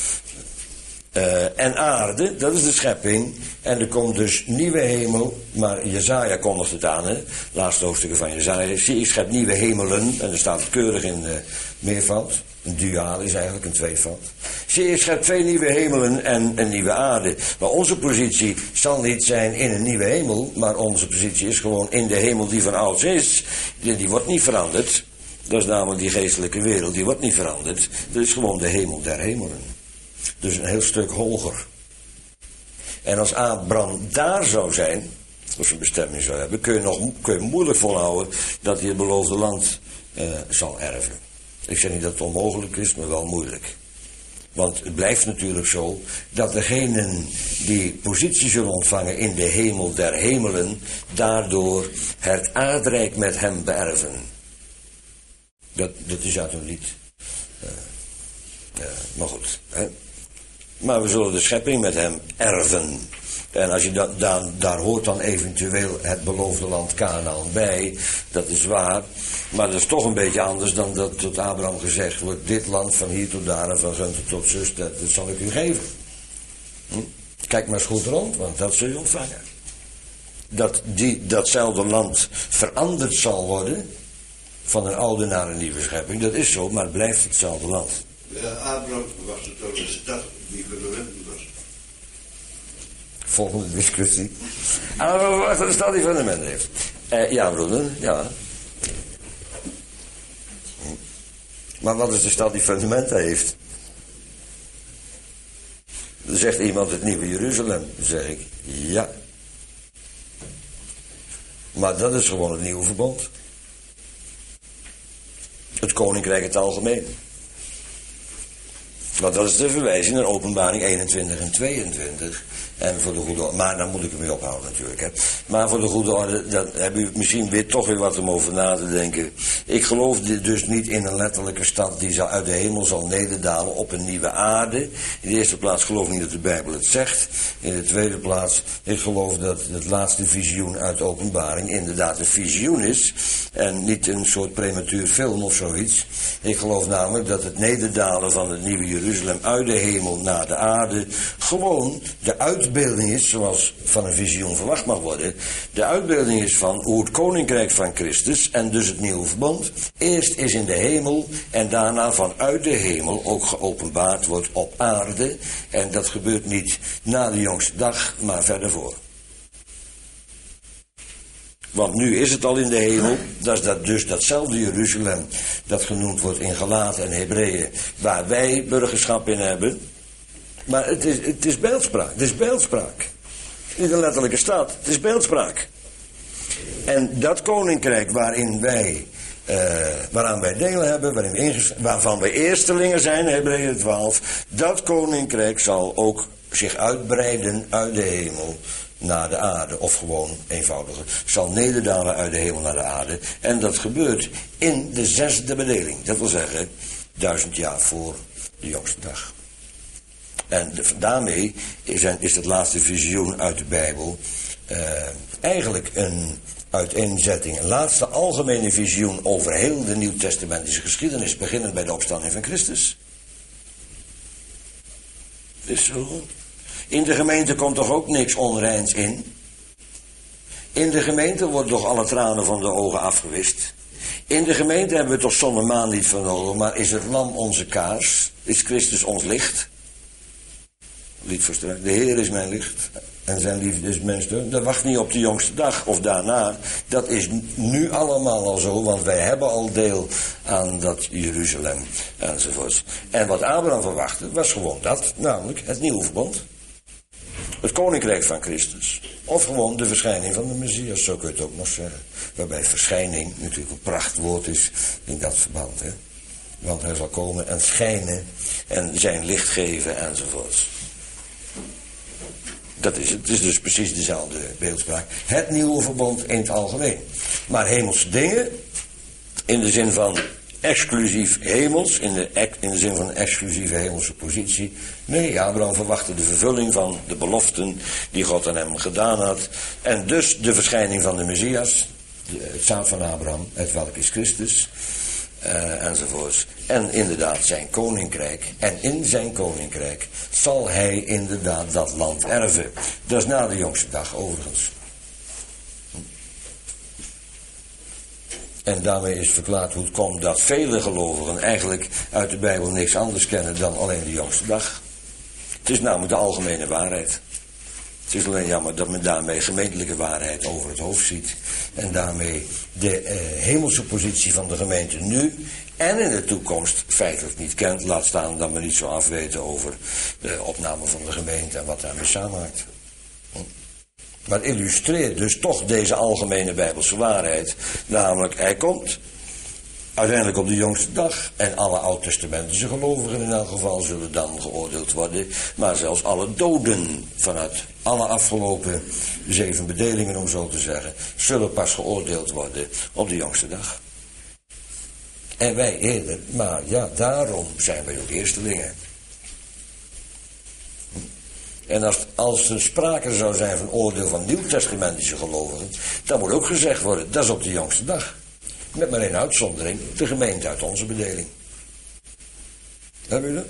Uh, en aarde, dat is de schepping. En er komt dus nieuwe hemel. Maar Jezaja kondigt het aan, hè. Laatste hoofdstukken van Jezaja. Zie, ik schep nieuwe hemelen. En er staat het keurig in uh, meervoud. Een duaal is eigenlijk een tweevoud. Zie, ik schep twee nieuwe hemelen en een nieuwe aarde. Maar onze positie zal niet zijn in een nieuwe hemel. Maar onze positie is gewoon in de hemel die van ouds is. Die, die wordt niet veranderd. Dat is namelijk die geestelijke wereld. Die wordt niet veranderd. Dat is gewoon de hemel der hemelen. Dus een heel stuk hoger. En als Abraham daar zou zijn, of zijn bestemming zou hebben, kun je nog kun je moeilijk volhouden dat hij het beloofde land uh, zal erven. Ik zeg niet dat het onmogelijk is, maar wel moeilijk. Want het blijft natuurlijk zo dat degenen die positie zullen ontvangen in de hemel der hemelen, daardoor het aardrijk met hem beërven. Dat, dat is uit een lied. Uh, uh, maar goed, hè. Maar we zullen de schepping met hem erven. En als je dat, daar, daar hoort dan eventueel het beloofde land Kanaan bij. Dat is waar. Maar dat is toch een beetje anders dan dat tot Abraham gezegd wordt. Dit land van hier tot daar en van Gunther tot zus, dat, dat zal ik u geven. Hm? Kijk maar eens goed rond, want dat zul je ontvangen. Dat die, datzelfde land veranderd zal worden. Van een oude naar een nieuwe schepping. Dat is zo, maar het blijft hetzelfde land. Ja, Abraham was het ook een stad die verloren was. Volgende discussie. Abraham was een stad die fundamenten heeft. Eh, ja, broeder, ja. Maar wat is de stad die fundamenten heeft? Dan zegt iemand het nieuwe Jeruzalem. Dan zeg ik, ja. Maar dat is gewoon het nieuwe verbond. Het koninkrijk in het algemeen. Want dat is de verwijzing naar Openbaring eenentwintig en tweeëntwintig. En voor de goede orde, maar dan moet ik ermee ophouden natuurlijk. Hè. Maar voor de goede orde, dan heb u misschien weer toch weer wat om over na te denken. Ik geloof dus niet in een letterlijke stad die zal uit de hemel zal nederdalen op een nieuwe aarde. In de eerste plaats geloof ik niet dat de Bijbel het zegt. In de tweede plaats, ik geloof dat het laatste visioen uit de Openbaring inderdaad een visioen is. En niet een soort prematuur film of zoiets. Ik geloof namelijk dat het nederdalen van het nieuwe Jeruzalem uit de hemel naar de aarde gewoon de uitdrukking uitbeelding is, zoals van een visioen verwacht mag worden, de uitbeelding is van hoe het koninkrijk van Christus en dus het nieuwe verbond eerst is in de hemel en daarna vanuit de hemel ook geopenbaard wordt op aarde. En dat gebeurt niet na de jongste dag, maar verder voor. Want nu is het al in de hemel, dat is dat dus datzelfde Jeruzalem dat genoemd wordt in Galaten en Hebreeën, waar wij burgerschap in hebben. Maar het is, het is beeldspraak, het is beeldspraak. Niet een letterlijke stad, het is beeldspraak. En dat koninkrijk waarin wij, uh, waaraan wij deel hebben, waarin we inges- waarvan wij eerstelingen zijn, Hebreeën twaalf, dat koninkrijk zal ook zich uitbreiden uit de hemel naar de aarde, of gewoon eenvoudiger, zal nederdalen uit de hemel naar de aarde. En dat gebeurt in de zesde bedeling, dat wil zeggen, duizend jaar voor de jongste dag. En de, daarmee is, is het laatste visioen uit de Bijbel uh, eigenlijk een uiteenzetting, een laatste algemene visioen over heel de nieuwtestamentische geschiedenis, beginnend bij de opstanding van Christus. Is zo. In de gemeente komt toch ook niks onreins in? In de gemeente worden toch alle tranen van de ogen afgewist? In de gemeente hebben we toch zon en maan niet voor nodig, maar is het lam onze kaars? Is Christus ons licht? Lied verstrekt. De Heer is mijn licht en zijn liefde is mijn steun. Dat wacht niet op de jongste dag of daarna. Dat is nu allemaal al zo, want wij hebben al deel aan dat Jeruzalem enzovoorts. En wat Abraham verwachtte was gewoon dat, namelijk het nieuwe verbond. Het koninkrijk van Christus. Of gewoon de verschijning van de Messias, zo kun je het ook nog zeggen. Waarbij verschijning natuurlijk een prachtwoord is in dat verband. Hè? Want hij zal komen en schijnen en zijn licht geven enzovoorts. Dat is het. Het is dus precies dezelfde beeldspraak. Het nieuwe verbond in het algemeen. Maar hemelse dingen, in de zin van exclusief hemels, in de, in de zin van een exclusieve hemelse positie. Nee, Abraham verwachtte de vervulling van de beloften die God aan hem gedaan had. En dus de verschijning van de Messias, de, het zaad van Abraham, het welk is Christus, uh, enzovoorts. En inderdaad zijn koninkrijk. En in zijn koninkrijk zal hij inderdaad dat land erven. Dat is na de jongste dag overigens. En daarmee is verklaard hoe het komt dat vele gelovigen eigenlijk uit de Bijbel niks anders kennen dan alleen de jongste dag. Het is namelijk de algemene waarheid. Het is alleen jammer dat men daarmee gemeentelijke waarheid over het hoofd ziet. En daarmee de eh, hemelse positie van de gemeente nu en in de toekomst feitelijk niet kent. Laat staan dat men niet zo afweten over de opname van de gemeente en wat daarmee samenhangt. Hm. Maar het illustreert dus toch deze algemene Bijbelse waarheid. Namelijk, hij komt uiteindelijk op de jongste dag. En alle oud-testamentische gelovigen in elk geval zullen dan geoordeeld worden. Maar zelfs alle doden vanuit alle afgelopen zeven bedelingen, om zo te zeggen, zullen pas geoordeeld worden op de jongste dag. En wij eerder, maar ja, daarom zijn wij ook eerstelingen. En als, als er sprake zou zijn van oordeel van nieuwtestamentische gelovigen, dan moet ook gezegd worden, dat is op de jongste dag. Met maar één uitzondering, de gemeente uit onze bedeling. Hebben jullie dat?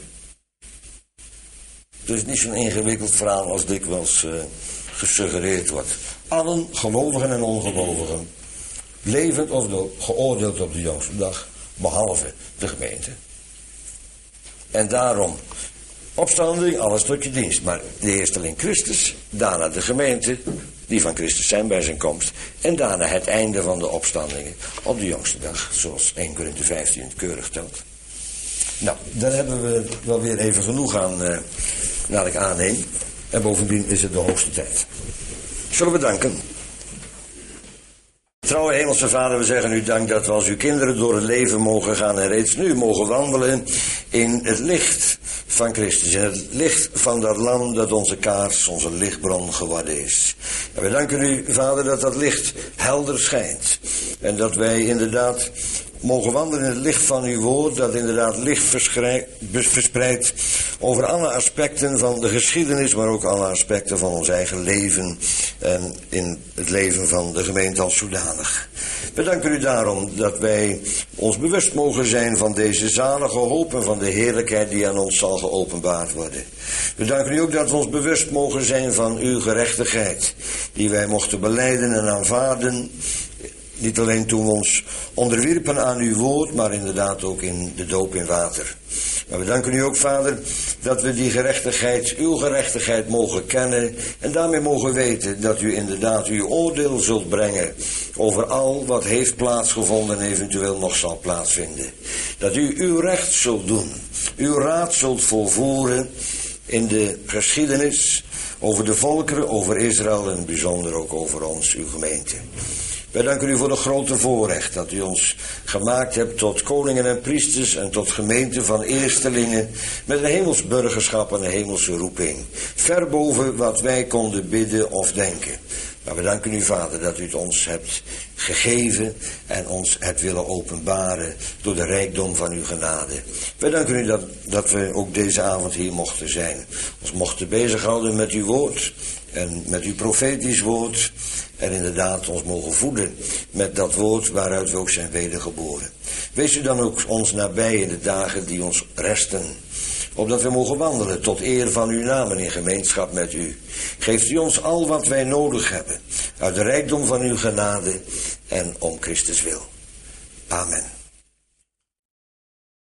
Het is niet zo'n ingewikkeld verhaal als dikwijls uh, gesuggereerd wordt. Allen, gelovigen en ongelovigen, levend of dood, geoordeeld op de jongste dag, behalve de gemeente. En daarom, opstanding, alles tot je dienst. Maar de eersteling Christus, daarna de gemeente, die van Christus zijn bij zijn komst. En daarna het einde van de opstandingen op de jongste dag, zoals Eerste Korinthe vijftien het keurig telt. Nou, daar hebben we wel weer even genoeg aan, uh, naar ik aanneem. En bovendien is het de hoogste tijd. Zullen we danken. Trouwe Hemelse Vader, we zeggen u dank dat we als uw kinderen door het leven mogen gaan en reeds nu mogen wandelen in het licht van Christus. In het licht van dat lam dat onze kaars, onze lichtbron geworden is. En we danken u, Vader, dat dat licht helder schijnt. En dat wij inderdaad mogen wandelen in het licht van uw woord, dat inderdaad licht verspreidt over alle aspecten van de geschiedenis, maar ook alle aspecten van ons eigen leven en in het leven van de gemeente als zodanig. We danken u daarom dat wij ons bewust mogen zijn van deze zalige hoop en van de heerlijkheid die aan ons zal geopenbaard worden. We danken u ook dat we ons bewust mogen zijn van uw gerechtigheid, die wij mochten belijden en aanvaarden. Niet alleen toen we ons onderwierpen aan uw woord, maar inderdaad ook in de doop in water. Maar we danken u ook, Vader, dat we die gerechtigheid, uw gerechtigheid mogen kennen en daarmee mogen weten dat u inderdaad uw oordeel zult brengen over al wat heeft plaatsgevonden en eventueel nog zal plaatsvinden. Dat u uw recht zult doen, uw raad zult volvoeren in de geschiedenis over de volkeren, over Israël en bijzonder ook over ons, uw gemeente. Wij danken u voor de grote voorrecht dat u ons gemaakt hebt tot koningen en priesters en tot gemeente van eerstelingen met een hemels burgerschap en een hemelse roeping. Ver boven wat wij konden bidden of denken. Maar we danken u, Vader, dat u het ons hebt gegeven en ons hebt willen openbaren door de rijkdom van uw genade. Wij danken u dat, dat we ook deze avond hier mochten zijn. Ons mochten bezighouden met uw woord en met uw profetisch woord. En inderdaad ons mogen voeden met dat woord waaruit we ook zijn wedergeboren. Wees u dan ook ons nabij in de dagen die ons resten, opdat we mogen wandelen tot eer van uw naam en in gemeenschap met u. Geeft u ons al wat wij nodig hebben, uit de rijkdom van uw genade en om Christus wil. Amen.